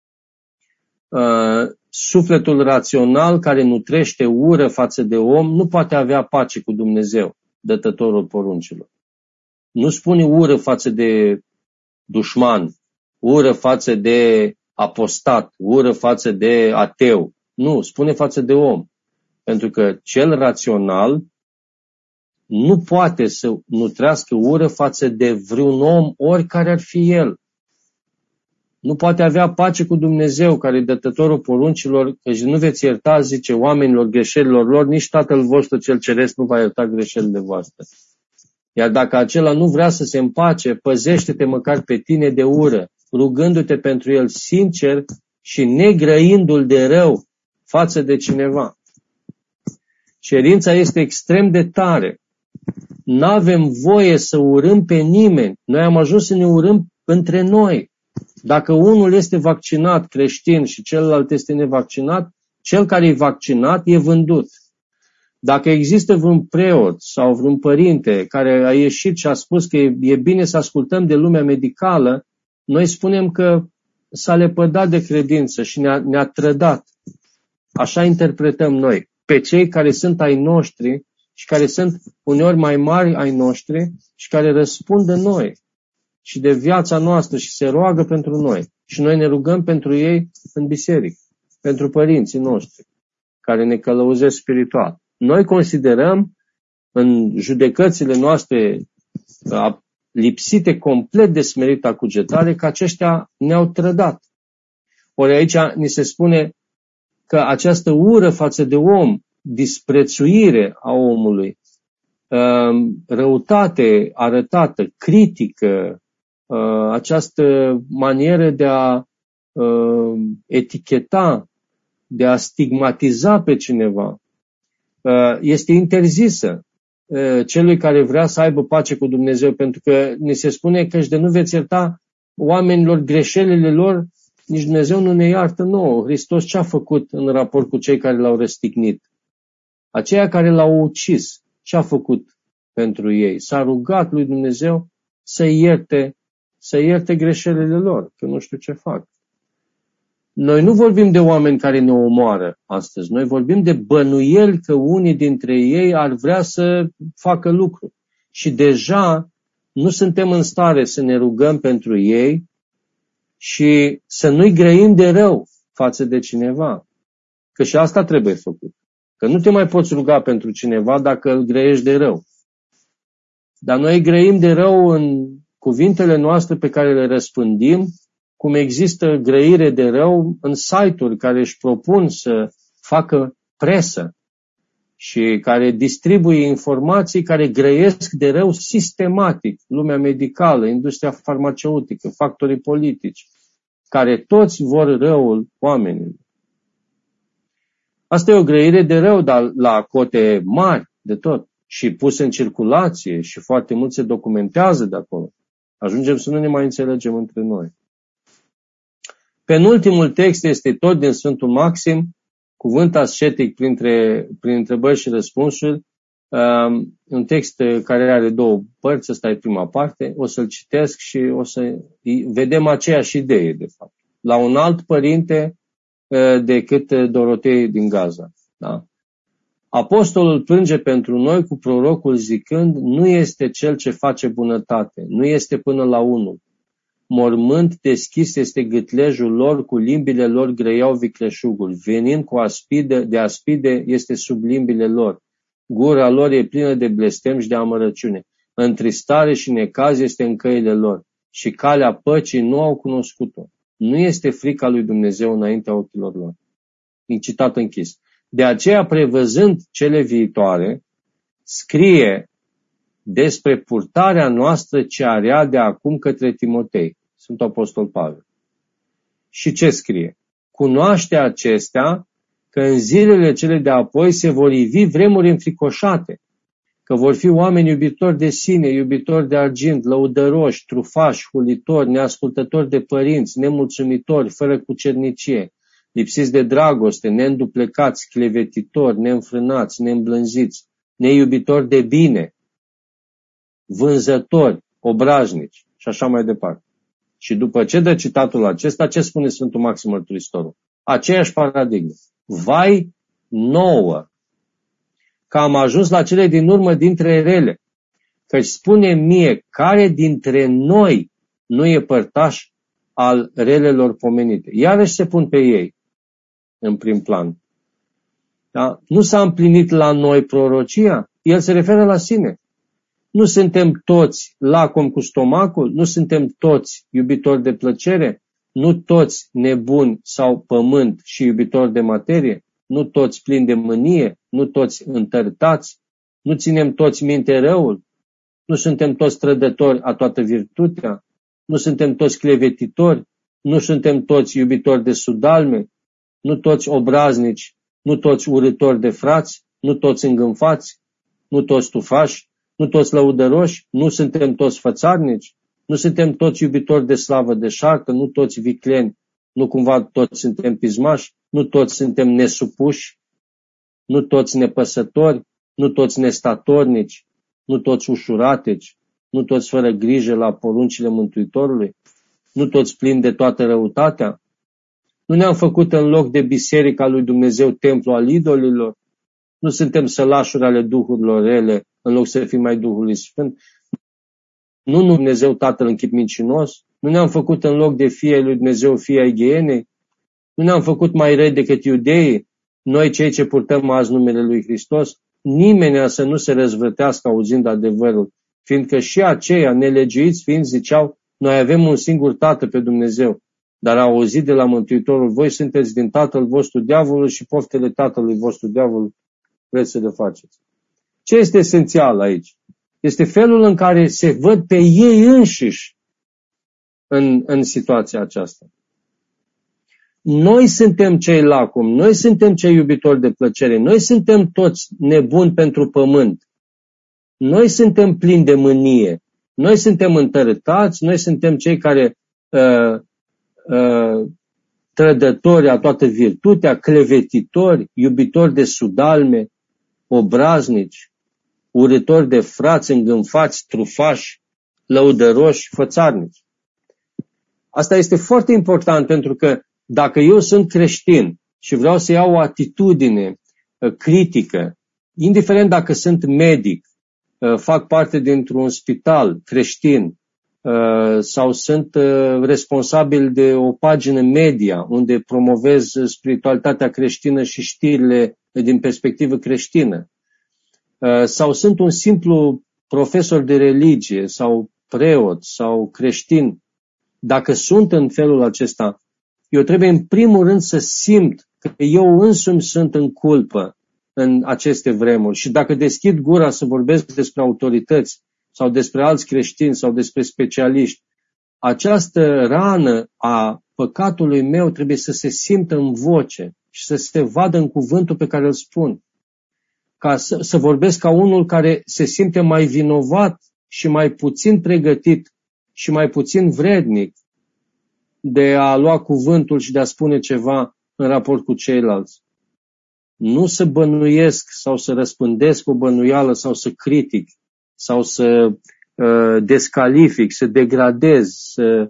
Sufletul rațional care nutrește ură față de om nu poate avea pace cu Dumnezeu, dătătorul poruncilor. Nu spune ură față de dușman, ură față de apostat, ură față de ateu. Nu, spune față de om. Pentru că cel rațional nu poate să nutrească ură față de vreun om, oricare ar fi el. Nu poate avea pace cu Dumnezeu, care e dătătorul poruncilor, căci nu veți ierta, zice, oamenilor greșelilor lor, nici Tatăl vostru cel ceresc nu va ierta greșelile voastre. Iar dacă acela nu vrea să se împace, păzește-te măcar pe tine de ură, rugându-te pentru el sincer și negrăindu-l de rău față de cineva. Cerința este extrem de tare. N-avem voie să urâm pe nimeni. Noi am ajuns să ne urâm între noi. Dacă unul este vaccinat, creștin, și celălalt este nevaccinat, cel care e vaccinat e vândut. Dacă există vreun preot sau vreun părinte care a ieșit și a spus că e bine să ascultăm de lumea medicală, noi spunem că s-a lepădat de credință și ne-a trădat. Așa interpretăm noi. Pe cei care sunt ai noștri și care sunt uneori mai mari ai noștri și care răspund de noi și de viața noastră și se roagă pentru noi. Și noi ne rugăm pentru ei în biserică, pentru părinții noștri care ne călăuzesc spiritual. Noi considerăm în judecățile noastre lipsite complet de smerită cugetare că aceștia ne-au trădat. Ori aici ni se spune că această ură față de om, disprețuire a omului, răutate arătată, critică, această manieră de a eticheta, de a stigmatiza pe cineva, este interzisă celui care vrea să aibă pace cu Dumnezeu, pentru că ni se spune că de nu veți ierta oamenilor greșelile lor, nici Dumnezeu nu ne iartă nouă. Hristos ce a făcut în raport cu cei care l-au răstignit? Aceia care l-au ucis, ce a făcut pentru ei? S-a rugat lui Dumnezeu să ierte greșelile lor, că nu știu ce fac. Noi nu vorbim de oameni care ne omoară astăzi, noi vorbim de bănuieli că unii dintre ei ar vrea să facă lucruri. Și deja nu suntem în stare să ne rugăm pentru ei și să nu-i grăim de rău față de cineva. Că și asta trebuie făcut. Că nu te mai poți ruga pentru cineva dacă îl grăiești de rău. Dar noi grăim de rău în cuvintele noastre pe care le răspândim, cum există grăire de rău în site-uri care își propun să facă presă și care distribuie informații care grăiesc de rău sistematic lumea medicală, industria farmaceutică, factorii politici, care toți vor răul oamenilor. Asta e o grăire de rău, dar la cote mari de tot și pus în circulație și foarte mult se documentează de acolo. Ajungem să nu ne mai înțelegem între noi. Penultimul text este tot din Sfântul Maxim, cuvânt ascetic prin întrebări și răspunsuri, un text care are două părți, ăsta e prima parte, o să-l citesc și o să vedem aceeași idee, de fapt. La un alt părinte decât Dorotei din Gaza. Da? Apostolul plânge pentru noi cu prorocul zicând, nu este cel ce face bunătate, nu este până la unul. Mormânt deschis este gâtlejul lor, cu limbile lor grăiau vicleșugul, venind cu de aspide este sub limbile lor. Gura lor e plină de blestem și de amărăciune. Întristare și necaz este în căile lor și calea păcii nu au cunoscut-o. Nu este frica lui Dumnezeu înaintea ochilor lor. Citat închis. De aceea, prevăzând cele viitoare, scrie despre purtarea noastră ce area de acum către Timotei, Sfântul Apostol Pavel. Și ce scrie? Cunoaște acestea că în zilele cele de apoi se vor ivi vremuri înfricoșate, că vor fi oameni iubitori de sine, iubitori de argint, lăudăroși, trufași, hulitori, neascultători de părinți, nemulțumitori, fără cucernicie, lipsiți de dragoste, neînduplecați, clevetitori, neînfrânați, neîmblânziți, neiubitori de bine, vânzători, obrajnici și așa mai departe. Și după ce dă citatul acesta, ce spune Sfântul Maxim Mărturisitorul? Aceeași paradigmă. Vai nouă că am ajuns la cele din urmă dintre rele, căci spune mie care dintre noi nu e părtaș al relelor pomenite. Iarăși se pun pe ei în prim plan. Da? Nu s-a împlinit la noi prorocia, el se referă la sine. Nu suntem toți lacom cu stomacul, nu suntem toți iubitori de plăcere, nu toți nebuni sau pământ și iubitori de materie, nu toți plini de mânie, nu toți întărtați, nu ținem toți minte răul, nu suntem toți trădători a toată virtutea, nu suntem toți clevetitori, nu suntem toți iubitori de sudalme, nu toți obraznici, nu toți urâtori de frați, nu toți îngânfați, nu toți tufași, nu toți lăudăroși, nu suntem toți fățarnici, nu suntem toți iubitori de slavă deșartă, nu toți vicleni, nu cumva toți suntem pismași, nu toți suntem nesupuși, nu toți nepăsători, nu toți nestatornici, nu toți ușurateci, nu toți fără grijă la poruncile Mântuitorului, nu toți plini de toată răutatea. Nu ne-am făcut în loc de biserica lui Dumnezeu templu al idolilor, nu suntem sălașuri ale duhurilor rele în loc să fim mai Duhului Sfânt. Nu Dumnezeu Tatăl în chip mincinos, nu ne-am făcut în loc de fii ai lui Dumnezeu fii ai ghienei, nu ne-am făcut mai răi decât iudeii, noi cei ce purtăm azi numele lui Hristos, nimeni să nu se răzvrătească auzind adevărul, fiindcă și aceia nelegiuiți fiind ziceau, noi avem un singur Tată pe Dumnezeu, dar au auzit de la Mântuitorul, voi sunteți din tatăl vostru diavolul și poftele tatălui vostru diavolul vreți să le faceți. Ce este esențial aici? Este felul în care se văd pe ei înșiși în situația aceasta. Noi suntem cei lacom, noi suntem cei iubitori de plăcere, noi suntem toți nebuni pentru pământ, noi suntem plini de mânie, noi suntem întărătați, noi suntem cei care trădători a toată virtutea, clevetitori, iubitori de sudalme, obraznici, urâtori de frați, îngânfați, trufași, lăudăroși, fățarnici. Asta este foarte important pentru că dacă eu sunt creștin și vreau să iau o atitudine critică, indiferent dacă sunt medic, fac parte dintr-un spital creștin sau sunt responsabil de o pagină media unde promovez spiritualitatea creștină și știrile din perspectivă creștină, sau sunt un simplu profesor de religie sau preot sau creștin, dacă sunt în felul acesta, eu trebuie în primul rând să simt că eu însumi sunt în culpă în aceste vremuri și dacă deschid gura să vorbesc despre autorități sau despre alți creștini sau despre specialiști, această rană a păcatului meu trebuie să se simtă în voce și să se vadă în cuvântul pe care îl spun. Ca să vorbesc ca unul care se simte mai vinovat și mai puțin pregătit și mai puțin vrednic de a lua cuvântul și de a spune ceva în raport cu ceilalți. Nu să bănuiesc sau să răspândesc o bănuială sau să critic sau să descalific, să degradez, să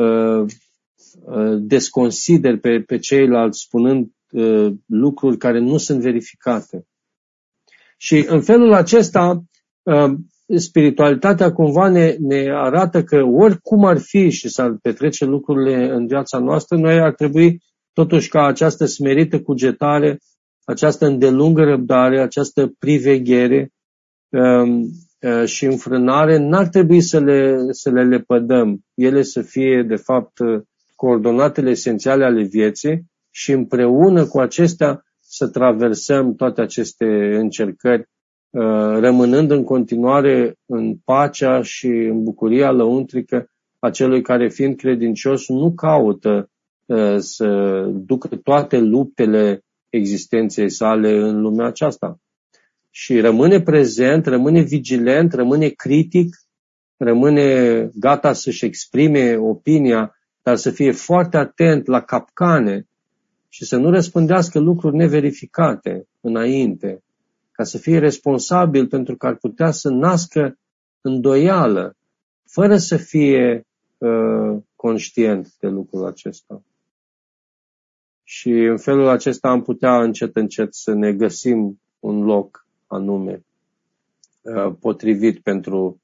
desconsider pe ceilalți spunând lucruri care nu sunt verificate. Și în felul acesta spiritualitatea cumva ne arată că oricum ar fi și s-ar petrece lucrurile în viața noastră, noi ar trebui totuși ca această smerită cugetare, această îndelungă răbdare, această priveghere și înfrânare, n-ar trebui să le lepădăm. Ele să fie, de fapt, coordonatele esențiale ale vieții și împreună cu acestea să traversăm toate aceste încercări, rămânând în continuare în pacea și în bucuria lăuntrică a celui care, fiind credincios, nu caută să ducă toate luptele existenței sale în lumea aceasta. Și rămâne prezent, rămâne vigilent, rămâne critic, rămâne gata să-și exprime opinia, dar să fie foarte atent la capcane și să nu răspândească lucruri neverificate înainte, ca să fie responsabil pentru că ar putea să nască îndoială, fără să fie conștient de lucrul acesta. Și în felul acesta am putea încet să ne găsim un loc anume potrivit pentru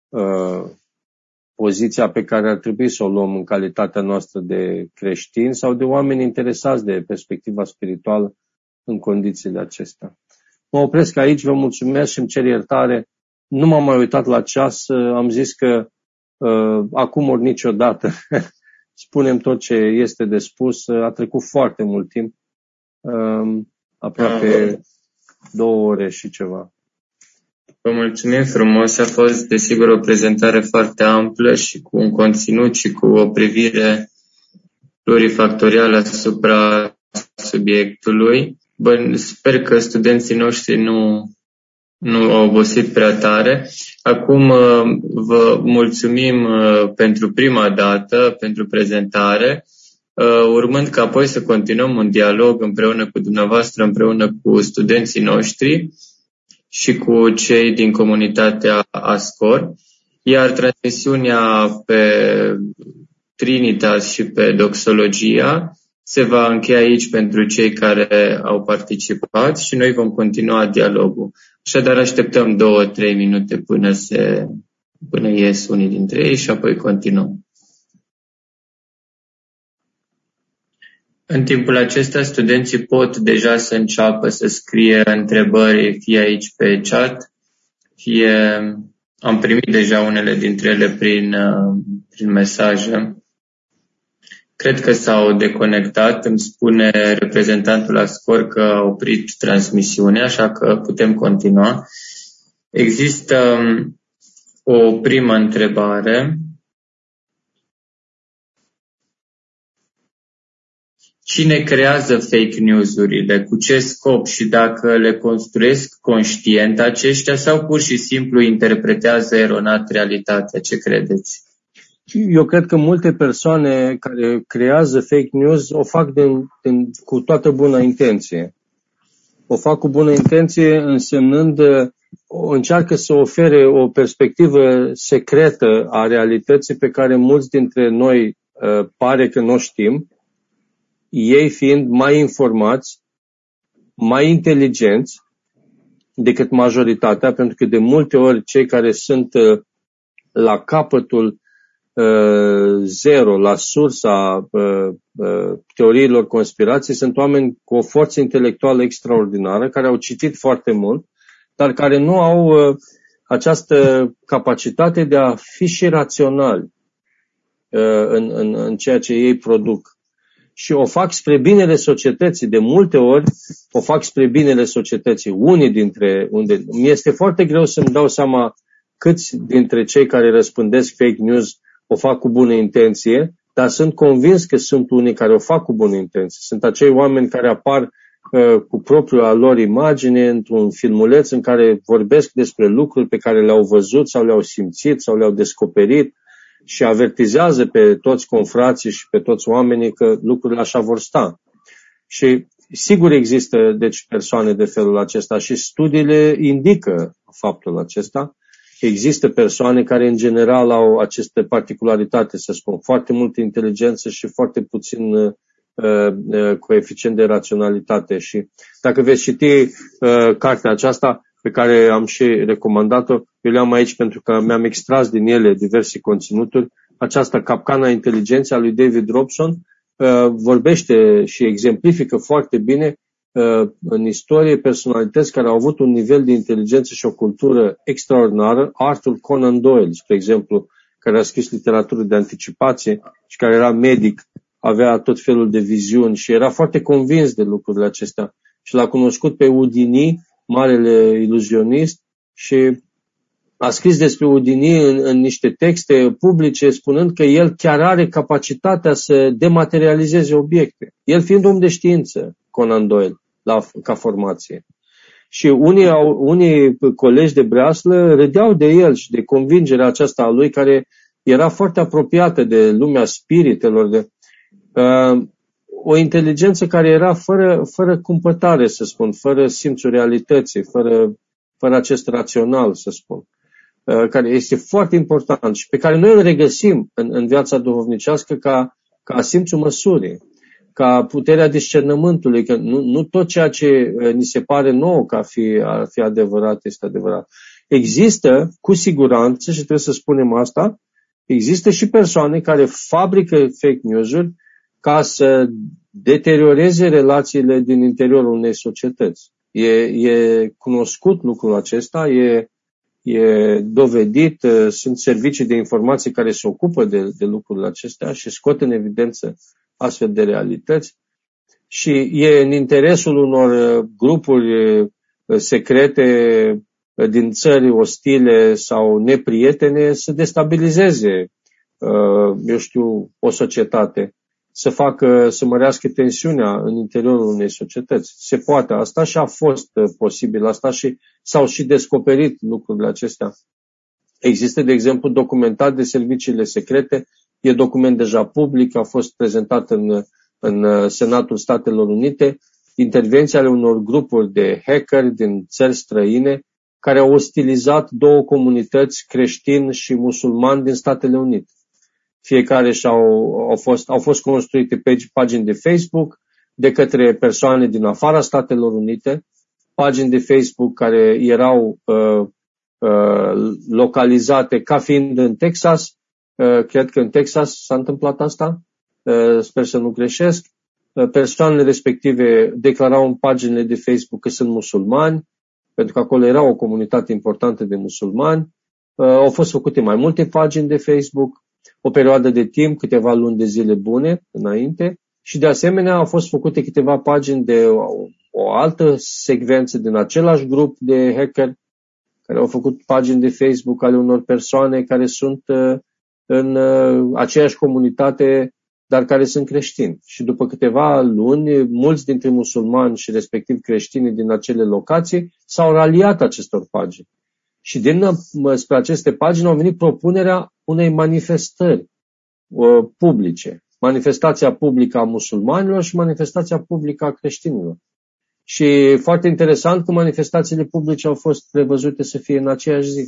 poziția pe care ar trebui să o luăm în calitatea noastră de creștini sau de oameni interesați de perspectiva spirituală în condițiile acestea. Mă opresc aici, vă mulțumesc și îmi cer iertare. Nu m-am mai uitat la ceas, am zis că acum ori niciodată spunem tot ce este de spus. A trecut foarte mult timp, aproape 2 ore și ceva. Vă mulțumim frumos, a fost desigur o prezentare foarte amplă și cu un conținut și cu o privire plurifactorială asupra subiectului. Sper că studenții noștri nu au obosit prea tare. Acum vă mulțumim pentru prima dată, pentru prezentare, urmând ca apoi să continuăm un dialog împreună cu dumneavoastră, împreună cu studenții noștri și cu cei din comunitatea ASCOR, iar transmisiunea pe Trinitas și pe Doxologia se va încheia aici pentru cei care au participat și noi vom continua dialogul. Așadar așteptăm 2-3 minute până ies unii dintre ei și apoi continuăm. În timpul acesta, studenții pot deja să înceapă să scrie întrebări, fie aici pe chat, fie am primit deja unele dintre ele prin mesaje. Cred că s-au deconectat, îmi spune reprezentantul ASCOR că a oprit transmisiunea, așa că putem continua. Există o primă întrebare. Cine creează fake news-urile? Cu ce scop și dacă le construiesc conștient aceștia sau pur și simplu interpretează eronat realitatea? Ce credeți? Eu cred că multe persoane care creează fake news o fac cu toată bună intenție. O fac cu bună intenție însemnând încearcă să ofere o perspectivă secretă a realității pe care mulți dintre noi pare că nu o știm, ei fiind mai informați, mai inteligenți decât majoritatea, pentru că de multe ori cei care sunt la capătul zero, la sursa teoriilor conspirației, sunt oameni cu o forță intelectuală extraordinară, care au citit foarte mult, dar care nu au această capacitate de a fi și raționali în ceea ce ei produc. Și o fac spre binele societății. De multe ori o fac spre binele societății. Mi este foarte greu să-mi dau seama câți dintre cei care răspândesc fake news o fac cu bună intenție, dar sunt convins că sunt unii care o fac cu bună intenție. Sunt acei oameni care apar cu propria lor imagine într-un filmuleț în care vorbesc despre lucruri pe care le-au văzut sau le-au simțit sau le-au descoperit și avertizează pe toți confrații și pe toți oamenii că lucrurile așa vor sta. Și sigur există deci persoane de felul acesta și studiile indică faptul acesta. Există persoane care în general au aceste particularitate, să spun, foarte multă inteligență și foarte puțin coeficient de raționalitate. Și dacă veți citi cartea aceasta pe care am și recomandat-o, eu le-am aici pentru că mi-am extras din ele diverse conținuturi. Aceasta, Capcana inteligenței a lui David Robson, vorbește și exemplifică foarte bine în istorie personalități care au avut un nivel de inteligență și o cultură extraordinară. Arthur Conan Doyle, spre exemplu, care a scris literatură de anticipație și care era medic, avea tot felul de viziuni și era foarte convins de lucrurile acestea. Și l-a cunoscut pe Houdini, marele iluzionist, și a scris despre Houdini în niște texte publice, spunând că el chiar are capacitatea să dematerializeze obiecte. El fiind om de știință, Conan Doyle, ca formație. Și unii colegi de breaslă râdeau de el și de convingerea aceasta a lui, care era foarte apropiată de lumea spiritelor, o inteligență care era fără cumpătare, să spun, fără simțul realității, fără acest rațional, să spun. care este foarte important și pe care noi îl regăsim în viața duhovnicească ca simțul măsurii, ca puterea discernământului, că nu tot ceea ce ni se pare nouă că ar fi adevărat este adevărat. Există, cu siguranță, și trebuie să spunem asta, există și persoane care fabrică fake news-uri ca să deterioreze relațiile din interiorul unei societăți. E cunoscut lucrul acesta, e dovedit, sunt servicii de informații care se ocupă de lucrurile acestea și scot în evidență astfel de realități și e în interesul unor grupuri secrete din țări ostile sau neprietene să destabilizeze, o societate, să mărească tensiunea în interiorul unei societăți. Se poate asta și a fost posibil asta și s-au și descoperit lucrurile acestea. Există, de exemplu, documentat de serviciile secrete, e document deja public, a fost prezentat în Senatul Statelor Unite, intervenții ale unor grupuri de hackeri din țări străine care au ostilizat două comunități creștini și musulmani din Statele Unite. Fiecare au fost construite pagini de Facebook de către persoane din afara Statelor Unite, pagini de Facebook care erau localizate ca fiind în Texas. Cred că în Texas s-a întâmplat asta, sper să nu greșesc. Persoanele respective declarau în paginile de Facebook că sunt musulmani, pentru că acolo era o comunitate importantă de musulmani. Au fost făcute mai multe pagini de Facebook, o perioadă de timp, câteva luni de zile bune înainte, și de asemenea au fost făcute câteva pagini de o altă secvență din același grup de hacker care au făcut pagini de Facebook ale unor persoane care sunt în aceeași comunitate, dar care sunt creștini. Și după câteva luni, mulți dintre musulmani și respectiv creștini din acele locații s-au raliat acestor pagini. Și spre aceste pagini au venit propunerea unei manifestări publice. Manifestația publică a musulmanilor și manifestația publică a creștinilor. Și foarte interesant că manifestațiile publice au fost prevăzute să fie în aceeași zi.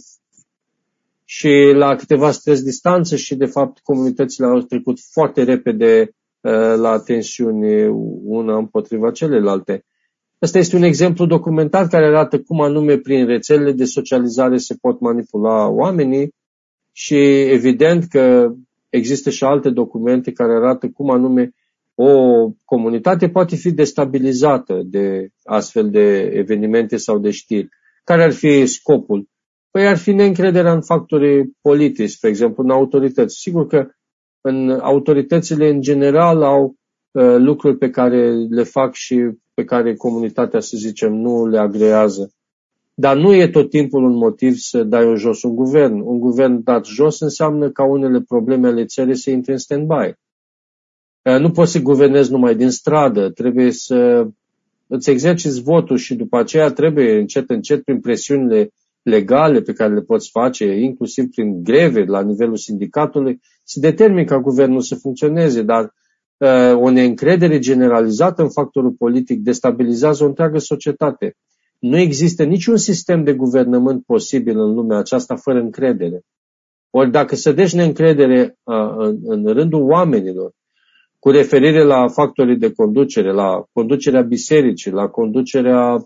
Și la câteva străzi distanță și, de fapt, comunitățile au trecut foarte repede la tensiuni una împotriva celelalte. Ăsta este un exemplu documentat care arată cum anume prin rețelele de socializare se pot manipula oamenii și evident că există și alte documente care arată cum anume o comunitate poate fi destabilizată de astfel de evenimente sau de știri. Care ar fi scopul? Păi ar fi neîncrederea în factorii politici, spre exemplu, în autorități. Sigur că în autoritățile în general au lucruri pe care le fac și pe care comunitatea, să zicem, nu le agrează. Dar nu e tot timpul un motiv să dai jos un guvern. Un guvern dat jos înseamnă ca unele probleme ale țării să intre în stand-by. Nu poți să guvernezi numai din stradă, trebuie să îți exerciți votul și după aceea trebuie încet, prin presiunile legale pe care le poți face, inclusiv prin greve la nivelul sindicatului, să determini ca guvernul să funcționeze, dar o neîncredere generalizată în factorul politic destabilizează o întreagă societate. Nu există niciun sistem de guvernământ posibil în lumea aceasta fără încredere. Ori dacă se deci neîncredere în rândul oamenilor, cu referire la factorii de conducere, la conducerea bisericii, la conducerea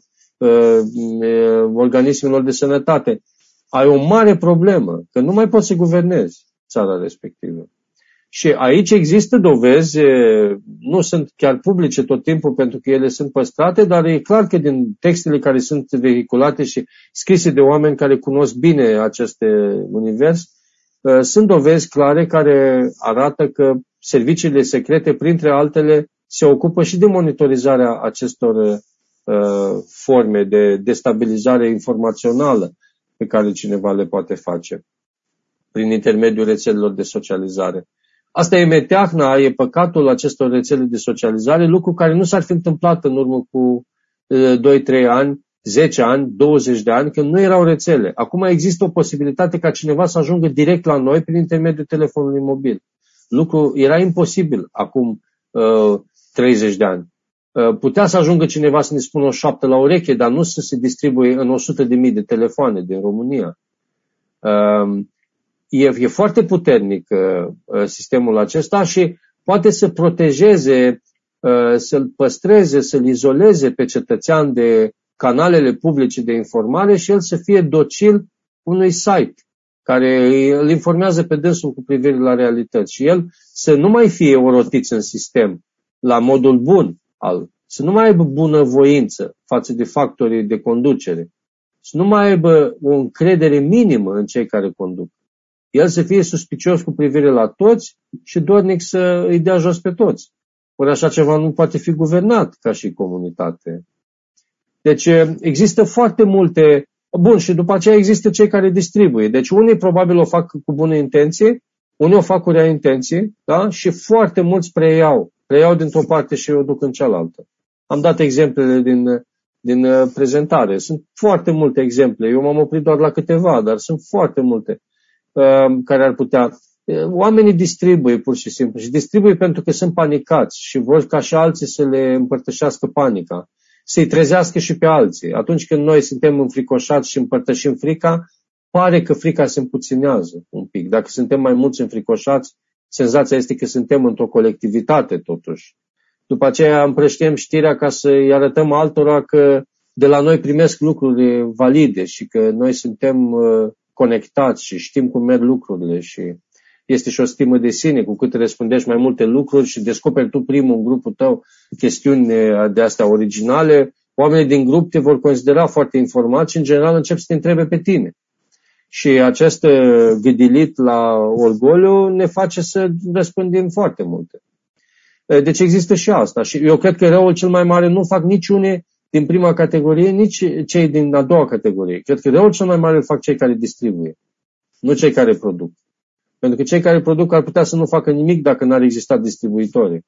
organismelor de sănătate, ai o mare problemă, că nu mai poți să guvernezi țara respectivă. Și aici există dovezi, nu sunt chiar publice tot timpul pentru că ele sunt păstrate, dar e clar că din textele care sunt vehiculate și scrise de oameni care cunosc bine acest univers, sunt dovezi clare care arată că serviciile secrete, printre altele, se ocupă și de monitorizarea acestor forme de destabilizare informațională pe care cineva le poate face prin intermediul rețelelor de socializare. Asta e meteahna, e păcatul acestor rețele de socializare, lucru care nu s-ar fi întâmplat în urmă cu 2-3 ani, 10 ani, 20 de ani, când nu erau rețele. Acum există o posibilitate ca cineva să ajungă direct la noi prin intermediul telefonului mobil. Lucru era imposibil acum 30 de ani. Putea să ajungă cineva să ne spună o șoaptă la ureche, dar nu să se distribuie în 100.000 de telefoane din România. E foarte puternic sistemul acesta și poate să protejeze, să-l păstreze, să-l izoleze pe cetățean de canalele publice de informare și el să fie docil unui site care îl informează pe dânsul cu privire la realități și el să nu mai fie orotit în sistem la modul bun, să nu mai aibă bunăvoință față de factorii de conducere, să nu mai aibă o încredere minimă în cei care conduc. El să fie suspicios cu privire la toți și dornic să îi dea jos pe toți. Ori așa ceva nu poate fi guvernat ca și comunitate. Deci există foarte multe. Bun, și după aceea există cei care distribuie. Deci unii probabil o fac cu bună intenție, unii o fac cu rea intenție, da? Și foarte mulți preiau dintr-o parte și o duc în cealaltă. Am dat exemplele din prezentare. Sunt foarte multe exemple. Eu m-am oprit doar la câteva, dar sunt foarte multe care ar putea. Oamenii distribuie pur și simplu și distribuie pentru că sunt panicați și vor ca și alții să le împărtășească panica, să-i trezească și pe alții. Atunci când noi suntem înfricoșați și împărtășim frica, pare că frica se împuținează un pic. Dacă suntem mai mulți înfricoșați, senzația este că suntem într-o colectivitate totuși. După aceea împrăștiem știrea ca să-i arătăm altora că de la noi primesc lucruri valide și că noi suntem conectați și știm cum merg lucrurile și este și o stimă de sine, cu cât răspundești mai multe lucruri și descoperi tu primul în grupul tău chestiuni de astea originale, oamenii din grup te vor considera foarte informați și în general încep să te întrebe pe tine. Și acest gâdilit la orgoliu ne face să răspândim foarte multe. Deci există și asta. Și eu cred că răul cel mai mare nu fac niciune din prima categorie, nici cei din a doua categorie. Cred că răul cel mai mare îl fac cei care distribuie, nu cei care produc. Pentru că cei care produc ar putea să nu facă nimic dacă n-ar exista distribuitori.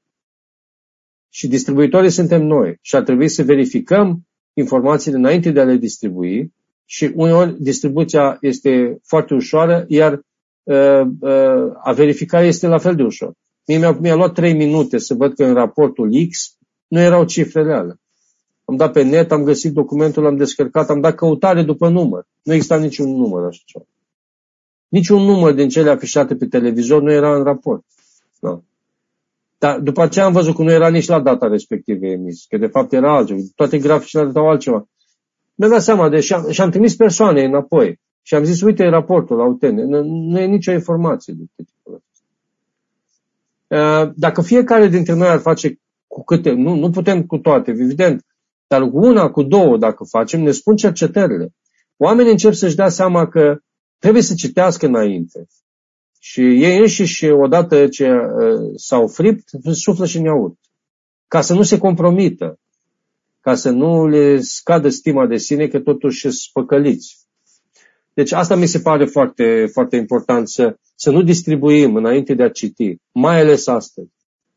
Și distribuitorii suntem noi. Și ar trebui să verificăm informațiile înainte de a le distribui și uneori distribuția este foarte ușoară, iar a verifica este la fel de ușor. Mi-a luat 3 minute să văd că în raportul X nu erau cifrele alea. Am dat pe net, am găsit documentul, l-am descărcat, am dat căutare după număr. Nu exista niciun număr așa ceva. Niciun număr din cele afișate pe televizor nu era în raport. Da. Dar după aceea am văzut că nu era nici la data respectivă emis, că de fapt era altceva. Toate graficele arătau altceva. Mi-am dat seama, și am trimis persoane înapoi. Și am zis, uite raportul autentic. Nu e nicio informație de tipul ăsta. Dacă fiecare dintre noi ar face cu câte, nu putem cu toate, evident, dar cu una, cu două, dacă facem, ne spun cercetările. Oamenii încep să-și dea seama că trebuie să citească înainte. Și ei înșiși, odată ce s-au fript, suflă și în iaurt. Ca să nu se compromită. Ca să nu le scadă stima de sine, că totuși sunt spăcăliți. Deci asta mi se pare foarte, foarte important, să nu distribuim înainte de a citi. Mai ales astăzi.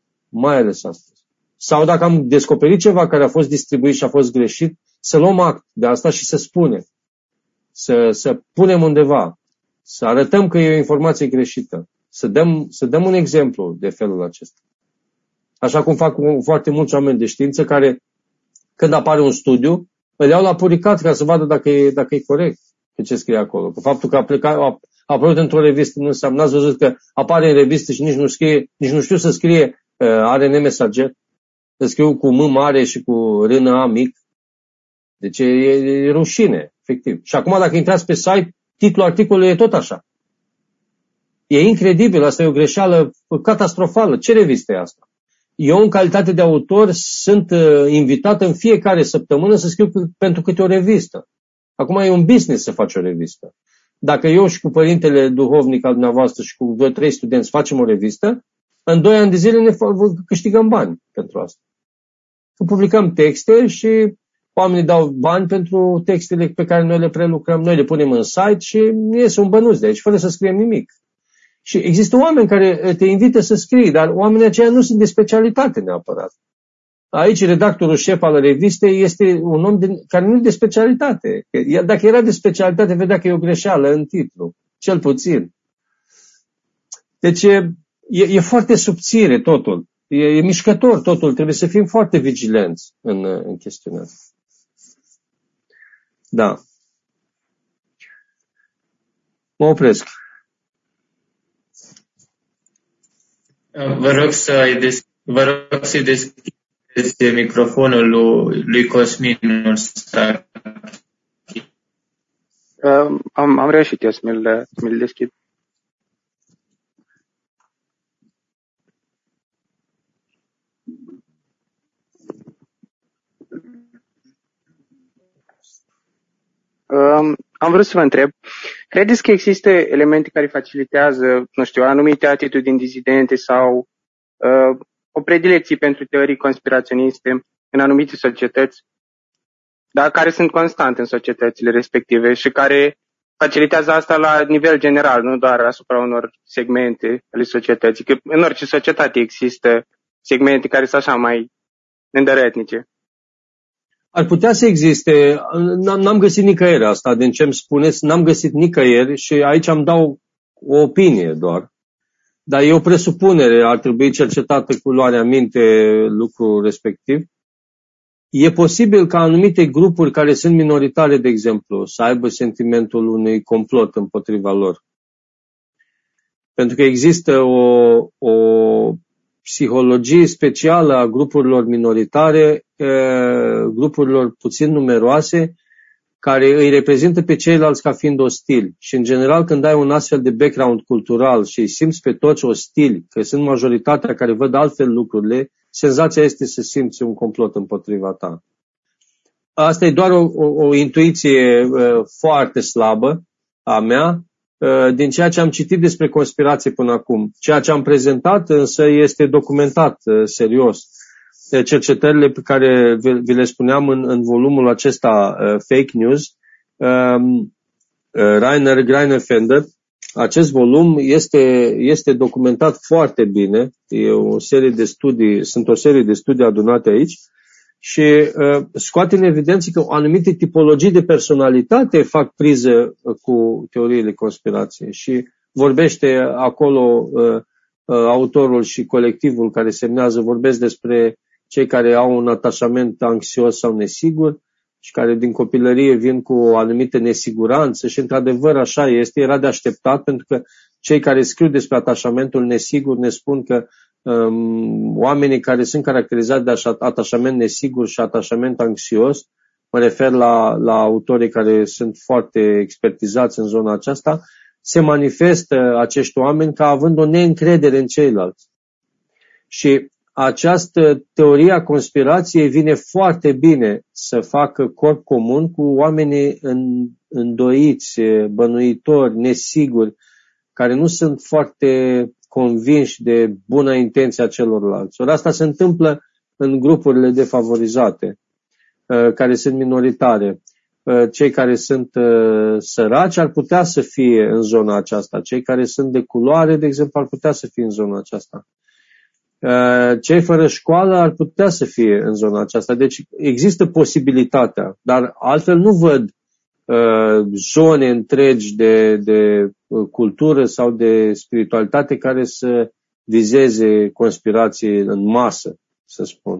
Sau dacă am descoperit ceva care a fost distribuit și a fost greșit, să luăm act de asta și să spunem. Să punem undeva. Să arătăm că e o informație greșită. Să dăm un exemplu de felul acesta. Așa cum fac foarte mulți oameni de știință care, când apare un studiu, îl iau la puricat ca să vadă dacă e corect pe ce scrie acolo. Că faptul că a apărut într-o revistă nu înseamnă, n-ați văzut că apare în revistă și nici nu știu să scrie ARN mesager. Să scriu cu M mare și cu RNA mic. Deci e rușine, efectiv. Și acum dacă intrați pe site, titlul articolului e tot așa. E incredibil, asta e o greșeală catastrofală. Ce revistă e asta? Eu, în calitate de autor, sunt invitat în fiecare săptămână să scriu pentru câte o revistă. Acum e un business să faci o revistă. Dacă eu și cu părintele duhovnic al dumneavoastră și cu 2-3 studenți facem o revistă, în 2 ani de zile ne câștigăm bani pentru asta. Publicăm texte și oamenii dau bani pentru textele pe care noi le prelucrăm, noi le punem în site și iese un bănuț de aici, fără să scriem nimic. Și există oameni care te invită să scrii, dar oamenii aceia nu sunt de specialitate neapărat. Aici redactorul șef al revistei este un om care nu e de specialitate. Dacă era de specialitate, vedea că e o greșeală în titlu, cel puțin. Deci e foarte subțire totul. E mișcător totul. Trebuie să fim foarte vigilenți în chestiunea asta. Da. Mă opresc. Vă rog să-i deschideți microfonul lui Cosmin. Am reușit eu să mi-l deschid. Am vrut să vă întreb, credeți că există elemente care facilitează, nu știu, anumite atitudini dizidente sau o predilecție pentru teorii conspiraționiste în anumite societăți, dar care sunt constante în societățile respective și care facilitează asta la nivel general, nu doar asupra unor segmente ale societății, că în orice societate există segmente care sunt așa mai îndărătnice. Ar putea să existe, n-am găsit nicăieri asta, din ce îmi spuneți, n-am găsit nicăieri și aici îmi dau o opinie doar. Dar e o presupunere, ar trebui cercetată cu luarea minte lucrul respectiv. E posibil ca anumite grupuri care sunt minoritare, de exemplu, să aibă sentimentul unui complot împotriva lor. Pentru că există o psihologie specială a grupurilor minoritare, grupurilor puțin numeroase, care îi reprezintă pe ceilalți ca fiind ostili. Și, în general, când ai un astfel de background cultural și îi simți pe toți ostili, că sunt majoritatea care văd altfel lucrurile, senzația este să simți un complot împotriva ta. Asta e doar o intuiție foarte slabă a mea, din ceea ce am citit despre conspirație până acum. Ceea ce am prezentat însă este documentat serios. Cercetările pe care vi le spuneam în volumul acesta Fake News, Rainer Greinefender, acest volum este documentat foarte bine, e o serie de studii, sunt o serie de studii adunate aici și scoate în evidență că anumite tipologii de personalitate fac priză cu teoriile conspirației și vorbește acolo autorul și colectivul care semnează, vorbesc despre cei care au un atașament anxios sau nesigur și care din copilărie vin cu o anumită nesiguranță și într-adevăr așa este, era de așteptat pentru că cei care scriu despre atașamentul nesigur ne spun că oamenii care sunt caracterizați de atașament nesigur și atașament anxios, mă refer la autorii care sunt foarte expertizați în zona aceasta, se manifestă acești oameni ca având o neîncredere în ceilalți. Și această teorie a conspirației vine foarte bine să facă corp comun cu oamenii îndoiți, bănuitori, nesiguri, care nu sunt foarte convinși de buna intenție a celorlalți. Ori asta se întâmplă în grupurile defavorizate, care sunt minoritare. Cei care sunt săraci ar putea să fie în zona aceasta. Cei care sunt de culoare, de exemplu, ar putea să fie în zona aceasta. Cei fără școală ar putea să fie în zona aceasta. Deci există posibilitatea, dar altfel nu văd zone întregi de cultură sau de spiritualitate care să vizeze conspirații în masă, să spun.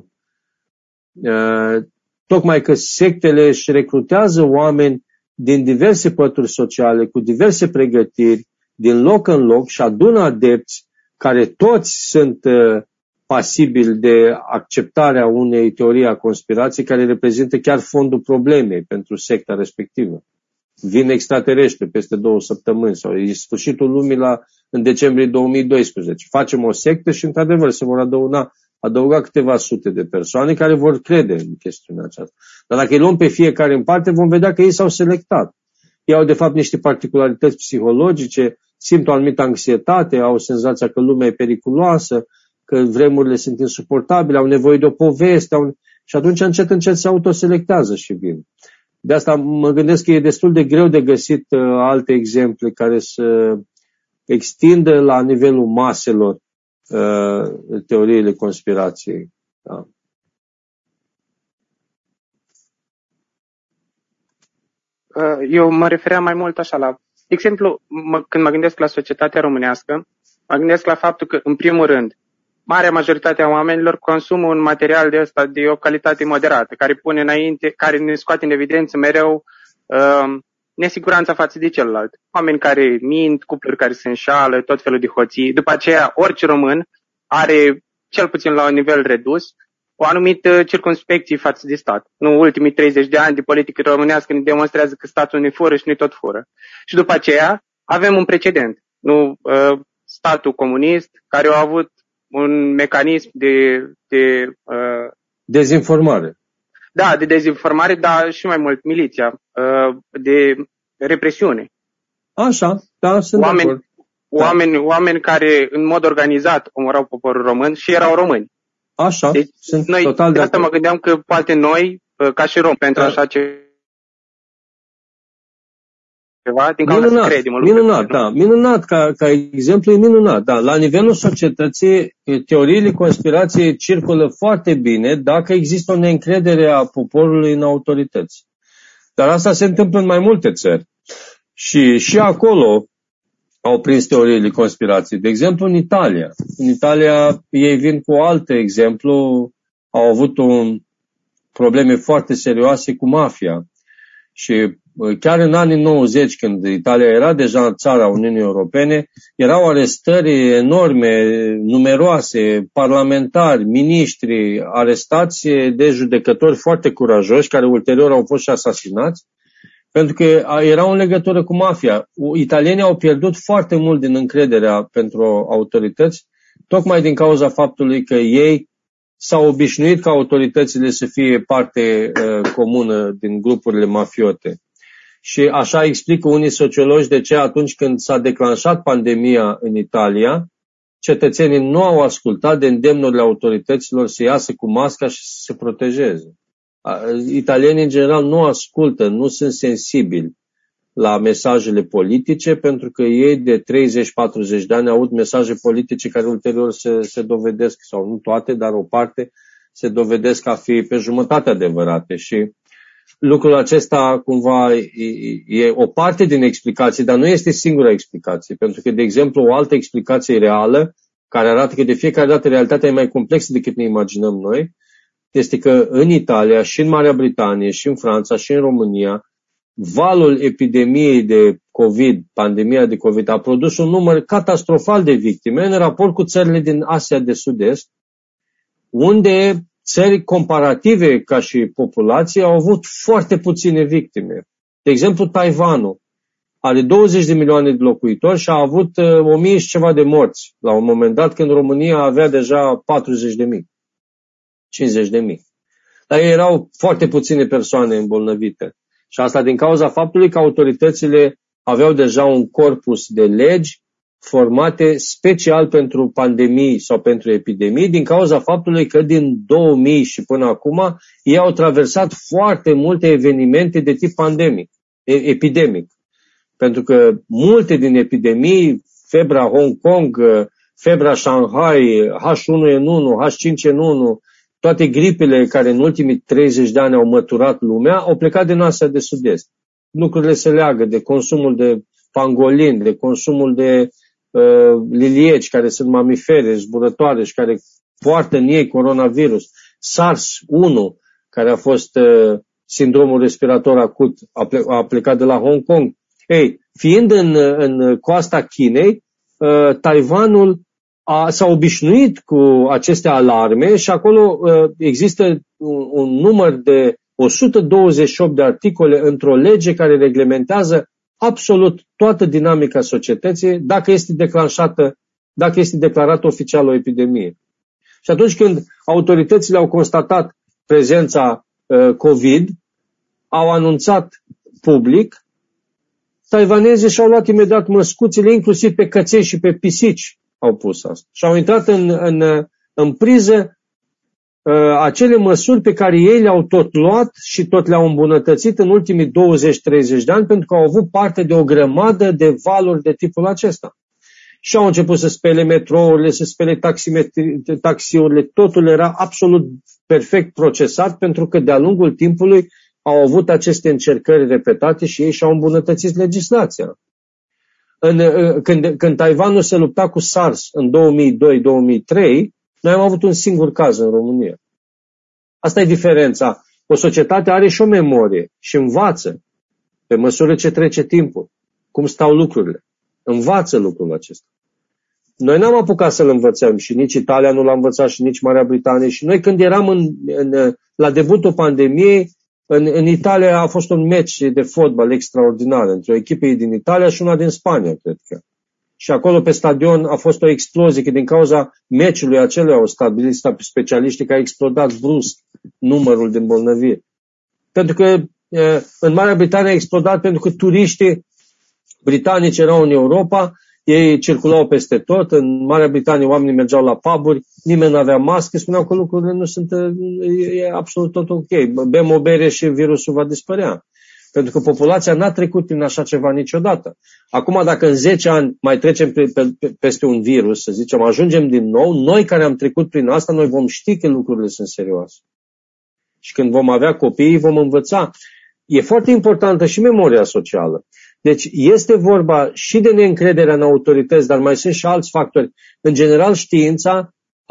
Tocmai că sectele își recrutează oameni din diverse pături sociale, cu diverse pregătiri, din loc în loc și adună adepți care toți sunt pasibili de acceptarea unei teorii a conspirației care reprezintă chiar fondul problemei pentru secta respectivă. Vin extraterestri peste 2 săptămâni sau e sfârșitul lumii în decembrie 2012. Facem o sectă și într-adevăr se vor adăuga câteva sute de persoane care vor crede în chestiunea aceasta. Dar dacă îi luăm pe fiecare în parte, vom vedea că ei s-au selectat. Ei au de fapt niște particularități psihologice, simt o anumită anxietate, au senzația că lumea e periculoasă, că vremurile sunt insuportabile, au nevoie de o poveste și atunci încet se autoselectează și vin. De asta mă gândesc că e destul de greu de găsit alte exemple care să extindă la nivelul maselor teoriile conspirației. Da. Eu mă refeream mai mult așa la, de exemplu, când mă gândesc la societatea românească, mă gândesc la faptul că, în primul rând, marea majoritate a oamenilor consumă un material de ăsta de o calitate moderată, care pune înainte, care ne scoate în evidență mereu nesiguranța față de celălalt. Oameni care mint, cupluri care se înșală, tot felul de hoții. După aceea, orice român are, cel puțin la un nivel redus, o anumită circumspecție față de stat. Nu, ultimii 30 de ani de politică românească ne demonstrează că statul ne fură și ne tot fură. Și după aceea avem un precedent. Nu, statul comunist, care a avut un mecanism de dezinformare. Da, de dezinformare, dar și mai mult miliția, de represiune. Așa, da, sunt de acord. Oameni care în mod organizat omorau poporul român și erau români. Așa, deci, sunt total de acord. Asta mă gândeam că poate noi, ca și români, pentru așa ceva, din cauza să credem. Minunat, ca exemplu e minunat. Da, la nivelul societății, teoriile conspirației circulă foarte bine dacă există o neîncredere a poporului în autorități. Dar asta se întâmplă în mai multe țări. Și acolo au prins teoriile conspirației. De exemplu, în Italia. În Italia ei vin cu alt exemplu. Au avut probleme foarte serioase cu mafia. Și chiar în anii 90, când Italia era deja țara Uniunii Europene, erau arestări enorme, numeroase, parlamentari, miniștri, arestați de judecători foarte curajoși, care ulterior au fost și asasinați, pentru că erau în legătură cu mafia. Italienii au pierdut foarte mult din încrederea pentru autorități, tocmai din cauza faptului că ei s-au obișnuit ca autoritățile să fie parte comună din grupurile mafiote. Și așa explică unii sociologi de ce atunci când s-a declanșat pandemia în Italia, cetățenii nu au ascultat de îndemnurile autorităților să iasă cu masca și să se protejeze. Italienii în general nu ascultă, nu sunt sensibili la mesajele politice, pentru că ei de 30-40 de ani aud mesaje politice care ulterior se dovedesc, sau nu toate, dar o parte se dovedesc a fi pe jumătate adevărate. Și lucrul acesta cumva e o parte din explicație, dar nu este singura explicație, pentru că, de exemplu, o altă explicație reală, care arată că de fiecare dată realitatea e mai complexă decât ne imaginăm noi, este că în Italia și în Marea Britanie și în Franța și în România, valul epidemiei de COVID, pandemia de COVID, a produs un număr catastrofal de victime în raport cu țările din Asia de Sud-Est, unde țări comparative ca și populație au avut foarte puține victime. De exemplu, Taiwanul are 20 de milioane de locuitori și a avut 1000 și ceva de morți la un moment dat, când România avea deja 40.000, 50.000. Dar erau foarte puține persoane îmbolnăvite. Și asta din cauza faptului că autoritățile aveau deja un corpus de legi formate special pentru pandemii sau pentru epidemii, din cauza faptului că din 2000 și până acum ei au traversat foarte multe evenimente de tip epidemic. Pentru că multe din epidemii, febra Hong Kong, febra Shanghai, H1N1, H5N1, toate gripele care în ultimii 30 de ani au măturat lumea, au plecat din Asia de Sud-Est. Lucrurile se leagă de consumul de pangolin, de consumul de lilieci, care sunt mamifere, zburătoare și care poartă în ei coronavirus. SARS-1, care a fost sindromul respirator acut, a plecat de la Hong Kong. Ei, fiind în coasta Chinei, Taiwanul s-a obișnuit cu aceste alarme și acolo există un număr de 128 de articole într-o lege care reglementează absolut toată dinamica societății dacă este declarată oficial o epidemie. Și atunci când autoritățile au constatat prezența COVID, au anunțat public, taiwanezii și-au luat imediat măscuțile, inclusiv pe căței și pe pisici au pus asta. Și au intrat în priză acele măsuri pe care ei le-au tot luat și tot le-au îmbunătățit în ultimii 20-30 de ani, pentru că au avut parte de o grămadă de valuri de tipul acesta. Și au început să spele metrourile, să spele taxiurile, totul era absolut perfect procesat, pentru că de-a lungul timpului au avut aceste încercări repetate și ei și-au îmbunătățit legislația. Când Taiwanul se lupta cu SARS în 2002-2003, noi am avut un singur caz în România. Asta e diferența. O societate are și o memorie și învață. pe măsură ce trece timpul, cum stau lucrurile. Învață lucrul acesta. Noi n-am apucat să-l învățăm și nici Italia nu l-a învățat și nici Marea Britanie. Și noi când eram la debutul pandemiei, în Italia a fost un meci de fotbal extraordinar între o echipă din Italia și una din Spania, cred că. Și acolo pe stadion a fost o explozie, că din cauza meciului acelui au stabilit specialiștii că a explodat brusc numărul de îmbolnăviri. Pentru că în Marea Britanie a explodat pentru că turiștii britanici erau în Europa, ei circulau peste tot, în Marea Britanie oamenii mergeau la pub-uri, nimeni nu avea mască, spuneau că lucrurile nu sunt, e absolut tot ok. Bem o bere și virusul va dispărea. Pentru că populația n-a trecut prin așa ceva niciodată. Acum, dacă în 10 ani mai trecem peste un virus, să zicem, ajungem din nou, noi care am trecut prin asta, noi vom ști că lucrurile sunt serioase. Și când vom avea copii, vom învăța. E foarte importantă și memoria socială. Deci este vorba și de neîncrederea în autorități, dar mai sunt și alți factori. În general, știința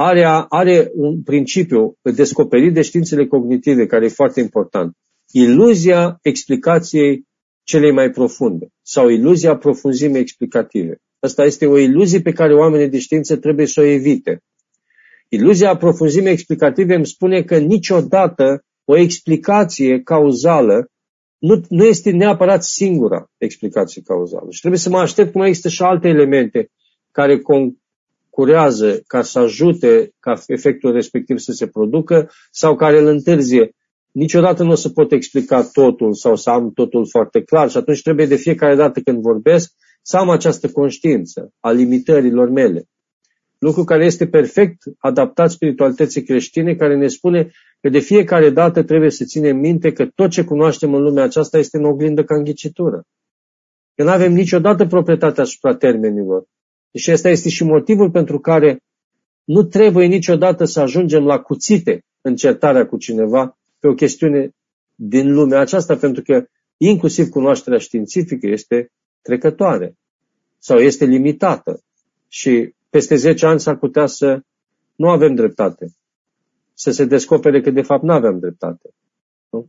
are un principiu descoperit de științele cognitive, care e foarte important. Iluzia explicației celei mai profunde sau iluzia profunzimii explicative. Asta este o iluzie pe care oamenii de știință trebuie să o evite. Iluzia profunzimii explicative îmi spune că niciodată o explicație cauzală nu este neapărat singura explicație cauzală. Și trebuie să mă aștept că mai există și alte elemente care concurează ca să ajute ca efectul respectiv să se producă sau care îl întârzie. Niciodată nu o să pot explica totul sau să am totul foarte clar și atunci trebuie de fiecare dată când vorbesc să am această conștiință a limitărilor mele. Lucru care este perfect adaptat spiritualității creștine, care ne spune că de fiecare dată trebuie să ținem minte că tot ce cunoaștem în lumea aceasta este în oglindă ca în ghicitură. Că nu avem niciodată proprietatea asupra termenilor. Și ăsta este și motivul pentru care nu trebuie niciodată să ajungem la cuțite în certarea cu cineva pe o chestiune din lumea aceasta, pentru că inclusiv cunoașterea științifică este trecătoare sau este limitată și peste 10 ani s-ar putea să nu avem dreptate, să se descopere că de fapt nu aveam dreptate. Nu?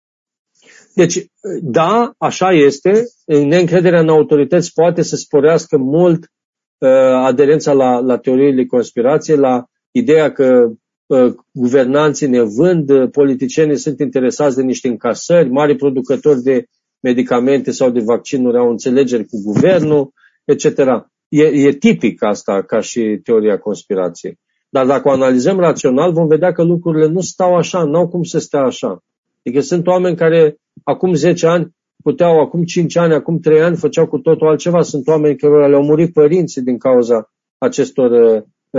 Deci, da, așa este, neîncrederea în autorități poate să sporească mult aderența la teoriile conspirației, la ideea că guvernanții ne vând, politicienii sunt interesați de niște încasări, mari producători de medicamente sau de vaccinuri au înțelegeri cu guvernul, etc. E tipic asta ca și teoria conspirației. Dar dacă o analizăm rațional, vom vedea că lucrurile nu stau așa, n-au cum să stea așa. Adică sunt oameni care acum 10 ani puteau, acum 5 ani, acum 3 ani făceau cu totul altceva. Sunt oameni care le-au murit părinții din cauza acestor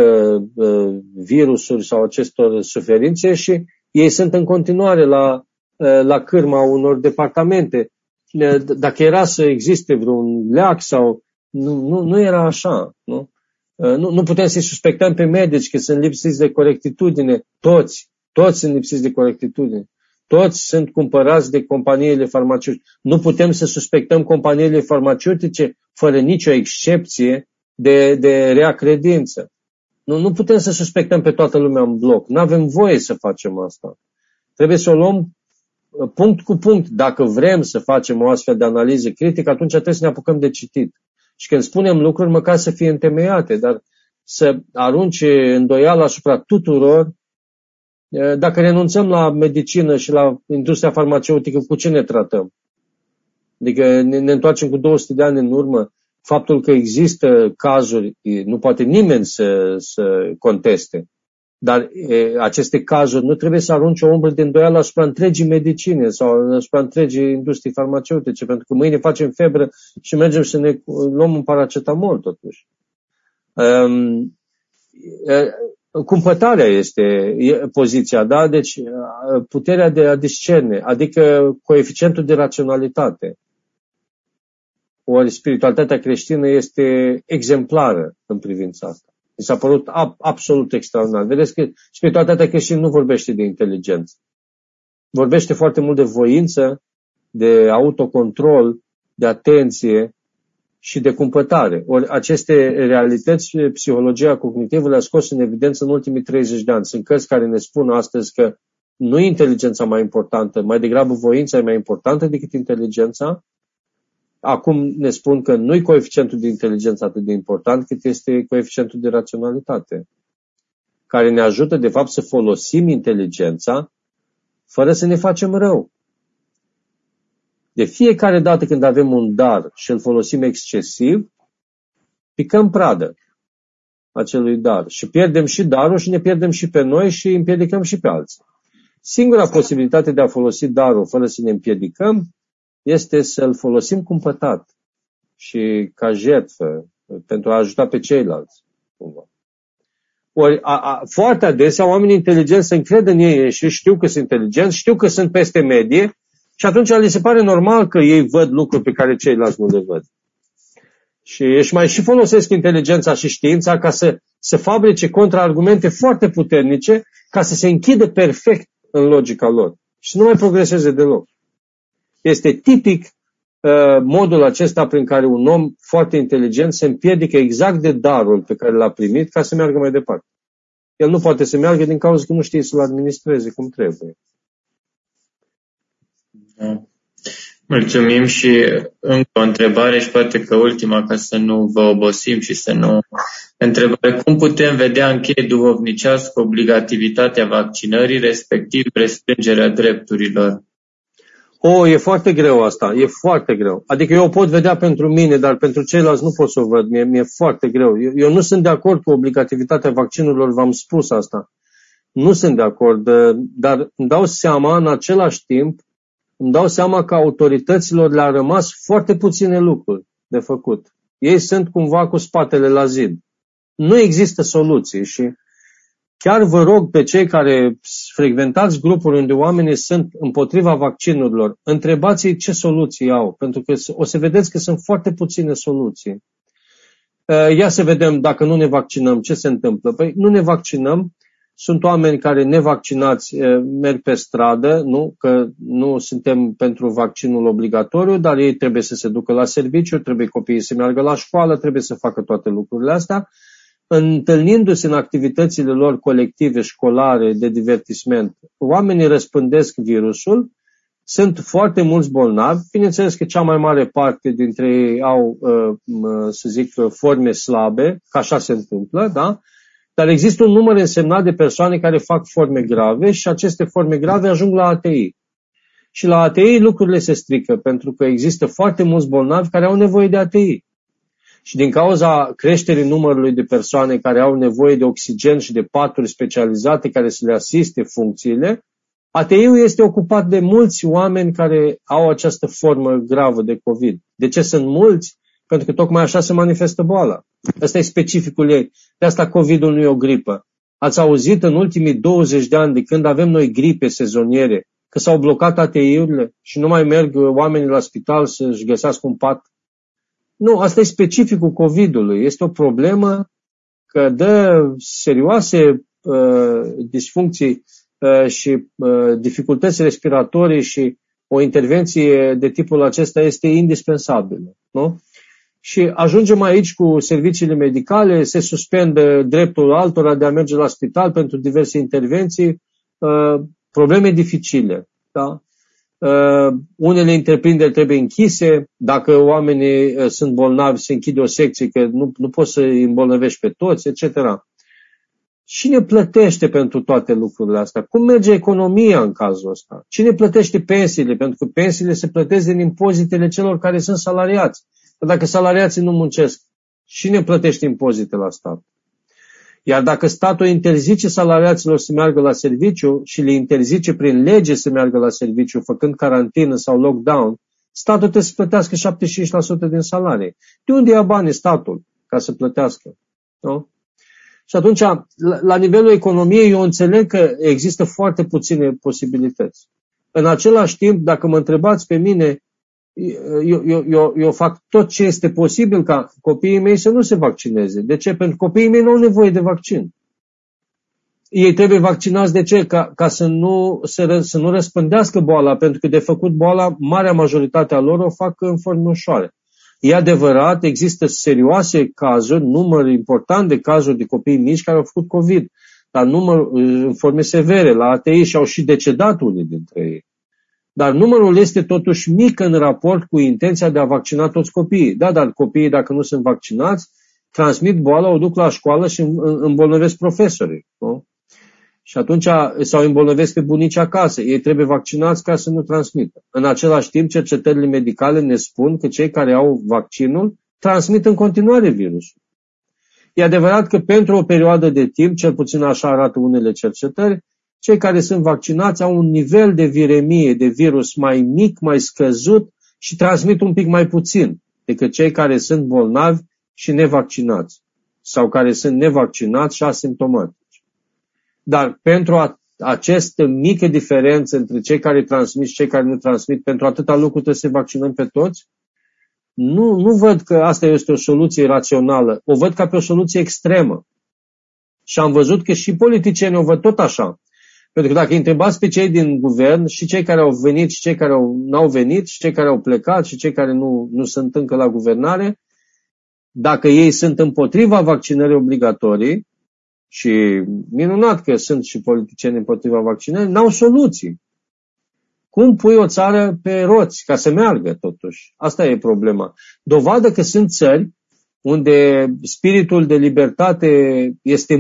virusuri sau acestor suferințe și ei sunt în continuare la cârma unor departamente. Dacă era să existe vreun leac sau... Nu era așa. Nu putem să-i suspectăm pe medici că sunt lipsiți de corectitudine. Toți sunt lipsiți de corectitudine. Toți sunt cumpărați de companiile farmaceutice. Nu putem să suspectăm companiile farmaceutice fără nicio excepție de rea credință. Nu putem să suspectăm pe toată lumea în bloc. Nu avem voie să facem asta. Trebuie să o luăm punct cu punct. Dacă vrem să facem o astfel de analiză critică, atunci trebuie să ne apucăm de citit. Și când spunem lucruri, măcar să fie întemeiate, dar să arunce îndoială asupra tuturor. Dacă renunțăm la medicină și la industria farmaceutică, cu ce ne tratăm? Adică ne întoarcem cu 200 de ani în urmă. Faptul că există cazuri, nu poate nimeni să conteste, dar aceste cazuri nu trebuie să arunce o umbră de îndoială asupra întregii medicine sau asupra întregii industrii farmaceutice, pentru că mâine facem febră și mergem să ne luăm un paracetamol totuși. Cumpătarea este poziția, da? Deci puterea de a discerne, adică coeficientul de raționalitate. Ori spiritualitatea creștină este exemplară în privința asta. Mi s-a părut absolut extraordinar. Vedeți că spiritualitatea creștină nu vorbește de inteligență. Vorbește foarte mult de voință, de autocontrol, de atenție și de cumpătare. Ori aceste realități, psihologia cognitivă le-a scos în evidență în ultimii 30 de ani. Sunt cărți care ne spun astăzi că nu e inteligența mai importantă, mai degrabă voința e mai importantă decât inteligența. Acum ne spun că nu-i coeficientul de inteligență atât de important, cât este coeficientul de raționalitate, care ne ajută, de fapt, să folosim inteligența fără să ne facem rău. De fiecare dată când avem un dar și îl folosim excesiv, picăm pradă acelui dar și pierdem și darul și ne pierdem și pe noi și împiedicăm și pe alții. Singura posibilitate de a folosi darul fără să ne împiedicăm este să-l folosim cumpătat și ca jertfă pentru a ajuta pe ceilalți. Ori, foarte adesea oamenii inteligenți se încred în ei și știu că sunt inteligenți, știu că sunt peste medie și atunci li se pare normal că ei văd lucruri pe care ceilalți nu le văd. Și își mai și folosesc inteligența și știința ca să fabrice contraargumente foarte puternice ca să se închidă perfect în logica lor și să nu mai progreseze deloc. Este tipic modul acesta prin care un om foarte inteligent se împiedică exact de darul pe care l-a primit ca să meargă mai departe. El nu poate să meargă din cauza că nu știe să-l administreze cum trebuie. Da. Mulțumim și încă o întrebare și poate că ultima, ca să nu vă obosim și să nu... Întrebare: cum putem vedea în cheie duhovnicească obligativitatea vaccinării, respectiv restrângerea drepturilor? E foarte greu asta, e foarte greu. Adică eu o pot vedea pentru mine, dar pentru ceilalți nu pot să o văd, mi-e foarte greu. Eu nu sunt de acord cu obligativitatea vaccinurilor, v-am spus asta. Nu sunt de acord, dar îmi dau seama în același timp, că autorităților le-a rămas foarte puține lucruri de făcut. Ei sunt cumva cu spatele la zid. Nu există soluții și chiar vă rog pe cei care frecventați grupuri unde oamenii sunt împotriva vaccinurilor, întrebați-i ce soluții au, pentru că o să vedeți că sunt foarte puține soluții. Ia să vedem dacă nu ne vaccinăm, ce se întâmplă. Păi nu ne vaccinăm, sunt oameni care nevaccinați merg pe stradă, nu? Că nu suntem pentru vaccinul obligatoriu, dar ei trebuie să se ducă la serviciu, trebuie copiii să meargă la școală, trebuie să facă toate lucrurile astea. Întâlnindu-se în activitățile lor colective, școlare, de divertisment, oamenii răspândesc virusul, sunt foarte mulți bolnavi, bineînțeles că cea mai mare parte dintre ei au, să zic, forme slabe, că așa se întâmplă, da? Dar există un număr însemnat de persoane care fac forme grave și aceste forme grave ajung la ATI. Și la ATI lucrurile se strică, pentru că există foarte mulți bolnavi care au nevoie de ATI. Și din cauza creșterii numărului de persoane care au nevoie de oxigen și de paturi specializate care să le asiste funcțiile, ATI-ul este ocupat de mulți oameni care au această formă gravă de COVID. De ce sunt mulți? Pentru că tocmai așa se manifestă boala. Ăsta e specificul ei. De asta COVID-ul nu e o gripă. Ați auzit în ultimii 20 de ani, de când avem noi gripe sezoniere, că s-au blocat ATI-urile și nu mai merg oamenii la spital să-și găsească un pat? Nu, asta e specificul COVID-ului. Este o problemă că dă serioase disfuncții și dificultăți respiratorii și o intervenție de tipul acesta este indispensabilă. Nu? Și ajungem aici cu serviciile medicale, se suspendă dreptul altora de a merge la spital pentru diverse intervenții, probleme dificile. Da? Unele întreprinderi trebuie închise, dacă oamenii sunt bolnavi se închide o secție că nu poți să îi îmbolnăvești pe toți, etc. Cine plătește pentru toate lucrurile astea? Cum merge economia în cazul ăsta? Cine plătește pensiile? Pentru că pensiile se plătesc din impozitele celor care sunt salariați. Că dacă salariații nu muncesc, cine plătește impozite la stat? Iar dacă statul interzice salariaților să meargă la serviciu și le interzice prin lege să meargă la serviciu, făcând carantină sau lockdown, statul trebuie să plătească 75% din salarii. De unde ia banii statul ca să plătească? Nu? Și atunci, la nivelul economiei, eu înțeleg că există foarte puține posibilități. În același timp, dacă mă întrebați pe mine, eu fac tot ce este posibil ca copiii mei să nu se vaccineze. De ce? Pentru că copiii mei nu au nevoie de vaccin. Ei trebuie vaccinați de ce? Ca să nu răspândească boala, pentru că de făcut boala, marea majoritate a lor o fac în forme ușoare. E adevărat, există serioase cazuri, număr important de cazuri de copii mici care au făcut COVID, dar număr în forme severe la ATI și au și decedat unii dintre ei. Dar numărul este totuși mic în raport cu intenția de a vaccina toți copiii. Da, dar copiii, dacă nu sunt vaccinați, transmit boala, o duc la școală și îmbolnăvesc profesorii. Nu? Și atunci, sau îmbolnăvesc pe bunici acasă. Ei trebuie vaccinați ca să nu transmită. În același timp, cercetările medicale ne spun că cei care au vaccinul transmit în continuare virusul. E adevărat că pentru o perioadă de timp, cel puțin așa arată unele cercetări, cei care sunt vaccinați au un nivel de viremie, de virus mai mic, mai scăzut și transmit un pic mai puțin decât cei care sunt bolnavi și nevaccinați sau care sunt nevaccinați și asimptomatici. Dar pentru această mică diferență între cei care transmit și cei care nu transmit, pentru atâta lucru trebuie să vaccinăm pe toți? Nu văd că asta este o soluție rațională. O văd ca pe o soluție extremă. Și am văzut că și politicienii o văd tot așa. Pentru că dacă îi întrebați pe cei din guvern, și cei care au venit, și cei care n-au venit, și cei care au plecat, și cei care nu sunt încă la guvernare, dacă ei sunt împotriva vaccinării obligatorii, și minunat că sunt și politicieni împotriva vaccinării, n-au soluții. Cum pui o țară pe roți ca să meargă totuși? Asta e problema. Dovadă că sunt țări unde spiritul de libertate este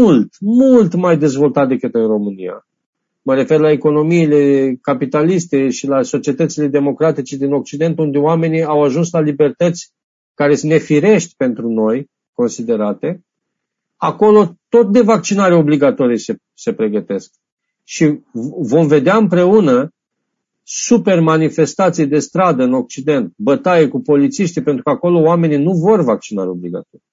mult mai dezvoltat decât în România. Mă refer la economiile capitaliste și la societățile democratice din Occident, unde oamenii au ajuns la libertăți care sunt nefirești pentru noi, considerate. Acolo tot de vaccinare obligatorie se pregătesc. Și vom vedea împreună super manifestații de stradă în Occident, bătaie cu polițiștii, pentru că acolo oamenii nu vor vaccinare obligatorie.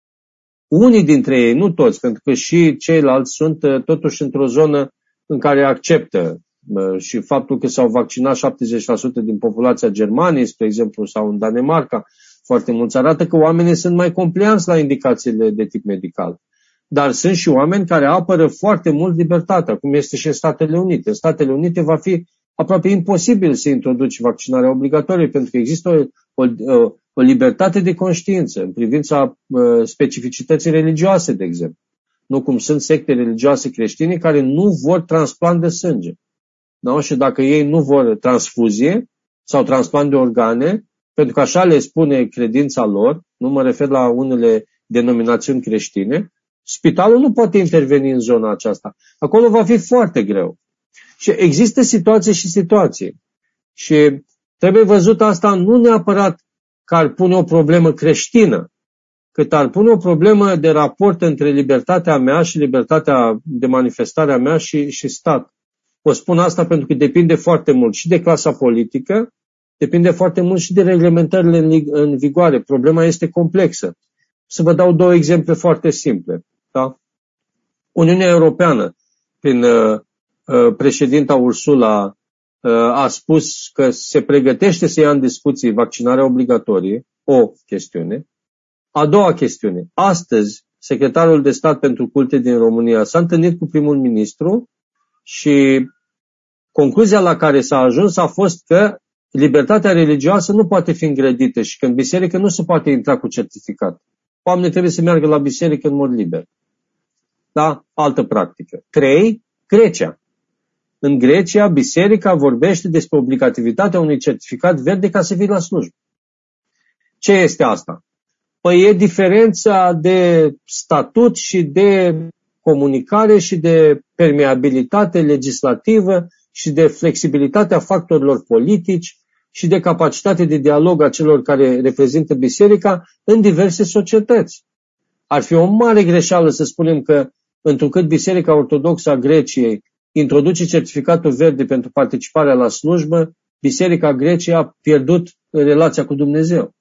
Unii dintre ei, nu toți, pentru că și ceilalți sunt totuși într-o zonă în care acceptă și faptul că s-au vaccinat 70% din populația Germaniei, spre exemplu, sau în Danemarca, foarte mulți arată că oamenii sunt mai complianți la indicațiile de tip medical. Dar sunt și oameni care apără foarte mult libertatea, cum este și în Statele Unite. În Statele Unite va fi aproape imposibil să introduci vaccinarea obligatorie, pentru că există o libertate de conștiință în privința specificității religioase, de exemplu. Nu cum sunt secte religioase creștine care nu vor transplant de sânge. Da? Și dacă ei nu vor transfuzie sau transplant de organe, pentru că așa le spune credința lor, nu mă refer la unele denominațiuni creștine, spitalul nu poate interveni în zona aceasta. Acolo va fi foarte greu. Și există situații și situații. Și trebuie văzut asta nu neapărat că ar pune o problemă creștină, cât ar pune o problemă de raport între libertatea mea și libertatea de manifestare a mea și stat. O spun asta pentru că depinde foarte mult și de clasa politică, depinde foarte mult și de reglementările în vigoare. Problema este complexă. Să vă dau două exemple foarte simple. Da? Uniunea Europeană, prin președinta Ursula, a spus că se pregătește să ia în discuție vaccinarea obligatorie, o chestiune. A doua chestiune. Astăzi, secretarul de stat pentru culte din România s-a întâlnit cu primul ministru și concluzia la care s-a ajuns a fost că libertatea religioasă nu poate fi îngrădită și că în biserică nu se poate intra cu certificat. Oamenii trebuie să meargă la biserică în mod liber. Da? Altă practică. 3. Grecia. În Grecia, biserica vorbește despre obligativitatea unui certificat verde ca să vii la slujbă. Ce este asta? Păi e diferența de statut și de comunicare și de permeabilitate legislativă și de flexibilitatea factorilor politici și de capacitate de dialog a celor care reprezintă biserica în diverse societăți. Ar fi o mare greșeală să spunem că, întrucât Biserica Ortodoxă a Greciei introduce certificatul verde pentru participarea la slujbă, Biserica Greciei a pierdut relația cu Dumnezeu.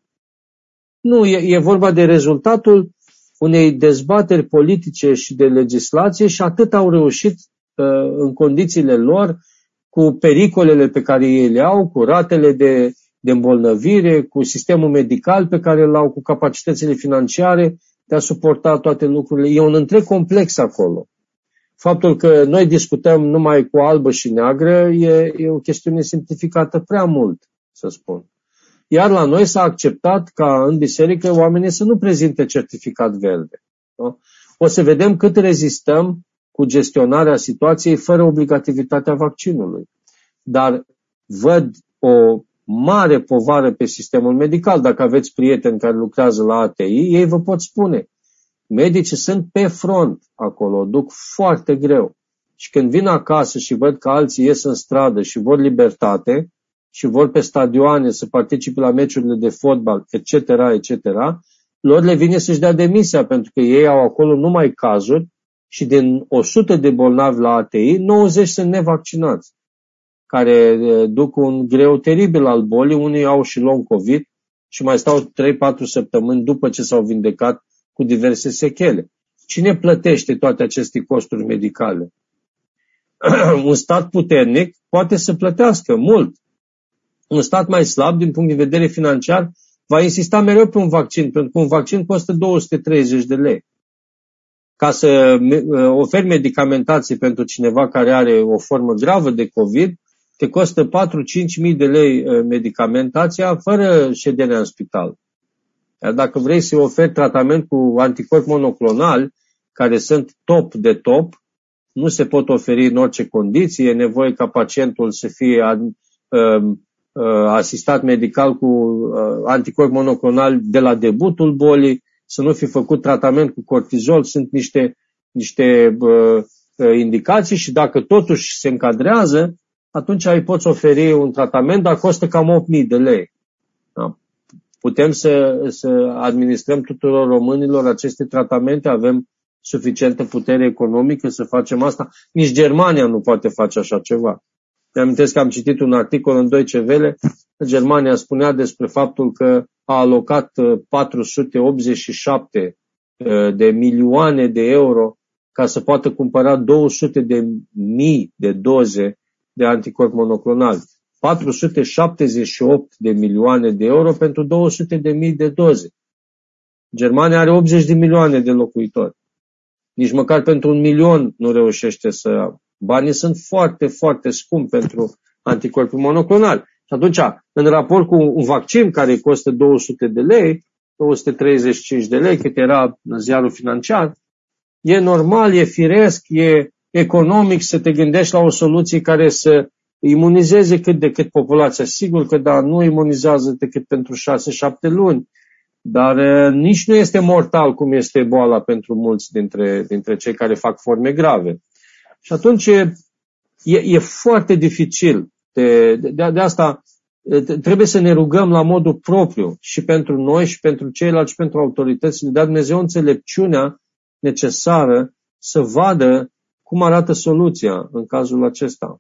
Nu, e vorba de rezultatul unei dezbateri politice și de legislație și atât au reușit în condițiile lor, cu pericolele pe care ei le au, cu ratele de îmbolnăvire, cu sistemul medical pe care îl au, cu capacitățile financiare de a suporta toate lucrurile. E un întreg complex acolo. Faptul că noi discutăm numai cu albă și neagră e o chestiune simplificată prea mult, să spun. Iar la noi s-a acceptat ca în biserică oamenii să nu prezinte certificat verde. Da? O să vedem cât rezistăm cu gestionarea situației fără obligativitatea vaccinului. Dar văd o mare povară pe sistemul medical. Dacă aveți prieteni care lucrează la ATI, ei vă pot spune. Medicii sunt pe front acolo, duc foarte greu. Și când vin acasă și văd că alții ies în stradă și vor libertate și vor pe stadioane să participe la meciurile de fotbal, etc., etc., lor le vine să-și dea demisia, pentru că ei au acolo numai cazuri și din 100 de bolnavi la ATI, 90 sunt nevaccinați, care duc un greu teribil al bolii. Unii au și long COVID și mai stau 3-4 săptămâni după ce s-au vindecat cu diverse sechele. Cine plătește toate aceste costuri medicale? Un stat puternic poate să plătească mult. Un stat mai slab, din punct de vedere financiar, va insista mereu pe un vaccin, pentru că un vaccin costă 230 de lei. Ca să oferi medicamentație pentru cineva care are o formă gravă de COVID, te costă 4-5 mii de lei medicamentația fără șederea în spital. Iar dacă vrei să oferi tratament cu anticorpi monoclonali, care sunt top de top, nu se pot oferi în orice condiție, e nevoie ca pacientul să fie asistat medical cu anticorpi monoclonali de la debutul bolii, să nu fi făcut tratament cu cortizol, sunt niște indicații și dacă totuși se încadrează, atunci îi poți oferi un tratament, dar costă cam 8.000 de lei. Da? Putem să administrăm tuturor românilor aceste tratamente, avem suficientă putere economică să facem asta. Nici Germania nu poate face așa ceva. Mi-amintesc că am citit un articol în Deutsche Welle, Germania spunea despre faptul că a alocat 487 de milioane de euro ca să poată cumpăra 200 de mii de doze de anticorpi monoclonali. 478 de milioane de euro pentru 200 de mii de doze. Germania are 80 de milioane de locuitori. Nici măcar pentru 1 milion nu reușește să... Banii sunt foarte, foarte scumpi pentru anticorpi monoclonali. Și atunci, în raport cu un vaccin care costă 200 de lei, 235 de lei, cât era în ziarul financiar, e normal, e firesc, e economic să te gândești la o soluție care să imunizeze cât de cât populația. Sigur că da, nu imunizează decât pentru 6-7 luni, dar nici nu este mortal cum este boala pentru mulți dintre cei care fac forme grave. Și atunci e foarte dificil. De asta trebuie să ne rugăm la modul propriu și pentru noi și pentru ceilalți și pentru autorități, să ne dea Dumnezeu înțelepciunea necesară să vadă cum arată soluția în cazul acesta.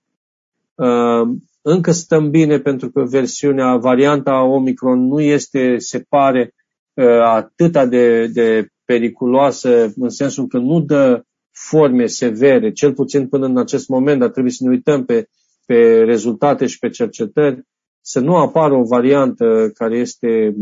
Încă stăm bine pentru că varianta Omicron nu este, se pare, atâta de periculoasă, în sensul că nu dă forme severe, cel puțin până în acest moment, dar trebuie să ne uităm pe rezultate și pe cercetări, să nu apară o variantă care este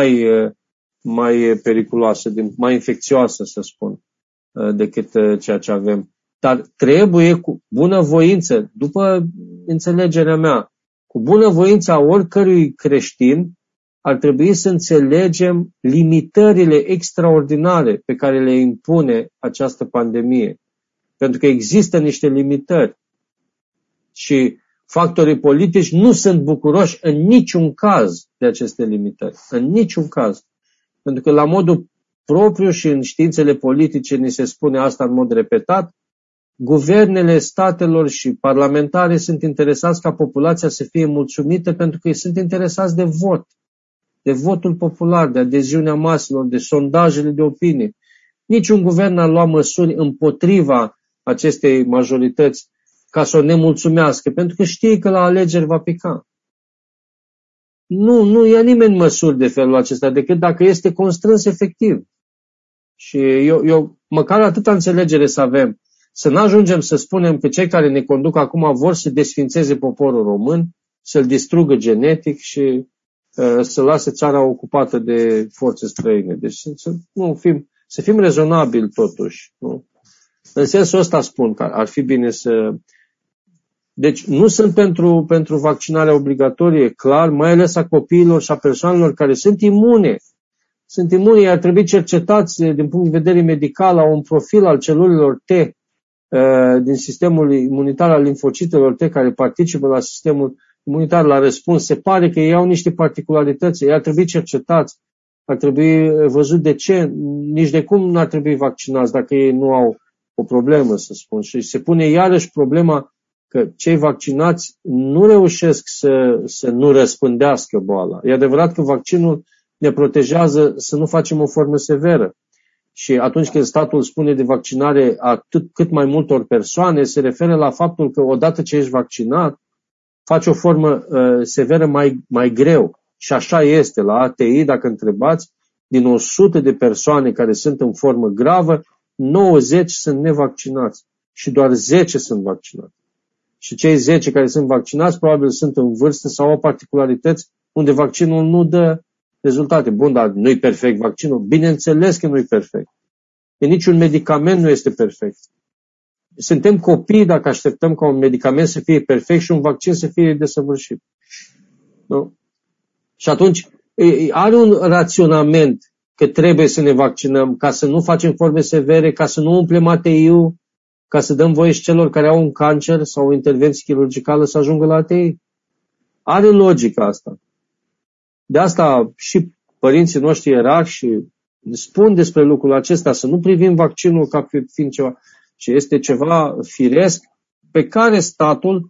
mai periculoasă, mai infecțioasă, să spun, decât ceea ce avem. Dar trebuie cu bună voință, după înțelegerea mea, cu bună voință a oricărui creștin, ar trebui să înțelegem limitările extraordinare pe care le impune această pandemie. Pentru că există niște limitări și factorii politici nu sunt bucuroși în niciun caz de aceste limitări. În niciun caz. Pentru că la modul propriu și în științele politice ni se spune asta în mod repetat, guvernele statelor și parlamentare sunt interesați ca populația să fie mulțumită pentru că ei sunt interesați de vot. De votul popular, de adeziunea maselor, de sondajele de opinie. Niciun guvern n-a luat măsuri împotriva acestei majorități ca să o nemulțumească, pentru că știe că la alegeri va pica. Nu ia nimeni măsuri de felul acesta, decât dacă este constrâns efectiv. Și eu măcar atâta înțelegere să avem, să nu ajungem să spunem că cei care ne conduc acum vor să desfințeze poporul român, să-l distrugă genetic și să lase țara ocupată de forțe străine. Deci să fim rezonabili totuși. Nu? În sensul ăsta spun că ar fi bine să... Deci nu sunt pentru vaccinarea obligatorie, clar, mai ales a copiilor și a persoanelor care sunt imune. Sunt imune, ar trebui cercetați din punct de vedere medical la un profil al celulelor T din sistemul imunitar al limfocitelor T care participă la sistemul imunitar la răspuns, se pare că ei au niște particularități, ei ar trebui cercetați, ar trebui văzut de ce, nici de cum n-ar trebui vaccinați dacă ei nu au o problemă, să spun. Și se pune iarăși problema că cei vaccinați nu reușesc să nu răspândească boala. E adevărat că vaccinul ne protejează să nu facem o formă severă. Și atunci când statul spune de vaccinare cât mai multor persoane, se referă la faptul că odată ce ești vaccinat, faci o formă severă mai greu. Și așa este. La ATI, dacă întrebați, din 100 de persoane care sunt în formă gravă, 90 sunt nevaccinați și doar 10 sunt vaccinați. Și cei 10 care sunt vaccinați probabil sunt în vârstă sau au particularități unde vaccinul nu dă rezultate. Bun, dar nu-i perfect vaccinul? Bineînțeles că nu-i perfect. Niciun medicament nu este perfect. Suntem copii dacă așteptăm ca un medicament să fie perfect și un vaccin să fie desăvârșit. Nu? Și atunci are un raționament că trebuie să ne vaccinăm ca să nu facem forme severe, ca să nu umplem ATI-ul, ca să dăm voie și celor care au un cancer sau o intervenție chirurgicală să ajungă la ATI. Are logică asta. De asta și părinții noștri ierarhi spun despre lucrul acesta, să nu privim vaccinul ca fiind ceva, ci este ceva firesc pe care statul,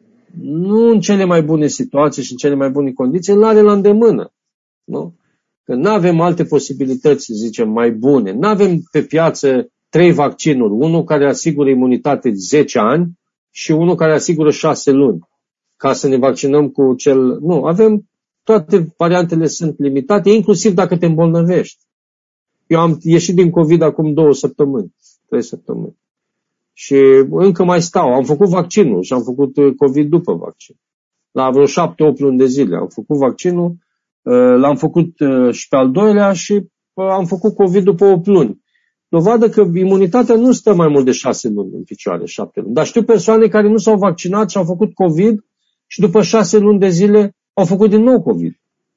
nu în cele mai bune situații și în cele mai bune condiții, îl are la îndemână. Nu? Că nu avem alte posibilități, să zicem, mai bune. Nu avem pe piață 3 vaccinuri, unul care asigură imunitate 10 ani și unul care asigură 6 luni, ca să ne vaccinăm cu cel... Nu, avem, toate variantele sunt limitate, inclusiv dacă te îmbolnăvești. Eu am ieșit din COVID acum 2 săptămâni, 3 săptămâni. Și încă mai stau. Am făcut vaccinul și am făcut COVID după vaccin. La vreo 7-8 luni de zile am făcut vaccinul, l-am făcut și pe al doilea și am făcut COVID după 8 luni. Dovadă că imunitatea nu stă mai mult de 6 luni în picioare, 7 luni. Dar știu persoane care nu s-au vaccinat și au făcut COVID și după 6 luni de zile au făcut din nou COVID.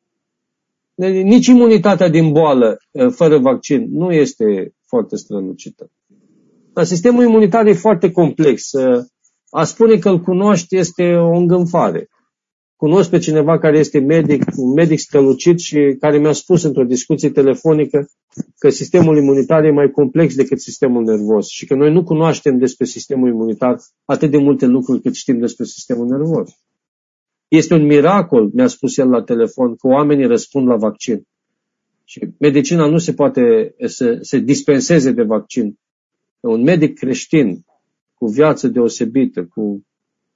Nici imunitatea din boală fără vaccin nu este foarte strălucită. Dar sistemul imunitar e foarte complex. A spune că îl cunoști este o îngânfare. Cunosc pe cineva care este medic, un medic strălucit și care mi-a spus într-o discuție telefonică că sistemul imunitar e mai complex decât sistemul nervos și că noi nu cunoaștem despre sistemul imunitar atât de multe lucruri cât știm despre sistemul nervos. Este un miracol, mi-a spus el la telefon, că oamenii răspund la vaccin. Și medicina nu se poate să se dispenseze de vaccin. Un medic creștin, cu viață deosebită, cu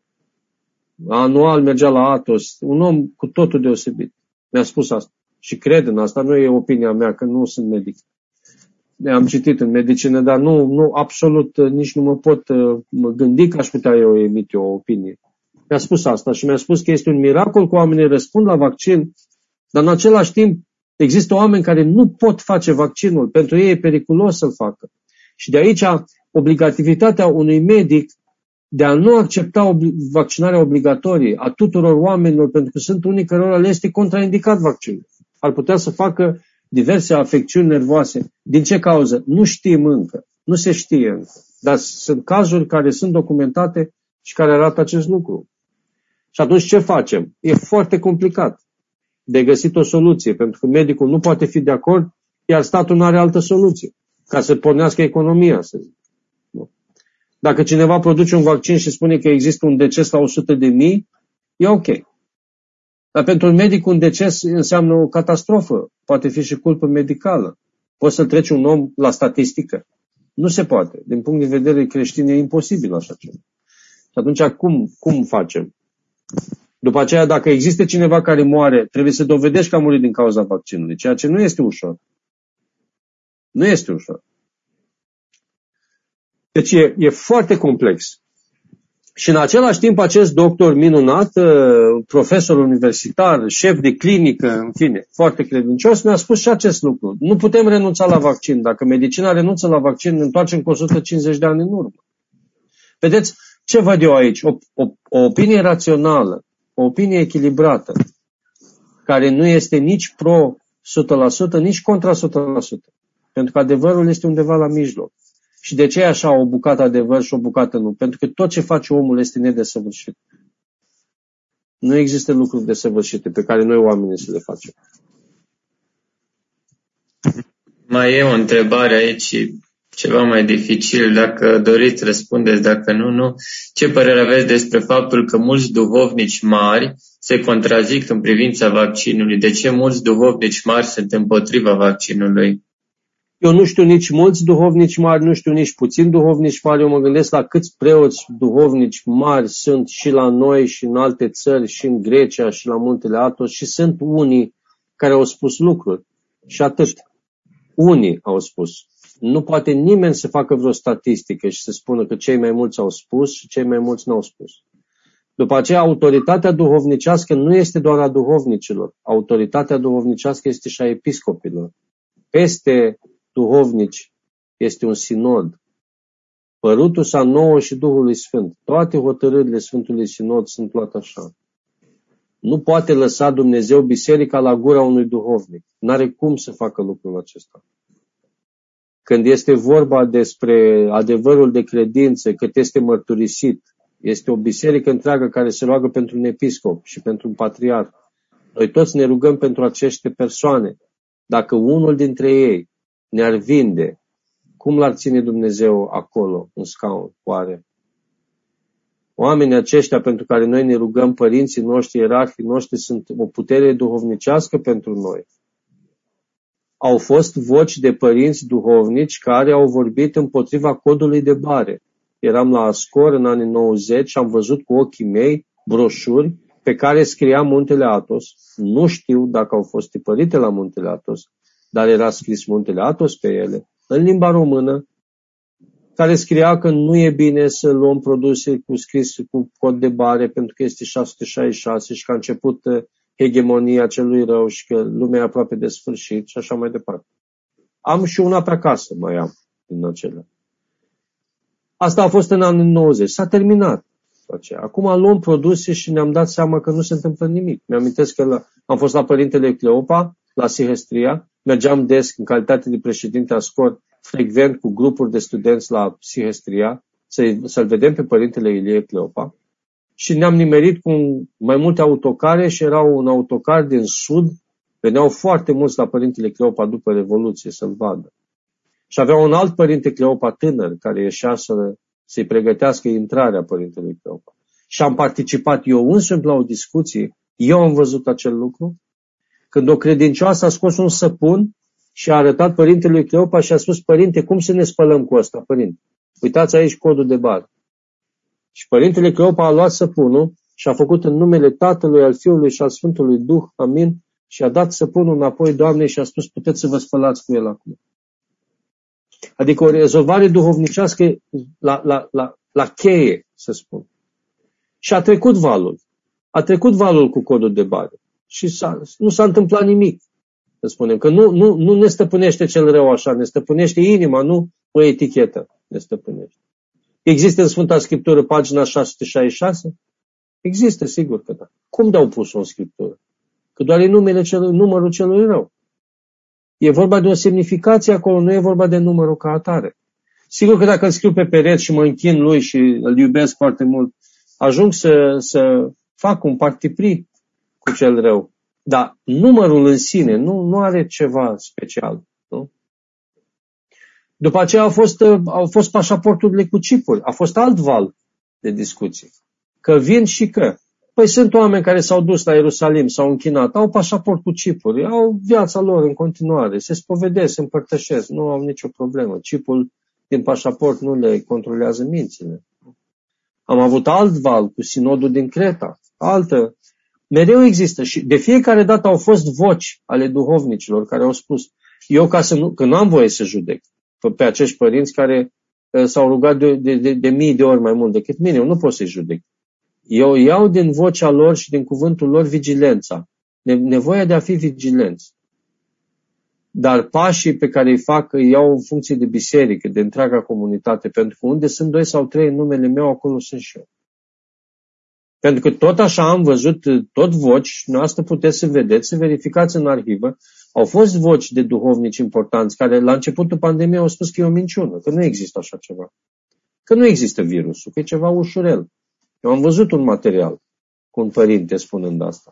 anual mergea la Atos, un om cu totul deosebit. Mi-a spus asta. Și cred în asta, nu e opinia mea, că nu sunt medic. Am citit în medicină, dar nu absolut nici nu mă pot gândi că aș putea eu emite o opinie. Mi-a spus asta și mi-a spus că este un miracol că oamenii răspund la vaccin, dar în același timp există oameni care nu pot face vaccinul, pentru ei e periculos să-l facă. Și de aici obligativitatea unui medic de a nu accepta vaccinarea obligatorie a tuturor oamenilor, pentru că sunt unii cărora le este contraindicat vaccinul. Ar putea să facă diverse afecțiuni nervoase. Din ce cauză? Nu știm încă. Nu se știe încă. Dar sunt cazuri care sunt documentate și care arată acest lucru. Și atunci ce facem? E foarte complicat de găsit o soluție, pentru că medicul nu poate fi de acord, iar statul nu are altă soluție ca să pornească economia, să zic. Dacă cineva produce un vaccin și spune că există un deces la 100.000, e ok. Dar pentru un medic un deces înseamnă o catastrofă. Poate fi și culpă medicală. Poți să treci un om la statistică. Nu se poate. Din punct de vedere creștin e imposibil așa ceva. Și atunci cum facem? După aceea, dacă există cineva care moare, trebuie să dovedești că a murit din cauza vaccinului, ceea ce nu este ușor. Nu este ușor. Deci e foarte complex. Și în același timp acest doctor minunat, profesor universitar, șef de clinică, în fine, foarte credincios, ne-a spus și acest lucru. Nu putem renunța la vaccin. Dacă medicina renunță la vaccin, ne întoarcem cu 150 de ani în urmă. Vedeți ce văd eu aici? O opinie rațională, o opinie echilibrată, care nu este nici pro 100%, nici contra 100%. Pentru că adevărul este undeva la mijloc. Și de ce e așa o bucată adevăr și o bucată nu? Pentru că tot ce face omul este nedesăvârșit. Nu există lucruri desăvârșite pe care noi oamenii să le facem. Mai e o întrebare aici, ceva mai dificil. Dacă doriți, răspundeți. Dacă nu, nu. Ce părere aveți despre faptul că mulți duhovnici mari se contrazic în privința vaccinului? De ce mulți duhovnici mari sunt împotriva vaccinului? Eu nu știu nici mulți duhovnici mari, nu știu nici puțini duhovnici mari. Eu mă gândesc la câți preoți duhovnici mari sunt și la noi și în alte țări, și în Grecia și la Muntele Athos, și sunt unii care au spus lucruri. Și atât. Unii au spus. Nu poate nimeni să facă vreo statistică și să spună că cei mai mulți au spus și cei mai mulți n-au spus. După aceea, autoritatea duhovnicească nu este doar a duhovnicilor. Autoritatea duhovnicească este și a episcopilor. Peste duhovnici este un sinod. Părutus a nouă și Duhului Sfânt. Toate hotărârile Sfântului Sinod sunt luate așa. Nu poate lăsa Dumnezeu biserica la gura unui duhovnic. N-are cum să facă lucrul acesta. Când este vorba despre adevărul de credință, cât este mărturisit, este o biserică întreagă care se roagă pentru un episcop și pentru un patriarh. Noi toți ne rugăm pentru aceste persoane. Dacă unul dintre ei ne-ar vinde, cum l-ar ține Dumnezeu acolo, în scaun, oare? Oamenii aceștia pentru care noi ne rugăm, părinții noștri, ierarhii noștri, sunt o putere duhovnicească pentru noi. Au fost voci de părinți duhovnici care au vorbit împotriva codului de bare. Eram la Ascor în anii 90 și am văzut cu ochii mei broșuri pe care scria Muntele Athos. Nu știu dacă au fost tipărite la Muntele Athos, dar era scris Muntele Athos pe ele, în limba română, care scria că nu e bine să luăm produse scris cu cod de bare pentru că este 666 și că a început hegemonia celui rău și că lumea e aproape de sfârșit și așa mai departe. Am și una pe acasă, mai am din acelea. Asta a fost în anii 90. S-a terminat. Acum luăm produse și ne-am dat seama că nu se întâmplă nimic. Mi-amintesc că am fost la Părintele Cleopa, la Sihestria, mergeam des în calitate de președinte Ascor, frecvent cu grupuri de studenți la Sihestria, să-l vedem pe Părintele Ilie Cleopa. Și ne-am nimerit cu mai multe autocare și era un autocar din sud. Veneau foarte mulți la Părintele Cleopa după Revoluție să-l vadă. Și avea un alt Părinte Cleopa tânăr care ieșea să-i pregătească intrarea Părintelui Cleopa. Și am participat eu însumi la o discuție. Eu am văzut acel lucru. Când o credincioasă a scos un săpun și a arătat Părintelui Cleopa și a spus: Părinte, cum să ne spălăm cu ăsta, Părinte? Uitați aici codul de bar. Și Părintele Cleopa a luat săpunul și a făcut în numele Tatălui, al Fiului și al Sfântului Duh, amin, și a dat săpunul înapoi Doamnei și a spus: puteți să vă spălați cu el acum. Adică o rezolvare duhovnicească la cheie, să spun. Și a trecut valul. A trecut valul cu codul de bare. Și nu s-a întâmplat nimic, să spunem. Că nu ne stăpânește cel rău așa, ne stăpânește inima, nu o etichetă ne stăpânește. Există în Sfânta Scriptură pagina 666? Există, sigur că da. Cum de-au pus-o în Scriptură? Că doar e numărul celui rău. E vorba de o semnificație acolo, nu e vorba de numărul ca atare. Sigur că dacă îl scriu pe pereți și mă închin lui și îl iubesc foarte mult, ajung să fac un partipri cu cel rău. Dar numărul în sine nu are ceva special. Nu? După aceea au fost pașaporturile cu chipuri. A fost alt val de discuții. Că vin și că. Păi sunt oameni care s-au dus la Ierusalim, s-au închinat, au pașaport cu chipuri, au viața lor în continuare, se spovedesc, se împărtășesc, nu au nicio problemă. Chipul din pașaport nu le controlează mințile. Am avut alt val cu sinodul din Creta, altă. Mereu există și de fiecare dată au fost voci ale duhovnicilor care au spus: eu că nu am voie să judec pe acești părinți care s-au rugat de mii de ori mai mult decât mine, eu nu pot să-i judec. Eu iau din vocea lor și din cuvântul lor vigilența, nevoia de a fi vigilenți. Dar pașii pe care îi fac îi iau în funcție de biserică, de întreaga comunitate, pentru că unde sunt 2 sau 3 în numele meu, acolo sunt și eu. Pentru că tot așa am văzut tot voci, noastră puteți să vedeți, să verificați în arhivă, au fost voci de duhovnici importanți care la începutul pandemiei au spus că e o minciună, că nu există așa ceva. Că nu există virusul, că e ceva ușurel. Eu am văzut un material. cu un părinte spunând asta.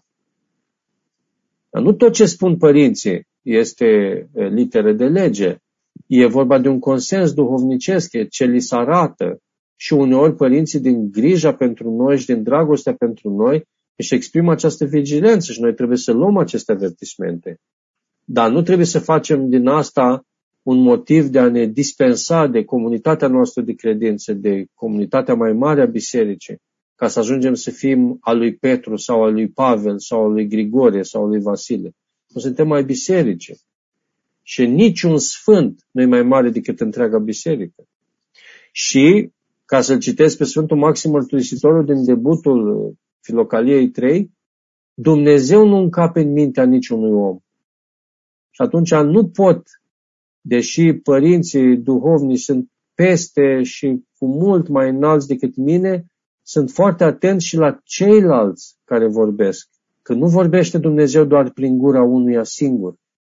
Dar nu tot ce spun părinții este literă de lege. E vorba de un consens duhovnicesc, ce li se arată. Și uneori părinții, din grija pentru noi și din dragostea pentru noi, își exprimă această vigilență și noi trebuie să luăm aceste avertismente. Dar nu trebuie să facem din asta un motiv de a ne dispensa de comunitatea noastră de credință, de comunitatea mai mare a bisericii, ca să ajungem să fim al lui Petru sau al lui Pavel sau al lui Grigorie sau al lui Vasile. Nu suntem mai biserici. Și niciun sfânt nu e mai mare decât întreaga biserică. Și, ca să-l citesc pe Sfântul Maxim Mărturisitorul din debutul Filocaliei 3, Dumnezeu nu încape în mintea niciunui om. Și atunci nu pot, deși părinții duhovnici sunt peste și cu mult mai înalți decât mine, sunt foarte atenți și la ceilalți care vorbesc. Că nu vorbește Dumnezeu doar prin gura unuia singur.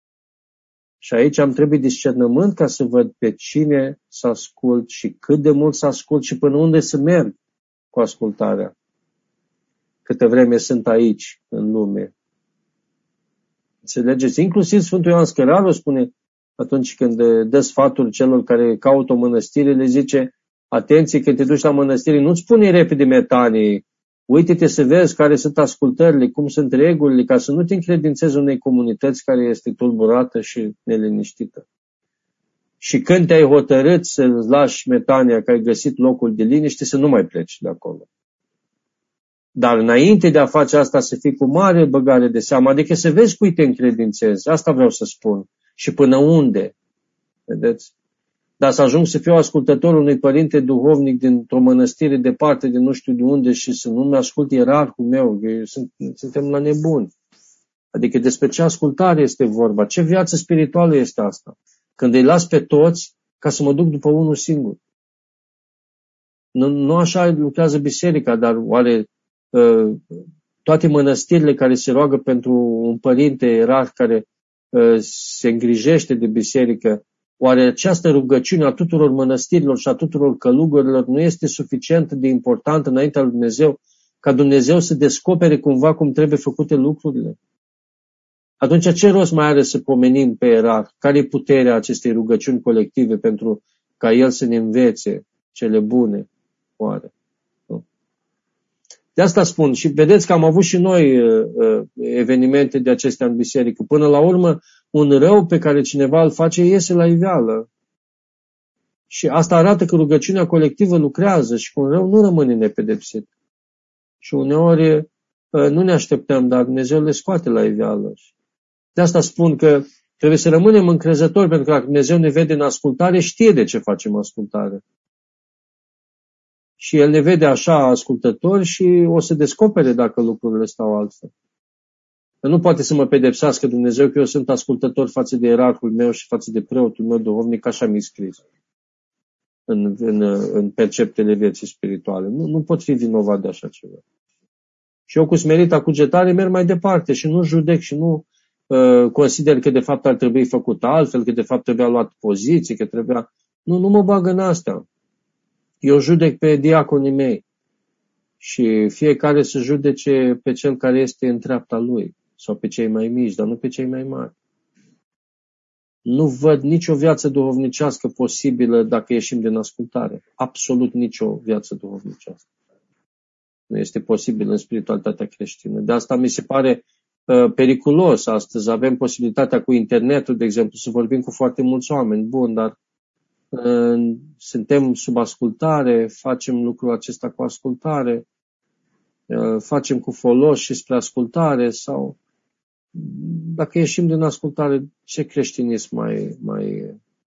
Și aici am trebuit discernământ ca să văd pe cine să ascult și cât de mult să ascult și până unde să merg cu ascultarea. Câtă vreme sunt aici, în lume. Înțelegeți? Inclusiv Sfântul Ioan Scăraru spune, atunci când dă sfatul celor care caută o mănăstire, le zice, atenție, când te duci la mănăstire, nu-ți spune repede metanii, uite-te să vezi care sunt ascultările, cum sunt regulile, ca să nu te încredințezi unei comunități care este tulburată și neliniștită. Și când te-ai hotărât să-ți lași metania, că ai găsit locul de liniște, să nu mai pleci de acolo. Dar înainte de a face asta, să fii cu mare băgare de seamă, adică să vezi cui te încredințezi. Asta vreau să spun. Și până unde. Vedeți? Dar să ajung să fiu ascultător unui părinte duhovnic dintr-o mănăstire departe de nu știu de unde și să nu-mi ascult ierarhul meu. Suntem la nebuni. Adică despre ce ascultare este vorba? Ce viață spirituală este asta? Când îi las pe toți ca să mă duc după unul singur. Nu așa lucrează biserica, dar oare toate mănăstirile care se roagă pentru un părinte ierarh care se îngrijește de biserică, oare această rugăciune a tuturor mănăstirilor și a tuturor călugărilor nu este suficient de importantă înaintea lui Dumnezeu, ca Dumnezeu să descopere cumva cum trebuie făcute lucrurile? Atunci ce rost mai are să pomenim pe ierarh? Care e puterea acestei rugăciuni colective pentru ca el să ne învețe cele bune? Oare? Nu? De asta spun și vedeți că am avut și noi evenimente de acestea în biserică. Până la urmă, un rău pe care cineva îl face iese la iveală. Și asta arată că rugăciunea colectivă lucrează și că un rău nu rămâne nepedepsit. Și uneori nu ne așteptăm, dar Dumnezeu le scoate la iveală. De asta spun că trebuie să rămânem încrezători, pentru că dacă Dumnezeu ne vede în ascultare, știe de ce facem ascultare. Și El ne vede așa ascultători și o să descopere dacă lucrurile stau altfel. Nu poate să mă pedepsească Dumnezeu că eu sunt ascultător față de ierarhul meu și față de preotul meu duhovnic, așa mi-e scris în perceptele vieții spirituale. Nu pot fi vinovat de așa ceva. Și eu cu smerita cugetare merg mai departe și nu judec și nu consider că de fapt ar trebui făcut altfel, că de fapt trebuia luat poziție, că trebuia... Nu mă bag în astea. Eu judec pe diaconii mei și fiecare să judece pe cel care este în treapta lui sau pe cei mai mici, dar nu pe cei mai mari. Nu văd nicio viață duhovnicească posibilă dacă ieșim din ascultare. Absolut nicio viață duhovnicească. Nu este posibil în spiritualitatea creștină. De asta mi se pare periculos astăzi. Avem posibilitatea cu internetul, de exemplu, să vorbim cu foarte mulți oameni. Bun, dar suntem sub ascultare, facem lucrul acesta cu ascultare, facem cu folos și spre ascultare sau dacă ieșim din ascultare, ce creștinism mai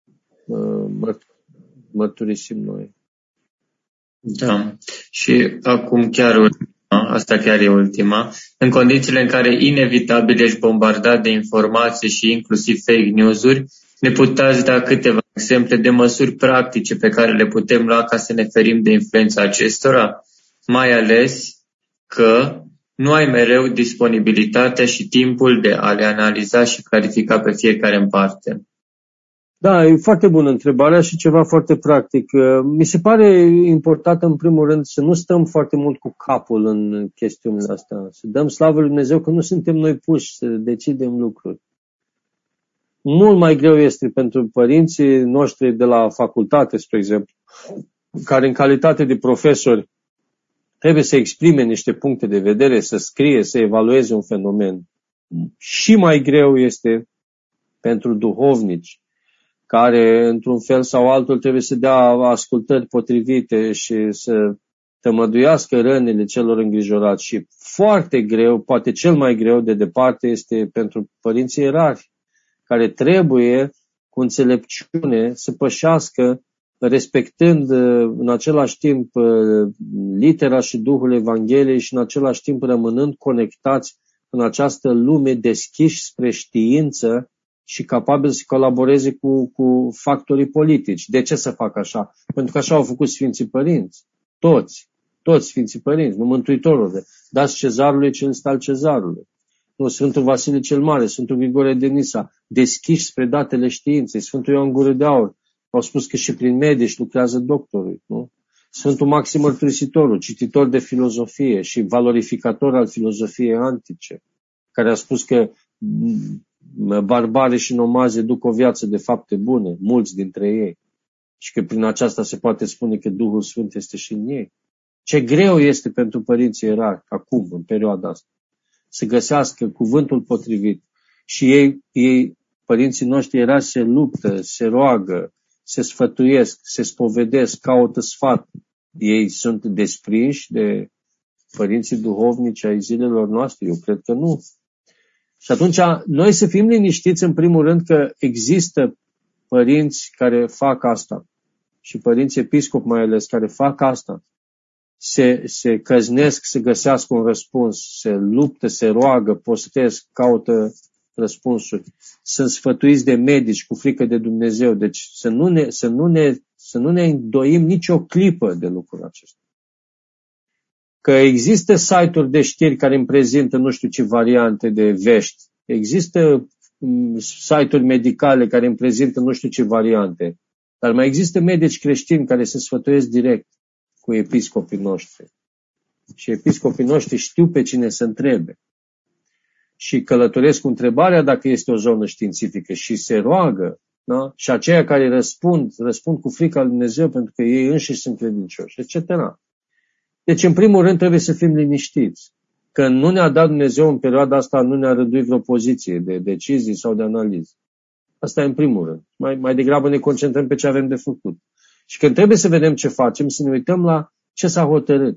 mărturisim noi? Da. Și acum asta chiar e ultima, în condițiile în care inevitabil ești bombardat de informații și inclusiv fake news-uri, ne puteți da câteva exemple de măsuri practice pe care le putem lua ca să ne ferim de influența acestora, mai ales că nu ai mereu disponibilitatea și timpul de a le analiza și clarifica pe fiecare în parte. Da, e foarte bună întrebarea și ceva foarte practic. Mi se pare important, în primul rând, să nu stăm foarte mult cu capul în chestiunile astea. Să dăm slavă lui Dumnezeu că nu suntem noi puși să decidem lucruri. Mult mai greu este pentru părinții noștri de la facultate, spre exemplu, care în calitate de profesori trebuie să exprime niște puncte de vedere, să scrie, să evalueze un fenomen. Și mai greu este pentru duhovnici, care într-un fel sau altul trebuie să dea ascultări potrivite și să tămăduiască rănile celor îngrijorați. Și foarte greu, poate cel mai greu de departe, este pentru părinții ierarhi, care trebuie cu înțelepciune să pășească respectând în același timp litera și Duhul Evangheliei și în același timp rămânând conectați în această lume deschiși spre știință și capabil să colaboreze cu factorii politici. De ce să facă așa? Pentru că așa au făcut Sfinții Părinți. Toți Sfinții Părinți, nu Mântuitorul. Dați cezarului ce este al cezarului. Nu, Sfântul Vasile cel Mare, Sfântul Grigore de Nisa, deschiși spre datele științei. Sfântul Ioan Gură de Aur, au spus că și prin medici lucrează doctorul. Nu? Sfântul Maxim Mărturisitorul, cititor de filozofie și valorificator al filozofiei antice, care a spus că barbare și nomaze duc o viață de fapte bune, mulți dintre ei, și că prin aceasta se poate spune că Duhul Sfânt este și în ei. Ce greu este pentru părinții ierarhi acum, în perioada asta, să găsească cuvântul potrivit. Și ei părinții noștri ierarhi, se luptă, se roagă, se sfătuiesc, se spovedesc, caută sfat. Ei sunt desprinși de părinții duhovnici ai zilelor noastre? Eu cred că nu. Și atunci noi să fim liniștiți în primul rând că există părinți care fac asta și părinți episcopi mai ales care fac asta. Se căznesc să găsească un răspuns, se luptă, se roagă, postesc, caută răspunsuri. Sunt sfătuiți de medici cu frică de Dumnezeu. Deci să nu ne îndoim nicio clipă de lucrul acesta. Că există site-uri de știri care îmi prezintă nu știu ce variante de vești. Există site-uri medicale care îmi prezintă nu știu ce variante. Dar mai există medici creștini care se sfătuiesc direct cu episcopii noștri. Și episcopii noștri știu pe cine să întrebe. Și călătoresc cu întrebarea dacă este o zonă științifică și se roagă. Da? Și aceia care răspund cu frica lui Dumnezeu pentru că ei înșiși sunt credincioși, etc. Deci, în primul rând, trebuie să fim liniștiți. Că nu ne-a dat Dumnezeu în perioada asta, nu ne-a rânduit vreo poziție de decizii sau de analiză. Asta e în primul rând. Mai degrabă ne concentrăm pe ce avem de făcut. Și când trebuie să vedem ce facem, să ne uităm la ce s-a hotărât.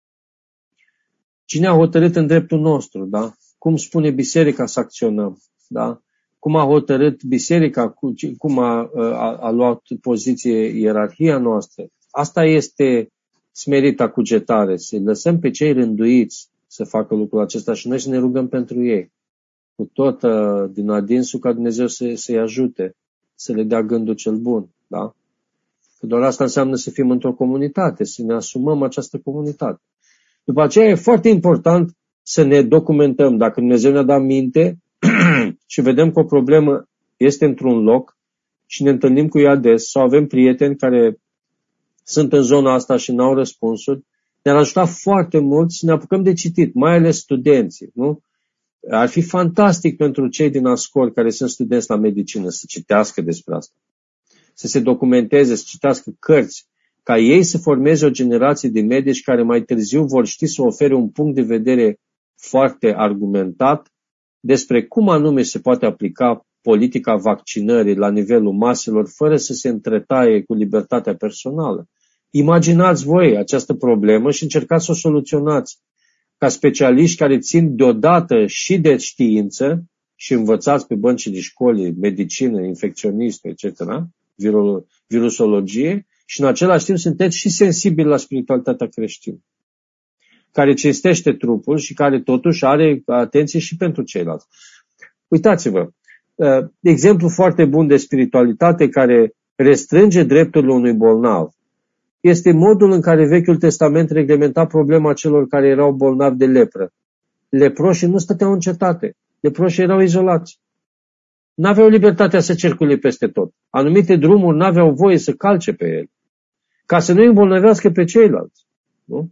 Cine a hotărât în dreptul nostru, da? Cum spune biserica să acționăm, da? Cum a hotărât biserica, cum a luat poziție ierarhia noastră. Asta este smerita cugetare, să lăsăm pe cei rânduiți să facă lucrul acesta și noi să ne rugăm pentru ei. Cu tot din adinsul ca Dumnezeu să-i ajute, să le dea gândul cel bun, da? Că doar asta înseamnă să fim într-o comunitate, să ne asumăm această comunitate. După aceea e foarte important să ne documentăm. Dacă Dumnezeu ne-a dat minte și vedem că o problemă este într-un loc și ne întâlnim cu ea des sau avem prieteni care sunt în zona asta și n-au răspunsuri, ne-ar ajuta foarte mult să ne apucăm de citit, mai ales studenții, nu? Ar fi fantastic pentru cei din Ascol care sunt studenți la medicină să citească despre asta, să se documenteze, să citească cărți, ca ei să formeze o generație de medici care mai târziu vor ști să ofere un punct de vedere foarte argumentat despre cum anume se poate aplica politica vaccinării la nivelul maselor fără să se întretaie cu libertatea personală. Imaginați voi această problemă și încercați să o soluționați ca specialiști care țin deodată și de știință și învățați pe băncile școlii, medicină, infecționistă, etc., virusologie, și în același timp sunteți și sensibili la spiritualitatea creștină, care cinstește trupul și care totuși are atenție și pentru ceilalți. Uitați-vă, exemplu foarte bun de spiritualitate care restrânge drepturile unui bolnav este modul în care Vechiul Testament reglementa problema celor care erau bolnavi de lepră. Leproșii nu stăteau în cetate, leproșii erau izolați. n-aveau libertatea să circule peste tot. Anumite drumuri n-aveau voie să calce pe ele, ca să nu îmbolnăvească pe ceilalți. Nu?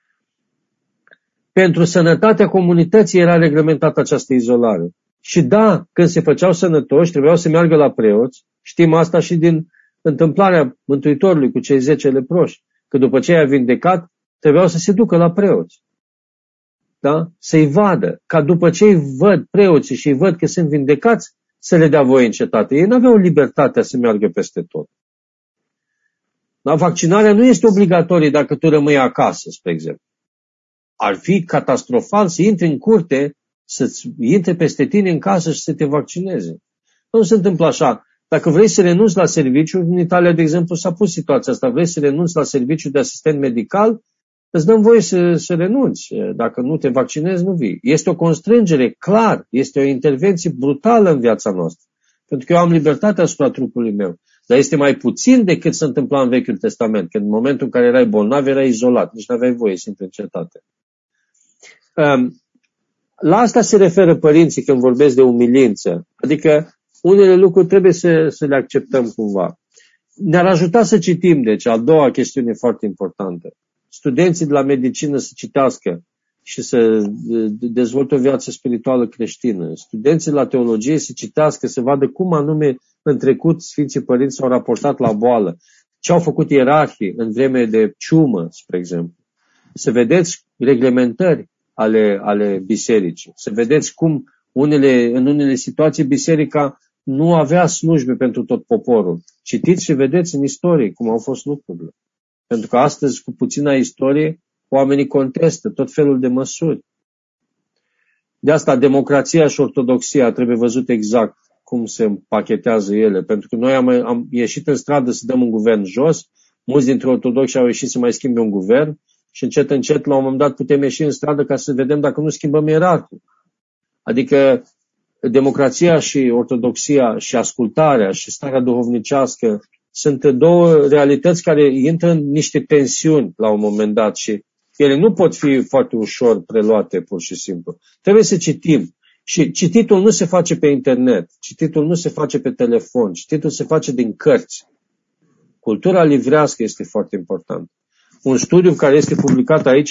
Pentru sănătatea comunității era reglementată această izolare. Și da, când se făceau sănătoși, trebuiau să meargă la preoți. Știm asta și din întâmplarea Mântuitorului cu cei 10 leproși, că după ce i-a vindecat, trebuiau să se ducă la preoți. Da? Să-i vadă, ca după ce îi văd preoții și îi văd că sunt vindecați, să le dea voie în cetate. Ei n-aveau libertatea să meargă peste tot. Da? Vaccinarea nu este obligatorie dacă tu rămâi acasă, spre exemplu. Ar fi catastrofal să intri în curte, să-ți intre peste tine în casă și să te vaccineze. Nu se întâmplă așa. Dacă vrei să renunți la serviciu, în Italia, de exemplu, s-a pus situația asta, vrei să renunți la serviciu de asistent medical, îți dăm voie să renunți. Dacă nu te vaccinezi, nu vii. Este o constrângere, clar, este o intervenție brutală în viața noastră. Pentru că eu am libertatea asupra trupului meu. Dar este mai puțin decât se întâmpla în Vechiul Testament, când în momentul în care erai bolnav, erai izolat, nici nu aveai voie să intri în cetate. La asta se referă părinții când vorbesc de umilință. Adică unele lucruri trebuie să le acceptăm cumva. Ne-ar ajuta să citim, deci, a doua chestiune foarte importantă. Studenții de la medicină să citească și să dezvolte o viață spirituală creștină. Studenții de la teologie să citească, să vadă cum anume în trecut Sfinții Părinți s-au raportat la boală. Ce au făcut ierarhii în vreme de ciumă, spre exemplu. Să vedeți reglementări ale bisericii. Să vedeți cum în unele situații biserica nu avea slujbe pentru tot poporul. Citiți și vedeți în istorie cum au fost lucrurile. Pentru că astăzi, cu puțina istorie, oamenii contestă tot felul de măsuri. De asta, democrația și ortodoxia trebuie văzut exact cum se împachetează ele. Pentru că noi am ieșit în stradă să dăm un guvern jos, mulți dintre ortodoxi au ieșit să mai schimbe un guvern și încet, la un moment dat, putem ieși în stradă ca să vedem dacă nu schimbăm ierarhul. Adică democrația și ortodoxia și ascultarea și starea duhovnicească sunt două realități care intră în niște tensiuni la un moment dat și ele nu pot fi foarte ușor preluate pur și simplu. Trebuie să citim. Și cititul nu se face pe internet, cititul nu se face pe telefon, cititul se face din cărți. Cultura livrească este foarte importantă. Un studiu care este publicat aici,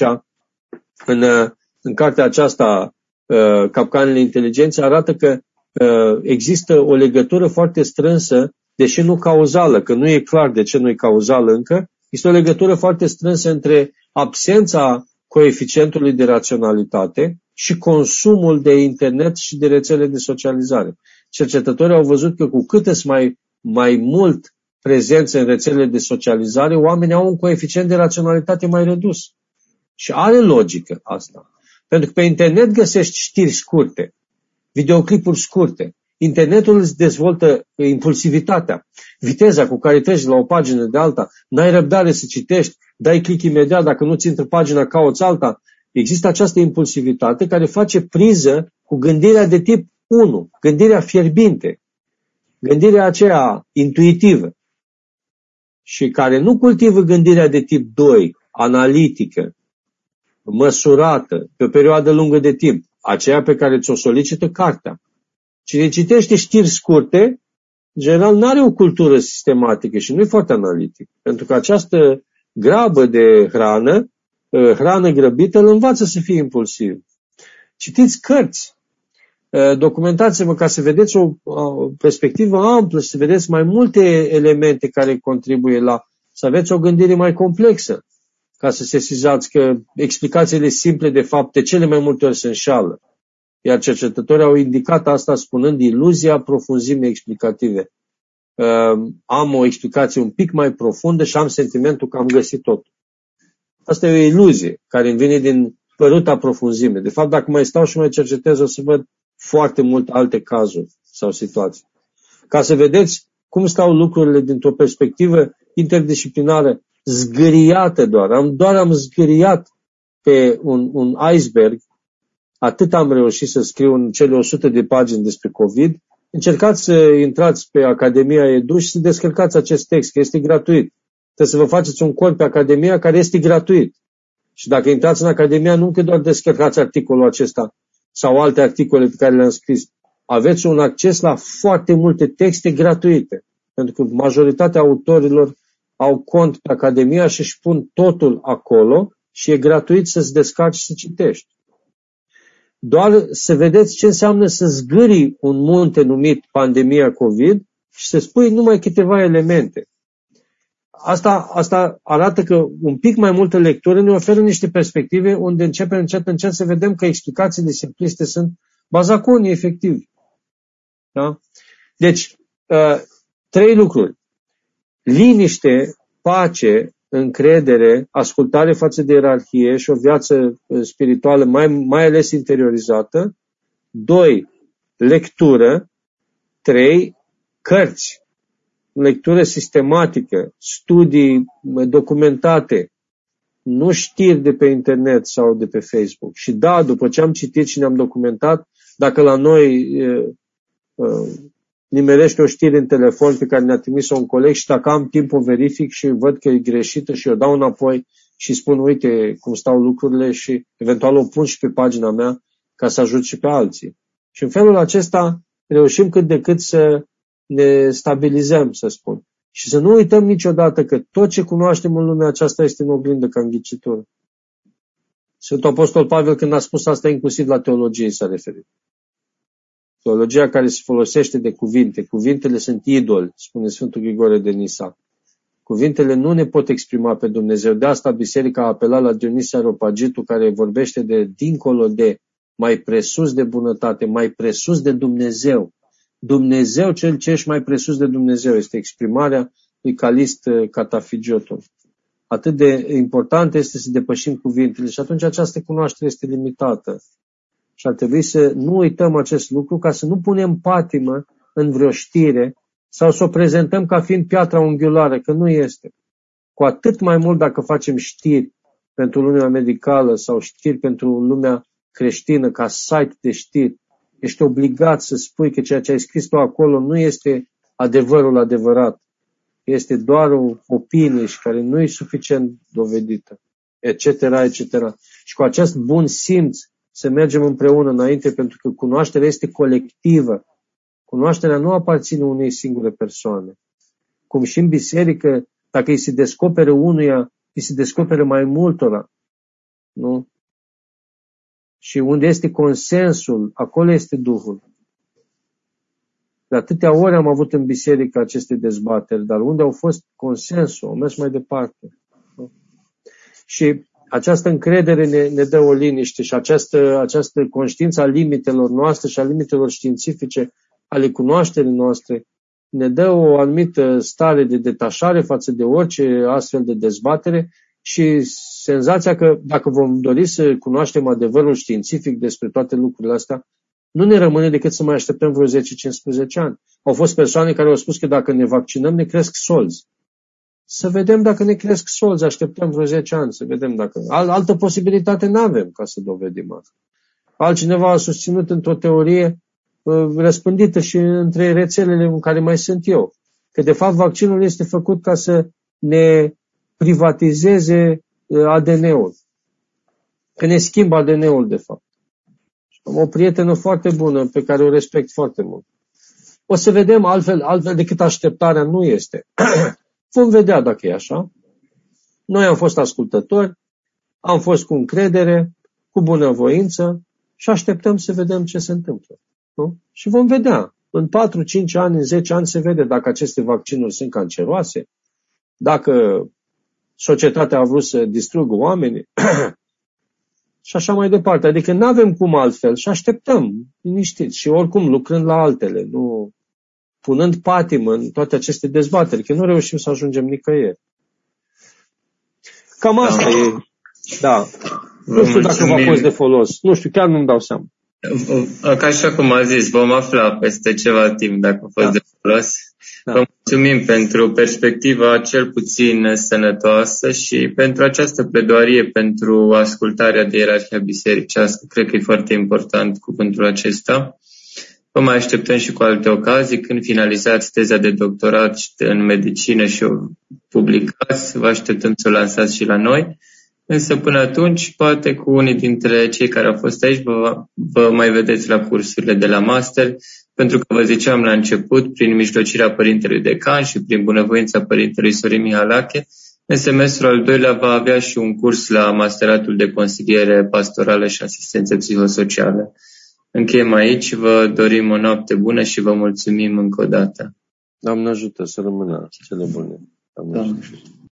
în cartea aceasta, Capcanele inteligenței, arată că există o legătură foarte strânsă, deși nu cauzală, că nu e clar de ce nu e cauzală încă, este o legătură foarte strânsă între absența coeficientului de raționalitate și consumul de internet și de rețele de socializare. Cercetătorii au văzut că cu cât sunt mai mult prezență în rețelele de socializare, oamenii au un coeficient de raționalitate mai redus. Și are logică asta. Pentru că pe internet găsești știri scurte, videoclipuri scurte. Internetul îți dezvoltă impulsivitatea, viteza cu care treci de la o pagină de alta, n-ai răbdare să citești, dai click imediat, dacă nu-ți intră pagina, cauți alta. Există această impulsivitate care face priză cu gândirea de tip 1, gândirea fierbinte, gândirea aceea intuitivă și care nu cultivă gândirea de tip 2, analitică, măsurată, pe o perioadă lungă de timp, aceea pe care ți-o solicită cartea. Cine citește știri scurte, în general nu are o cultură sistematică și nu e foarte analitic. Pentru că această grabă de hrană grăbită, îl învață să fie impulsiv. Citiți cărți, documentați-vă ca să vedeți o perspectivă amplă și să vedeți mai multe elemente care contribuie la să aveți o gândire mai complexă, ca să sesizați că explicațiile simple de fapt de cele mai multe ori se înșală. Iar cercetătorii au indicat asta spunând iluzia profunzimii explicative. Am o explicație un pic mai profundă și am sentimentul că am găsit totul. Asta e o iluzie care îmi vine din păruta profunzime. De fapt, dacă mai stau și mai cercetez, o să văd foarte multe alte cazuri sau situații. Ca să vedeți cum stau lucrurile dintr-o perspectivă interdisciplinară, zgâriată doar am zgâriat pe un iceberg. Atât am reușit să scriu în cele 100 de pagini despre COVID. Încercați să intrați pe Academia Edu și să descărcați acest text, că este gratuit. Trebuie să vă faceți un cont pe Academia care este gratuit. Și dacă intrați în Academia, nu că doar descărcați articolul acesta sau alte articole pe care le-am scris, aveți un acces la foarte multe texte gratuite, pentru că majoritatea autorilor au cont pe Academia și își pun totul acolo și e gratuit să-ți descarci și să citești. Doar să vedeți ce înseamnă să zgârii un munte numit pandemia COVID și să spui numai câteva elemente. Asta arată că un pic mai multă lectură ne oferă niște perspective unde începem încet să vedem că explicațiile simpliste sunt bazaconii efectivi. Da? Deci, 3 lucruri. Liniște, pace, încredere, ascultare față de ierarhie și o viață spirituală mai ales interiorizată. 2. Lectură. 3. Cărți. Lectură sistematică, studii documentate, nu știri de pe internet sau de pe Facebook. Și da, după ce am citit și ne-am documentat, dacă la noi nimerește o știre în telefon pe care ne-a trimis-o un coleg și dacă am timp o verific și văd că e greșită și o dau înapoi și spun, uite cum stau lucrurile și eventual o pun și pe pagina mea ca să ajut și pe alții. Și în felul acesta reușim cât de cât să ne stabilizăm, să spun. Și să nu uităm niciodată că tot ce cunoaștem în lumea aceasta este în oglindă ca în ghicitură. Sfântul Apostol Pavel, când a spus asta, inclusiv la teologie s-a referit. Teologia care se folosește de cuvinte. Cuvintele sunt idoli, spune Sfântul Grigore de Nisa. Cuvintele nu ne pot exprima pe Dumnezeu. De asta biserica a apelat la Dionisie Areopagitul, care vorbește de dincolo de, mai presus de bunătate, mai presus de Dumnezeu. Dumnezeu, cel ce ești mai presus de Dumnezeu, este exprimarea lui Calist Catafigiotul. Atât de important este să depășim cuvintele și atunci această cunoaștere este limitată. Și ar trebui să nu uităm acest lucru ca să nu punem patimă în vreo știre sau să o prezentăm ca fiind piatra unghiulară, că nu este. Cu atât mai mult dacă facem știri pentru lumea medicală sau știri pentru lumea creștină ca site de știri, ești obligat să spui că ceea ce ai scris tu acolo nu este adevărul adevărat. Este doar o opinie și care nu e suficient dovedită, etc., etc. Și cu acest bun simț să mergem împreună înainte, pentru că cunoașterea este colectivă. Cunoașterea nu aparține unei singure persoane. Cum și în biserică, dacă îi se descoperă unuia, îi se descoperă mai multora. Nu? Și unde este consensul, acolo este Duhul. De atâtea ori am avut în biserică aceste dezbateri, dar unde au fost consensul, au mers mai departe. Nu? Și această încredere ne dă o liniște și această conștiință a limitelor noastre și a limitelor științifice ale cunoașterii noastre ne dă o anumită stare de detașare față de orice astfel de dezbatere și senzația că dacă vom dori să cunoaștem adevărul științific despre toate lucrurile astea, nu ne rămâne decât să mai așteptăm vreo 10-15 ani. Au fost persoane care au spus că dacă ne vaccinăm ne cresc solzi. Să vedem dacă ne cresc solzi, așteptăm vreo 10 ani, să vedem dacă... Altă posibilitate n-avem ca să dovedim asta. Altcineva a susținut într-o teorie răspândită și între rețelele în care mai sunt eu, că de fapt vaccinul este făcut ca să ne privatizeze ADN-ul, că ne schimbă ADN-ul de fapt. Am o prietenă foarte bună pe care o respect foarte mult. O să vedem altfel decât așteptarea nu este. Vom vedea dacă e așa. Noi am fost ascultători, am fost cu încredere, cu bunăvoință și așteptăm să vedem ce se întâmplă. Nu? Și vom vedea. În 4-5 ani, în 10 ani se vede dacă aceste vaccinuri sunt canceroase, dacă societatea a vrut să distrugă oamenii și așa mai departe. Adică nu avem cum altfel și așteptăm, liniștiți, și oricum lucrând la altele, nu punând patimă în toate aceste dezbateri, că nu reușim să ajungem nicăieri. Cam asta e. Da. Nu știu dacă v-a fost de folos. Nu știu, chiar nu-mi dau seama. Ca așa cum a zis, vom afla peste ceva timp dacă a fost de folos. Da. Vă mulțumim pentru perspectiva cel puțin sănătoasă și pentru această pledoarie pentru ascultarea de ierarhia bisericească. Cred că e foarte important cuvântul acesta. Vă mai așteptăm și cu alte ocazii. Când finalizați teza de doctorat în medicină și o publicați, vă așteptăm să o lansați și la noi. Însă până atunci, poate cu unii dintre cei care au fost aici vă mai vedeți la cursurile de la master, pentru că vă ziceam la început, prin mijlocirea Părintelui Decan și prin bunăvoința Părintelui Sorin Mihalache, în semestrul al doilea va avea și un curs la Masteratul de Consiliere Pastorală și Asistență Psihosocială. Încheiem aici, vă dorim o noapte bună și vă mulțumim încă o dată. Doamne ajută să rămână cele bune. Doamne ajută.